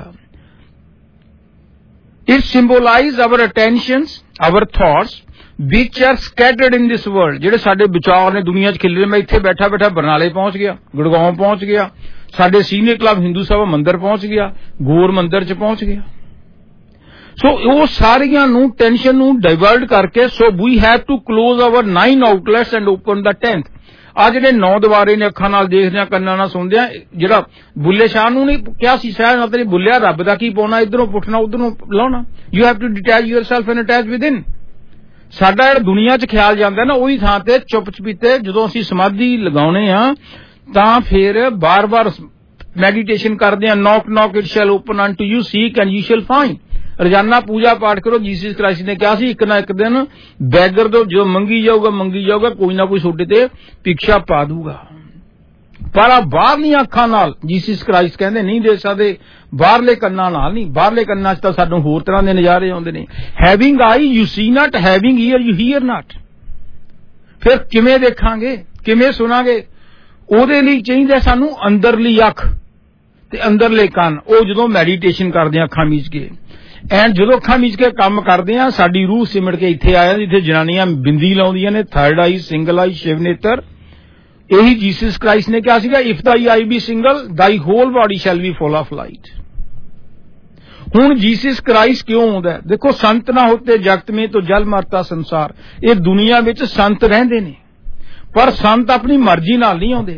It symbolize our attentions, our thoughts which are scattered in this world. ਜਿਹੜੇ ਸਾਡੇ ਵਿਚਾਰ ਨੇ ਦੁਨੀਆ 'ਚ ਖਿਲਰੇ। ਮੈਂ ਇੱਥੇ ਬੈਠਾ ਬੈਠਾ ਬਰਨਾਲੇ ਪਹੁੰਚ ਗਿਆ, ਗੁੜਗਾਉਂ ਪਹੁੰਚ ਗਿਆ, ਸਾਡੇ ਸੀਨੀਅਰ ਕਲੱਬ ਹਿੰਦੂ ਸਭਾ ਮੰਦਿਰ ਪਹੁੰਚ ਗਿਆ, ਗੋਰ ਮੰਦਿਰ 'ਚ ਪਹੁੰਚ ਗਿਆ। ਸੋ ਉਹ ਸਾਰੀਆਂ ਨੂੰ ਟੈਨਸ਼ਨ ਨੂੰ ਡਾਇਵਰਟ ਕਰਕੇ, so we have to close our nine outlets and open the tenth. ਆ ਜਿਹੜੇ ਨੌ ਦੁਆਰੇ ਨੇ, ਅੱਖਾਂ ਨਾਲ ਦੇਖਦੇ ਆ, ਕੰਨਾਂ ਨਾਲ ਸੁਣਦੇ ਆ। ਜਿਹੜਾ ਬੁੱਲੇ ਸ਼ਾਹ ਨੂੰ ਨਹੀਂ ਕਿਹਾ ਸੀ ਸ਼ਾਇਦ ਨਾ, ਤੇਰੇ ਬੁੱਲਿਆ ਰੱਬ ਦਾ ਕੀ ਪਾਉਣਾ, ਇਧਰੋਂ ਪੁੱਟਣਾ ਉਧਰੋਂ ਲਾਉਣਾ। You have to detach yourself and attach within. ਸਾਡਾ ਜਿਹੜਾ ਦੁਨੀਆ 'ਚ ਖਿਆਲ ਜਾਂਦਾ ਨਾ, ਉਹੀ ਥਾਂ ਤੇ ਚੁੱਪ ਚਪੀਤੇ ਜਦੋਂ ਅਸੀਂ ਸਮਾਧੀ ਲਗਾਉਣੇ ਆ ਤਾਂ ਫਿਰ ਬਾਰ-ਬਾਰ ਮੈਡੀਟੇਸ਼ਨ ਕਰਦੇ ਆ। Knock knock it shall open unto you, seek and you shall find. ਰੋਜ਼ਾਨਾ ਪੂਜਾ ਪਾਠ ਕਰੋ। ਜੀਸਸ ਕ੍ਰਾਈਸਟ ਨੇ ਕਿਹਾ ਸੀ ਇੱਕ ਨਾ ਇੱਕ ਦਿਨ ਬੈਗਰ ਤੋਂ ਜੋ ਮੰਗੀ ਜਾਊਗਾ ਮੰਗੀ ਜਾਊਗਾ, ਕੋਈ ਨਾ ਕੋਈ ਤੁਹਾਡੇ ਤੇ ਭਿਕਸ਼ਾ ਪਾ ਦੂਗਾ। ਪਰ ਆ ਬਾਹਰਲੀਆਂ ਅੱਖਾਂ ਨਾਲ ਜੀਸਸ ਕ੍ਰਾਈਸਟ ਕਹਿੰਦੇ ਨਹੀਂ ਦੇ ਸਕਦੇ, ਬਾਹਰਲੇ ਕੰਨਾਂ ਨਾਲ ਨਹੀਂ। ਬਾਹਰਲੇ ਕੰਨਾਂ 'ਚ ਤਾਂ ਸਾਨੂੰ ਹੋਰ ਤਰ੍ਹਾਂ ਦੇ ਨਜ਼ਾਰੇ ਆਉਂਦੇ ਨੇ। Having eye you see not, having ear you hear not. ਫਿਰ ਕਿਵੇਂ ਦੇਖਾਂਗੇ, ਕਿਵੇਂ ਸੁਣਾਂਗੇ? ਉਹਦੇ ਲਈ ਚਾਹੀਦਾ ਸਾਨੂੰ ਅੰਦਰਲੀ ਅੱਖ ਤੇ ਅੰਦਰਲੇ ਕੰਨ। ਉਹ ਜਦੋਂ ਮੈਡੀਟੇਸ਼ਨ ਕਰਦੇ ਆ ਅੱਖਾਂ ਮੀਚ ਕੇ, ਐਂਡ ਜਦੋਂ ਅੱਖਾਂ ਮੀਚ ਕੇ ਕੰਮ ਕਰਦੇ ਆ, ਸਾਡੀ ਰੂਹ ਸਿਮਟ ਕੇ ਇੱਥੇ ਆ ਜਾਂਦੀ, ਜਿੱਥੇ ਜਨਾਨੀਆਂ ਬਿੰਦੀ ਲਾਉਂਦੀਆਂ ਨੇ, third eye, single eye, Shiv ਨੇਤਰ। ਇਹੀ ਜੀਸਸ ਕ੍ਰਾਈਸਟ ਨੇ ਕਿਹਾ ਸੀਗਾ, if thy eye be single thy whole body shall be full of light. ਹੁਣ ਜੀਸਸ ਕ੍ਰਾਈਸਟ ਕਿਉਂ ਆਉਂਦਾ? ਦੇਖੋ, ਸੰਤ ਨਾ ਹੋਤੇ ਜਗਤ ਮੇਂ ਤੋ ਜਲ ਮਰਤਾ ਸੰਸਾਰ। ਇਹ ਦੁਨੀਆ ਵਿੱਚ ਸੰਤ ਰਹਿੰਦੇ ਨੇ, ਪਰ ਸੰਤ ਆਪਣੀ ਮਰਜ਼ੀ ਨਾਲ ਨਹੀਂ ਆਉਂਦੇ।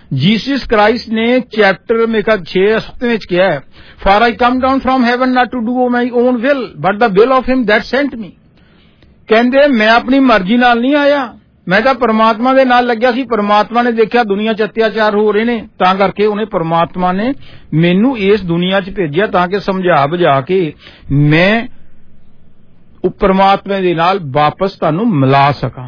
जीसस क्राइस्ट ने चैप्टर में का छह सत्त में किया है, for I come down from heaven not to do my own will but the will of him that sent me. कहते मैं अपनी मर्जी नाल नहीं आया, मैं तो परमात्मा दे नाल लग्या सी। परमात्मा ने देखा दुनिया च अत्याचार हो रहे ने, तां करके उन्हें परमात्मा ने मैनू इस दुनिया च भेजिया ताकि समझा बुझा के मैं परमात्मा दे नाल वापस तुहानू मिला सकां।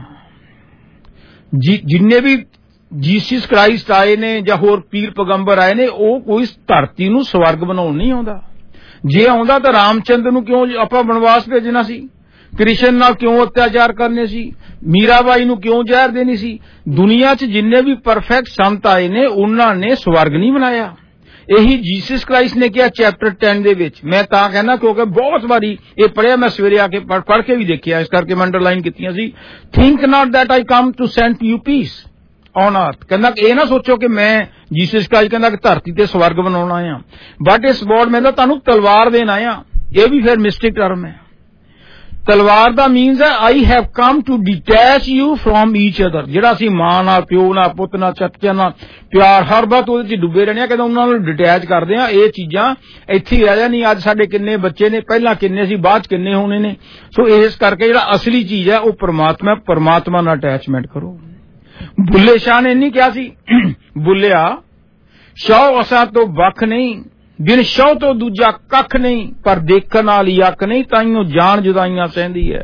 जी जिन्ने भी जीसस क्राइस्ट आए ने जां होर पीर पैगंबर आए ने, वो कोई धरती नू स्वर्ग बनाउण नहीं आउंदा। जे आउंदा तां रामचंद्र नू क्यों आपां बनवास भेजना सी, कृष्ण नाल क्यों अत्याचार करने सी, मीराबाई नू क्यों जहर देनी सी। दुनिया च जिन्ने भी परफेक्ट संत आए ने उन्हां ने स्वर्ग नहीं बनाया। यही जीसस क्राइस्ट ने किया चैप्टर टेन दे विच। मैं तां कहना क्योंकि बहुत बारी ये पढ़िया, मैं सवेरे आके पढ़, पढ़ के भी देखिया, इस करके मैं अंडरलाइन कीतियां सी। Think not that I come to send you peace on earth. कहना ये ना सोचो कि मैं जीसस क्राइस्ट कहना कि धरती ते स्वर्ग बनाउण आया, बट इस वर्ड में तुहानू तलवार देण आया। ये भी फिर मिस्टेक टर्म है। तलवार दा मीन्स है I have come to detach you from each other. जिहड़ा असीं मां नाल, प्यो नाल, पुत नाल, चच्चे नाल प्यार हर वक्त उहदे च डुबे रहने, कदे उन्हां नाल डिटैच करदे आ। ये चीजां इत्थे ही रह जाणी। अज साडे किन्ने बच्चे ने, पहला किन्ने सी, बाद च किन्ने होने ने। सो इस करके जिहड़ा असली चीज है वो परमात्मा, परमात्मा नाल अटैचमेंट करो। बुल्ले शाह ने नहीं कहा सी, बुल्लिया शौ असां तो वख नहीं, बिन शौ तो दूजा कख नहीं, पर देखण वाली अख नहीं, ताइयों जान जुदाइयां सहंदी है।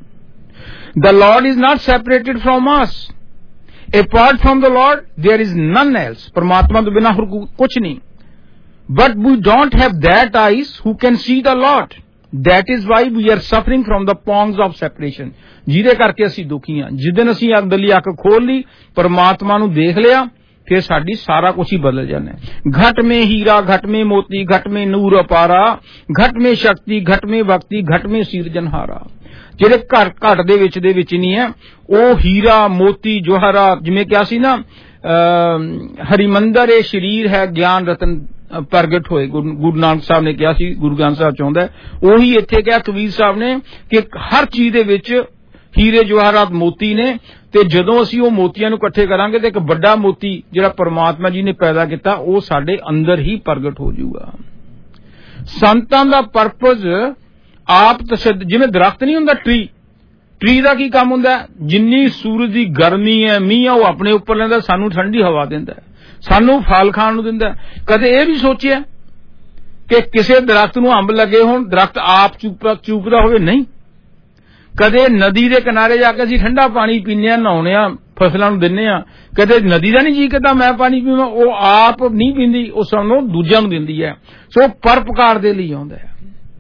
The Lord is not separated from us, apart from the Lord there is none else. परमात्मा तो बिना होर कुछ नहीं। But we don't have that eyes who can see the Lord, that is why we are suffering from the pangs of separation. जिहदे करके असीं दुखी हां। जिस दिन असीं अंदरली अख खोल ली, परमात्मा नूं देख लिया, फिर साडी सारा कुछ ही बदल जाना है। घट में हीरा, घट में मोती, घट में नूर अपारा, घट में शक्ति, घट में भक्ति, घट में सिरजनहारा। जिहड़े घर घट दे विच दे विच नहीं है, वो हीरा, मोती, जोहरा, जिवें कहा सी ना हरिमंदर ए शरीर है ज्ञान रतन प्रगट होए। गुरु नानक साहब ने कहा सी, गुरु ग्रंथ साहब चाहुंदा है ओही इत्थे कहा कबीर साहब ने कि हर चीज दे विच हीरे जवाहरात मोती ने, ते जदों असीं वो मोतियां नूं इकट्ठे करांगे ते एक बड़ा मोती जिहड़ा परमात्मा जी ने पैदा किया वो साडे अंदर ही प्रगट हो जाऊगा। संतां दा परपज आप तशद, जिवें दरख्त नहीं हुंदा ट्री, ट्री दा की काम हुंदा, जिन्नी सूरज दी गर्मी है, मींह है, वो अपने उपर लैंदा, सानू ठंडी हवा दिंदा, सानू फल खाण नूं दिंदा। कदे इह भी सोचिआ कि किसी दरख्त नूं अंब लगे होण, दरख्त आप चूप चूपदा होवे? नहीं। कदे नदी दे किनारे जाके असीं ठंडा पानी पीने आ, नहाउने आ, फसलां नूं दिंने आ, कदे नदी दा नहीं जी करदा मैं पानी पीवां, वो आप नहीं पींदी, वो सानू दूजिआं नूं दिंदी है। सो परोपकार दे लई आउंदा है।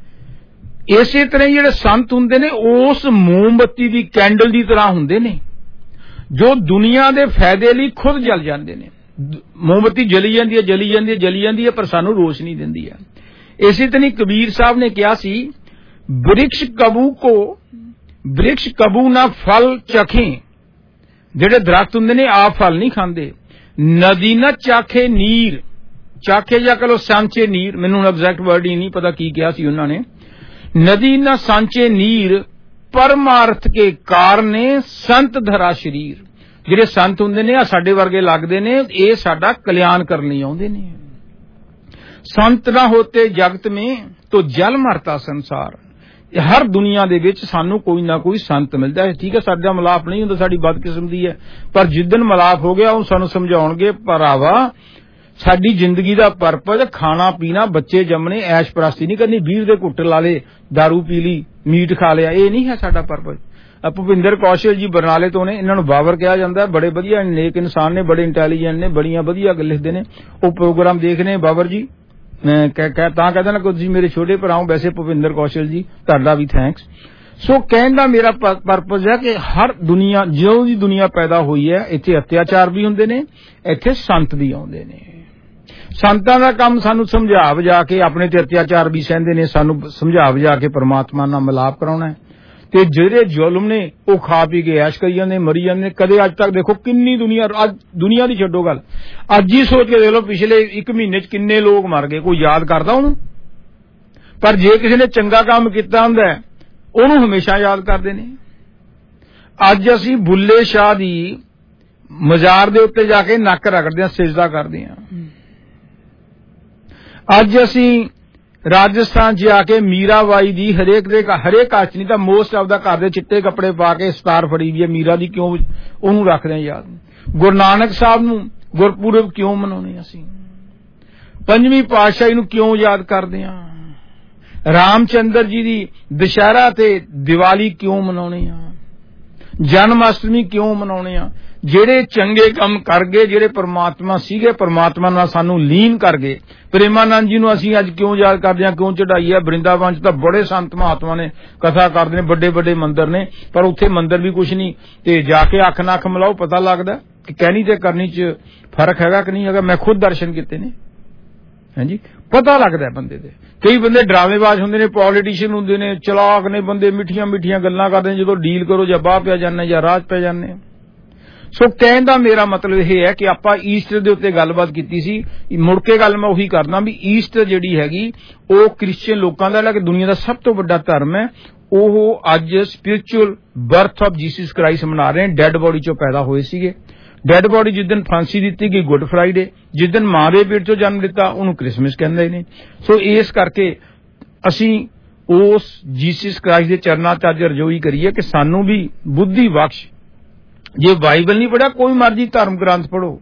इसे तरह जिहड़े संत हुंदे ने उस मोमबत्ती दी कैंडल दी तरह हुंदे ने जो दुनिया दे फायदे लई खुद जल जांदे ने। मोमबत्ती जली जांदी है, जली जांदी है, जली जांदी है, पर सानू रोशनी दिंदी है। इसे तरह कबीर साहब ने कहा सी, वृक्ष कबू को वृक्ष कबू ना फल चखें। जेड़े दरख्त हुंदे ने आप फल नहीं खांदे। नदी न चाखे नीर, चाखे या कलो सांचे नीर, मैनूं एग्जैक्ट वर्ड ही नहीं पता की कहा सी उन्हां ने। नदी न सांचे नीर, परमार्थ के कारने संत धरा शरीर। जेड़े संत हुंदे ने आ साडे वर्गे लगदे ने, ये साडा कल्याण करने आउंदे ने। संत ना होते जगत में तो जल मरता संसार। हर दुनिया दे विच सानू कोई ना कोई संत मिलता है। ठीक है, साडा मिलाप नहीं हुंदा, साडी बदकिस्मती है, पर जिस दिन मिलाप हो गया वो सानू समझाउणगे भरावा साडी जिंदगी दा परपज खाना पीना, बच्चे जमने, ऐश प्रस्ती नहीं करनी, बीर दे घुੱਟ ला ले, दारू पी ली, मीट खा लिया, ये नहीं है साडा परपज। भुपिंदर कौशल जी बरनाले तो ने, इन्हां नूं बाबर कहा जांदा है, बड़े वधिया नेक इंसान ने, बड़े इंटैलीजेंट ने, बड़ियां वधिया गल लिखदे ने। वो प्रोग्राम देखने बाबर जी मैं तां कहदा ना कि तुसीं मेरे छोटे भरा हो। वैसे भुपिंदर कौशल जी तुहाडा भी थैंक्स। सो कहण दा मेरा परपज है कि हर दुनिया जो भी दुनिया पैदा हुई है, इत्थे अत्याचार भी हुंदे ने, इत्थे संत भी आउंदे ने। संतां दा काम सानू समझा बुझा के, अपने ते अत्याचार भी सहंदे ने, सानू समझा बुझा के परमात्मा नाल मिलाप कराउणा है। ते जेड़े जुल्म ने वो खा पी के ऐश करी जांदे, मरी जांदे। कदे अज तक देखो किन्नी दुनिया, अज दुनिया दी छड्डो गल, अज ही सोच के देख लो पिछले एक महीने च किन्ने लोग मर गए, कोई याद करदा उहनूं? पर जे किसी ने चंगा काम कीता हुंदा है उहनूं हमेशा याद करदे ने। अज असीं बुल्ले शाह दी ਮਜ਼ਾਰ ਦੇ ਉੱਤੇ ਜਾ ਕੇ ਨੱਕ ਰਗੜਦੇ ਆ, ਸਿਜਦਾ ਕਰਦੇ ਆ। ਅੱਜ ਅਸੀਂ ਰਾਜਸਥਾਨ 'ਚ ਜਾ ਕੇ ਮੀਰਾਬਾਈ ਦੀ ਹਰੇਕ ਦੇ ਹਰੇਕ ਘਰ 'ਚ ਨਹੀਂ ਤਾਂ ਮੋਸਟ ਆਫ ਦਾ ਘਰ ਦੇ ਚਿੱਟੇ ਕੱਪੜੇ ਪਾ ਕੇ ਸਤਾਰ ਫੜੀ ਵੀ ਹੈ ਮੀਰਾ ਦੀ, ਕਿਉਂ ਉਹਨੂੰ ਰੱਖਦੇ ਆ ਯਾਦ। ਗੁਰੂ ਨਾਨਕ ਸਾਹਿਬ ਨੂੰ ਗੁਰਪੁਰਬ ਕਿਉਂ ਮਨਾਉਣੇ ਅਸੀਂ? ਪੰਜਵੀਂ ਪਾਤਸ਼ਾਹੀ ਨੂੰ ਕਿਉਂ ਯਾਦ ਕਰਦੇ ਆ? ਰਾਮਚੰਦਰ ਜੀ ਦੀ ਦੁਸ਼ਹਿਰਾ ਤੇ ਦੀਵਾਲੀ ਕਿਉਂ ਮਨਾਉਣੇ ਆ? ਜਨਮ ਅਸ਼ਟਮੀ ਕਿਉਂ ਮਨਾਉਣੇ ਆ? ਜਿਹੜੇ ਚੰਗੇ ਕੰਮ ਕਰ ਗਏ, ਜਿਹੜੇ ਪਰਮਾਤਮਾ ਸੀਗੇ, ਪਰਮਾਤਮਾ ਨਾਲ ਸਾਨੂੰ ਲੀਨ ਕਰ ਗਏ। ਪ੍ਰੇਮਾਨੰਦ ਜੀ ਨੂੰ ਅਸੀਂ ਅੱਜ ਕਿਉਂ ਯਾਦ ਕਰਦੇ ਹਾਂ, ਕਿਉਂ ਚੜਾਈ ਹੈ? ਬ੍ਰਿੰਦਾਵਨ 'ਚ ਤਾਂ ਬੜੇ ਸੰਤ ਮਹਾਤਮਾ ਨੇ ਕਥਾ ਕਰਦੇ ਨੇ, ਵੱਡੇ ਵੱਡੇ ਮੰਦਰ ਨੇ, ਪਰ ਉੱਥੇ ਮੰਦਰ ਵੀ ਕੁਛ ਨਹੀਂ। ਤੇ ਜਾ ਕੇ ਅੱਖ ਨੱਖ ਮਿਲਾਓ, ਪਤਾ ਲੱਗਦਾ ਕਿ ਕਹਿਣੀ ਤੇ ਕਰਨੀ 'ਚ ਫਰਕ ਹੈਗਾ ਕਿ ਨਹੀਂ ਹੈਗਾ। ਮੈਂ ਖੁਦ ਦਰਸ਼ਨ ਕੀਤੇ ਨੇ, ਹਾਂਜੀ, ਪਤਾ ਲੱਗਦਾ ਬੰਦੇ ਦੇ। ਕਈ ਬੰਦੇ ਡਰਾਵੇਬਾਜ਼ ਹੁੰਦੇ ਨੇ, ਪੋਲੀਟੀਸ਼ੀਅਨ ਹੁੰਦੇ ਨੇ, ਚਲਾਕ ਨੇ ਬੰਦੇ, ਮਿੱਠੀਆਂ ਮਿੱਠੀਆਂ ਗੱਲਾਂ ਕਰਦੇ ਨੇ, ਜਦੋਂ ਡੀਲ ਕਰੋ ਜਾਂ ਬਾਹ ਪਿਆ ਜਾਂਦੇ ਜਾਂ ਰਾਜ ਪੈ ਜਾਂਦੇ। ਸੋ ਕਹਿਣ ਦਾ ਮੇਰਾ ਮਤਲਬ ਇਹ ਹੈ ਕਿ ਆਪਾਂ ਈਸਟਰ ਦੇ ਉੱਤੇ ਗੱਲਬਾਤ ਕੀਤੀ ਸੀ, ਮੁੜ ਕੇ ਗੱਲ ਮੈਂ ਉਹੀ ਕਰਦਾ ਵੀ ਈਸਟਰ ਜਿਹੜੀ ਹੈਗੀ ਉਹ ਕ੍ਰਿਸਚੀਅਨ ਲੋਕਾਂ ਦਾ ਕਿ ਦੁਨੀਆ ਦਾ ਸਭ ਤੋਂ ਵੱਡਾ ਧਰਮ ਹੈ। ਉਹ ਅੱਜ spiritual birth of Jesus Christ ਮਨਾ ਰਹੇ ਨੇ। ਡੈਡ ਬੋਡੀ ਚੋਂ ਪੈਦਾ ਹੋਏ ਸੀਗੇ। ਡੈਡ ਬੋਡੀ ਜਿਸ ਦਿਨ ਫਾਂਸੀ ਦਿੱਤੀ ਗਈ ਗੁੱਡ ਫਰਾਈਡੇ, ਜਿਸ ਦਿਨ ਮਾਂ ਦੇ ਪੇਟ ਚੋਂ ਜਨਮ ਦਿੱਤਾ ਉਹਨੂੰ ਕ੍ਰਿਸਮਸ ਕਹਿੰਦੇ ਨੇ। ਸੋ ਇਸ ਕਰਕੇ ਅਸੀਂ ਉਸ ਜੀਸਸ ਕ੍ਰਾਈਸਟ ਦੇ ਚਰਨਾਂ 'ਚ ਅੱਜ ਰਜੋਈ ਕਰੀਏ ਕਿ ਸਾਨੂੰ ਵੀ ਬੁੱਧੀ ਬਖਸ਼। ਜੇ ਬਾਈਬਲ ਨਹੀਂ ਪੜਿਆ, ਕੋਈ ਮਰਜ਼ੀ ਧਰਮ ਗ੍ਰੰਥ ਪੜੋ।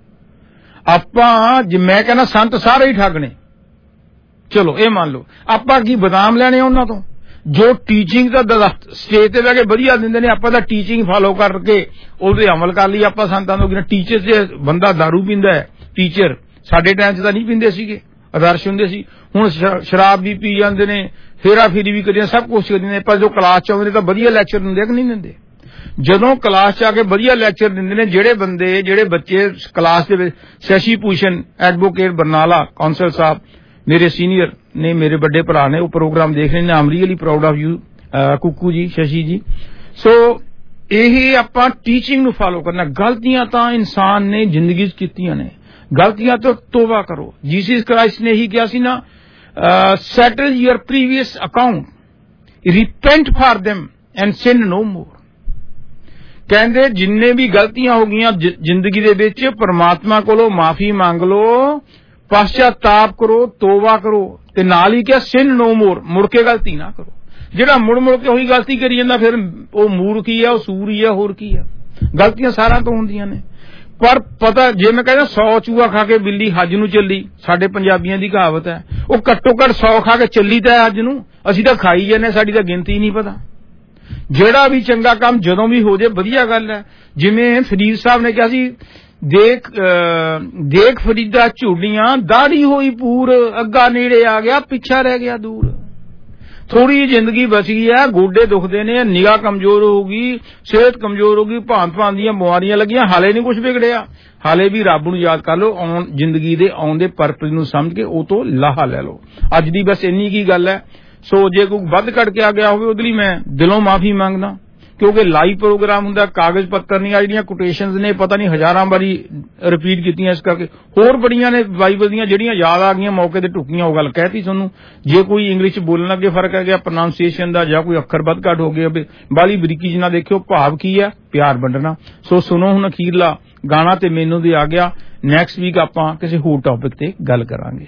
ਆਪਾਂ ਜੇ ਮੈਂ ਕਹਿੰਦਾ ਸੰਤ ਸਾਰੇ ਹੀ ਠੱਗ ਨੇ, ਚਲੋ ਇਹ ਮੰਨ ਲਓ। ਆਪਾਂ ਕੀ ਬਦਾਮ ਲੈਣੇ ਉਹਨਾਂ ਤੋਂ? ਜੋ ਟੀਚਿੰਗ ਦਾ ਸਟੇਜ ਤੇ ਬਹਿ ਕੇ ਵਧੀਆ ਦਿੰਦੇ ਨੇ, ਆਪਾਂ ਤਾਂ ਟੀਚਿੰਗ ਫਾਲੋ ਕਰਕੇ ਉਹਦੇ ਅਮਲ ਕਰ ਲਈ। ਆਪਾਂ ਸੰਤਾਂ ਤੋਂ ਟੀਚਰ ਜੇ ਬੰਦਾ ਦਾਰੂ ਪੀਂਦਾ ਹੈ, ਟੀਚਰ ਸਾਡੇ ਟਾਈਮ 'ਚ ਤਾਂ ਨਹੀਂ ਪੀਂਦੇ ਸੀਗੇ, ਆਦਰਸ਼ ਹੁੰਦੇ ਸੀ। ਹੁਣ ਸ਼ਰਾਬ ਵੀ ਪੀ ਜਾਂਦੇ ਨੇ, ਫੇਰਾ ਫੇਰੀ ਵੀ ਕਰੀਆਂ, ਸਭ ਕੁਛ ਕਰਦੇ ਨੇ। ਪਰ ਜੋ ਕਲਾਸ 'ਚ ਆਉਂਦੇ ਨੇ ਤਾਂ ਵਧੀਆ ਲੈਕਚਰ ਦਿੰਦੇ ਕਿ ਨਹੀਂ ਦਿੰਦੇ? ਜਦੋਂ ਕਲਾਸ 'ਚ ਆ ਕੇ ਵਧੀਆ ਲੈਕਚਰ ਦਿੰਦੇ ਨੇ, ਜਿਹੜੇ ਬੰਦੇ ਜਿਹੜੇ ਬੱਚੇ ਕਲਾਸ ਦੇ ਵਿੱਚ, ਸ਼ਸ਼ੀ ਭੂਸ਼ਣ ਐਡਵੋਕੇਟ ਬਰਨਾਲਾ ਕੌਂਸਲ ਸਾਹਿਬ ਮੇਰੇ ਸੀਨੀਅਰ ਨੇ, ਮੇਰੇ ਵੱਡੇ ਭਰਾ ਨੇ, ਉਹ ਪ੍ਰੋਗਰਾਮ ਦੇਖ ਰਹੇ ਨੇ। I'm really proud of you Kukku ji, Shashi ਜੀ। ਸੋ ਇਹ ਆਪਾਂ ਟੀਚਿੰਗ ਨੂੰ ਫਾਲੋ ਕਰਨਾ। ਗਲਤੀਆਂ ਤਾਂ ਇਨਸਾਨ ਨੇ ਜ਼ਿੰਦਗੀ 'ਚ ਕੀਤੀਆਂ ਨੇ, ਗਲਤੀਆਂ ਤੋਂ ਤੋਬਾ ਕਰੋ। ਜੀਸਸ ਕ੍ਰਾਈਸਟ ਨੇ ਹੀ ਕਿਹਾ ਸੀ ਨਾ, settle your previous account, repent for them and sin no more. ਕਹਿੰਦੇ ਜਿੰਨੇ ਵੀ ਗਲਤੀਆਂ ਹੋ ਗਈਆਂ ਜ਼ਿੰਦਗੀ ਦੇ ਵਿੱਚ, ਪਰਮਾਤਮਾ ਕੋਲੋਂ ਮਾਫੀ ਮੰਗ ਲਓ, ਪਛਤਾਪ ਕਰੋ, ਤੋਬਾ ਕਰੋ, ਤੇ ਨਾਲ ਹੀ ਕਿਹਾ ਸਿਨ ਨੋ ਮੋਰ, ਮੁੜ ਕੇ ਗਲਤੀ ਨਾ ਕਰੋ। ਜਿਹੜਾ ਮੁੜ ਮੁੜ ਕੇ ਉਹੀ ਗਲਤੀ ਕਰੀ ਜਾਂਦਾ ਫਿਰ ਉਹ ਮੂਰਖ ਹੀ ਆ, ਉਹ ਸੂਰ ਹੀ ਆ, ਹੋਰ ਕੀ ਆ। ਗਲਤੀਆਂ ਸਾਰਿਆਂ ਤੋਂ ਹੁੰਦੀਆਂ ਨੇ। ਪਰ ਪਤਾ ਜੇ ਮੈਂ ਕਹਿੰਦਾ ਸੌ ਚੂਹਾ ਖਾ ਕੇ ਬਿੱਲੀ ਹੱਜ ਨੂੰ ਚੱਲੀ, ਸਾਡੇ ਪੰਜਾਬੀਆਂ ਦੀ ਕਹਾਵਤ ਹੈ, ਉਹ ਘੱਟੋ ਘੱਟ ਸੌ ਖਾ ਕੇ ਚੱਲੀ ਤਾਂ ਹੱਜ ਨੂੰ, ਅਸੀਂ ਤਾਂ ਖਾਈ ਜਾਂਦੇ, ਸਾਡੀ ਤਾਂ ਗਿਣਤੀ ਨਹੀਂ ਪਤਾ। ਜਿਹੜਾ ਵੀ ਚੰਗਾ ਕੰਮ ਜਦੋਂ ਵੀ ਹੋ ਜਾਏ ਵਧੀਆ ਗੱਲ ਹੈ। ਜਿਵੇਂ ਫਰੀਦ ਸਾਹਿਬ ਨੇ ਕਿਹਾ ਸੀ, ਦੇਖ ਦੇਖ ਫਰੀਦਾ ਝੂਡੀਆਂ, ਦਾੜੀ ਹੋਈ ਪੂਰ, ਅੱਗਾ ਨੇੜੇ ਆ ਗਿਆ, ਪਿੱਛਾ ਰਹਿ ਗਿਆ ਦੂਰ। ਥੋੜੀ ਜ਼ਿੰਦਗੀ ਬਚ ਗਈ ਹੈ, ਗੋਡੇ ਦੁਖਦੇ ਨੇ, ਨਿਗਾਹ ਕਮਜ਼ੋਰ ਹੋ ਗਈ, ਸਿਹਤ ਕਮਜ਼ੋਰ ਹੋ ਗਈ, ਭਾਂਤ ਭਾਂਤ ਦੀਆਂ ਬਿਮਾਰੀਆਂ ਲੱਗੀਆਂ, ਹਾਲੇ ਨਹੀਂ ਕੁਝ ਵਿਗੜਿਆ। ਹਾਲੇ ਵੀ ਰੱਬ ਨੂੰ ਯਾਦ ਕਰ ਲਓ, ਆਉਣ ਜ਼ਿੰਦਗੀ ਦੇ ਆਉਣ ਦੇ ਪਰਪਸ ਨੂੰ ਸਮਝ ਕੇ ਉਹ ਤੋਂ ਲਾਹਾ ਲੈ ਲਓ। ਅੱਜ ਦੀ ਬਸ ਇੰਨੀ ਕੀ ਗੱਲ ਹੈ। ਸੋ ਜੇ ਕੋਈ ਵੱਧ ਘਟ ਕੇ ਆ ਗਿਆ ਹੋਵੇ ਉਹਦੇ ਲਈ ਮੈਂ ਦਿਲੋਂ ਮਾਫੀ ਮੰਗਦਾ, ਕਿਉਂਕਿ ਲਾਈਵ ਪ੍ਰੋਗਰਾਮ ਹੁੰਦਾ, ਕਾਗਜ਼ ਪੱਤਰ ਨਹੀਂ। ਆ ਜਿਹੜੀਆਂ ਕੋਟੇਸ਼ਨਸ ਨੇ ਪਤਾ ਨਹੀਂ ਹਜ਼ਾਰਾਂ ਵਾਰੀ ਰਿਪੀਟ ਕੀਤੀਆਂ, ਇਸ ਕਰਕੇ ਹੋਰ ਬੜੀਆਂ ਨੇ ਬਾਈਬਲ ਦੀਆਂ ਜਿਹੜੀਆਂ ਯਾਦ ਆ ਗਈਆਂ, ਮੌਕੇ ਤੇ ਢੁੱਕੀਆਂ, ਉਹ ਗੱਲ ਕਹਿਤੀ ਤੁਹਾਨੂੰ। ਜੇ ਕੋਈ ਇੰਗਲਿਸ਼ ਬੋਲਣ ਲੱਗੇ ਫਰਕ ਹੈ ਗਿਆ ਪ੍ਰੋਨਾਂਸੀਏਸ਼ਨ ਦਾ, ਜਾਂ ਕੋਈ ਅੱਖਰ ਵੱਧ ਘੱਟ ਹੋ ਗਏ, ਬਾਲੀ ਬਰੀਕੀ ਜਿਹਾ ਦੇਖਿਓ। ਭਾਵ ਕੀ ਹੈ? ਪਿਆਰ ਵੰਡਣਾ। ਸੋ ਸੁਣੋ ਹੁਣ ਅਖੀਰਲਾ ਗਾਣਾ ਤੇ ਮੈਨੂੰ ਦੇ ਆ ਗਿਆ। ਨੈਕਸਟ ਵੀਕ ਆਪਾਂ ਕਿਸੇ ਹੋਰ ਟੌਪਿਕ ਤੇ ਗੱਲ ਕਰਾਂਗੇ।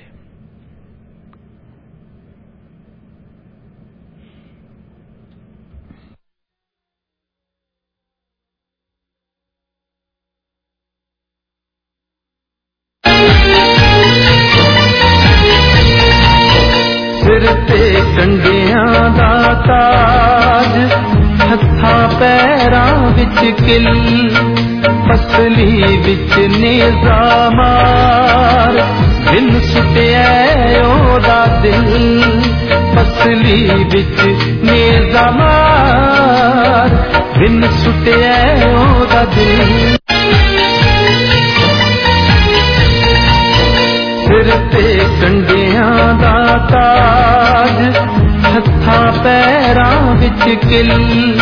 ਸਿਰ ਤੇ ਕੰਡਿਆਂ ਦਾ ਤਾਜ, ਹੱਥਾਂ ਪੈਰਾਂ ਵਿੱਚ ਕਿਲ, ਪਸਲੀ ਵਿੱਚ ਨੇਜ਼ਾ ਮਾਰ, ਦਿਨ ਸੁੱਟਿਆ ਉਹਦਾ ਦਿਲ, ਪਸਲੀ ਵਿੱਚ ਨੇਜ਼ਾ ਮਾਰ, ਦਿਨ ਸੁੱਟਿਆ ਉਹਦਾ ਦਿਲ। ਸਿਰ ਤੇ ਕੰਡਿਆਂ ਦਾ ਤਾਜ, ਹੱਥਾਂ ਪੈਰਾਂ ਵਿੱਚ ਕਿਲ,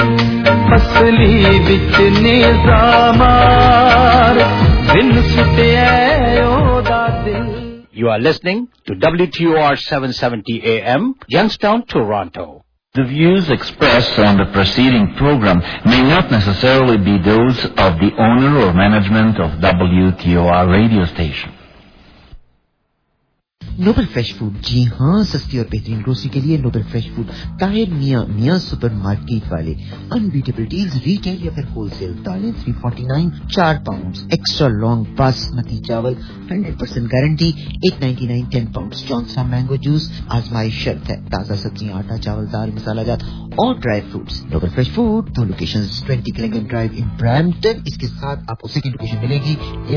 ਪਸਲੀ ਵਿੱਚ ਨੇਜ਼ਾ ਮਾਰ, ਦਿਨ ਸੁੱਟਿਆ ਉਹਦਾ ਦਿਲ।
You are listening to W T O R seven seventy A M, Youngstown, Toronto. The views expressed on the preceding program may not necessarily be those of the owner or management of W T O R radio station.
Noble fresh food, जी हाँ, सस्ती और बेहतरीन grocery के लिए Nobel fresh food, Tahir Miyan Miyan super market वाले। Unbeatable deals, retail या फिर होलसेल। तालिन थ्री फोर्टी नाइन, चार पाउंड। एक्स्ट्रा लॉन्ग बासमती चावल, hundred percent guarantee, eight ninety nine, ten pound. Johnson mango juice, आजमाइश शर्त है। ताजा सब्जियां, आटा, चावल, दाल, मसाला जात और dry fruits. Noble fresh food, दो location, twenty Killingham Drive in Brampton. इसके साथ आपको सेकंड लोकेशन मिलेगी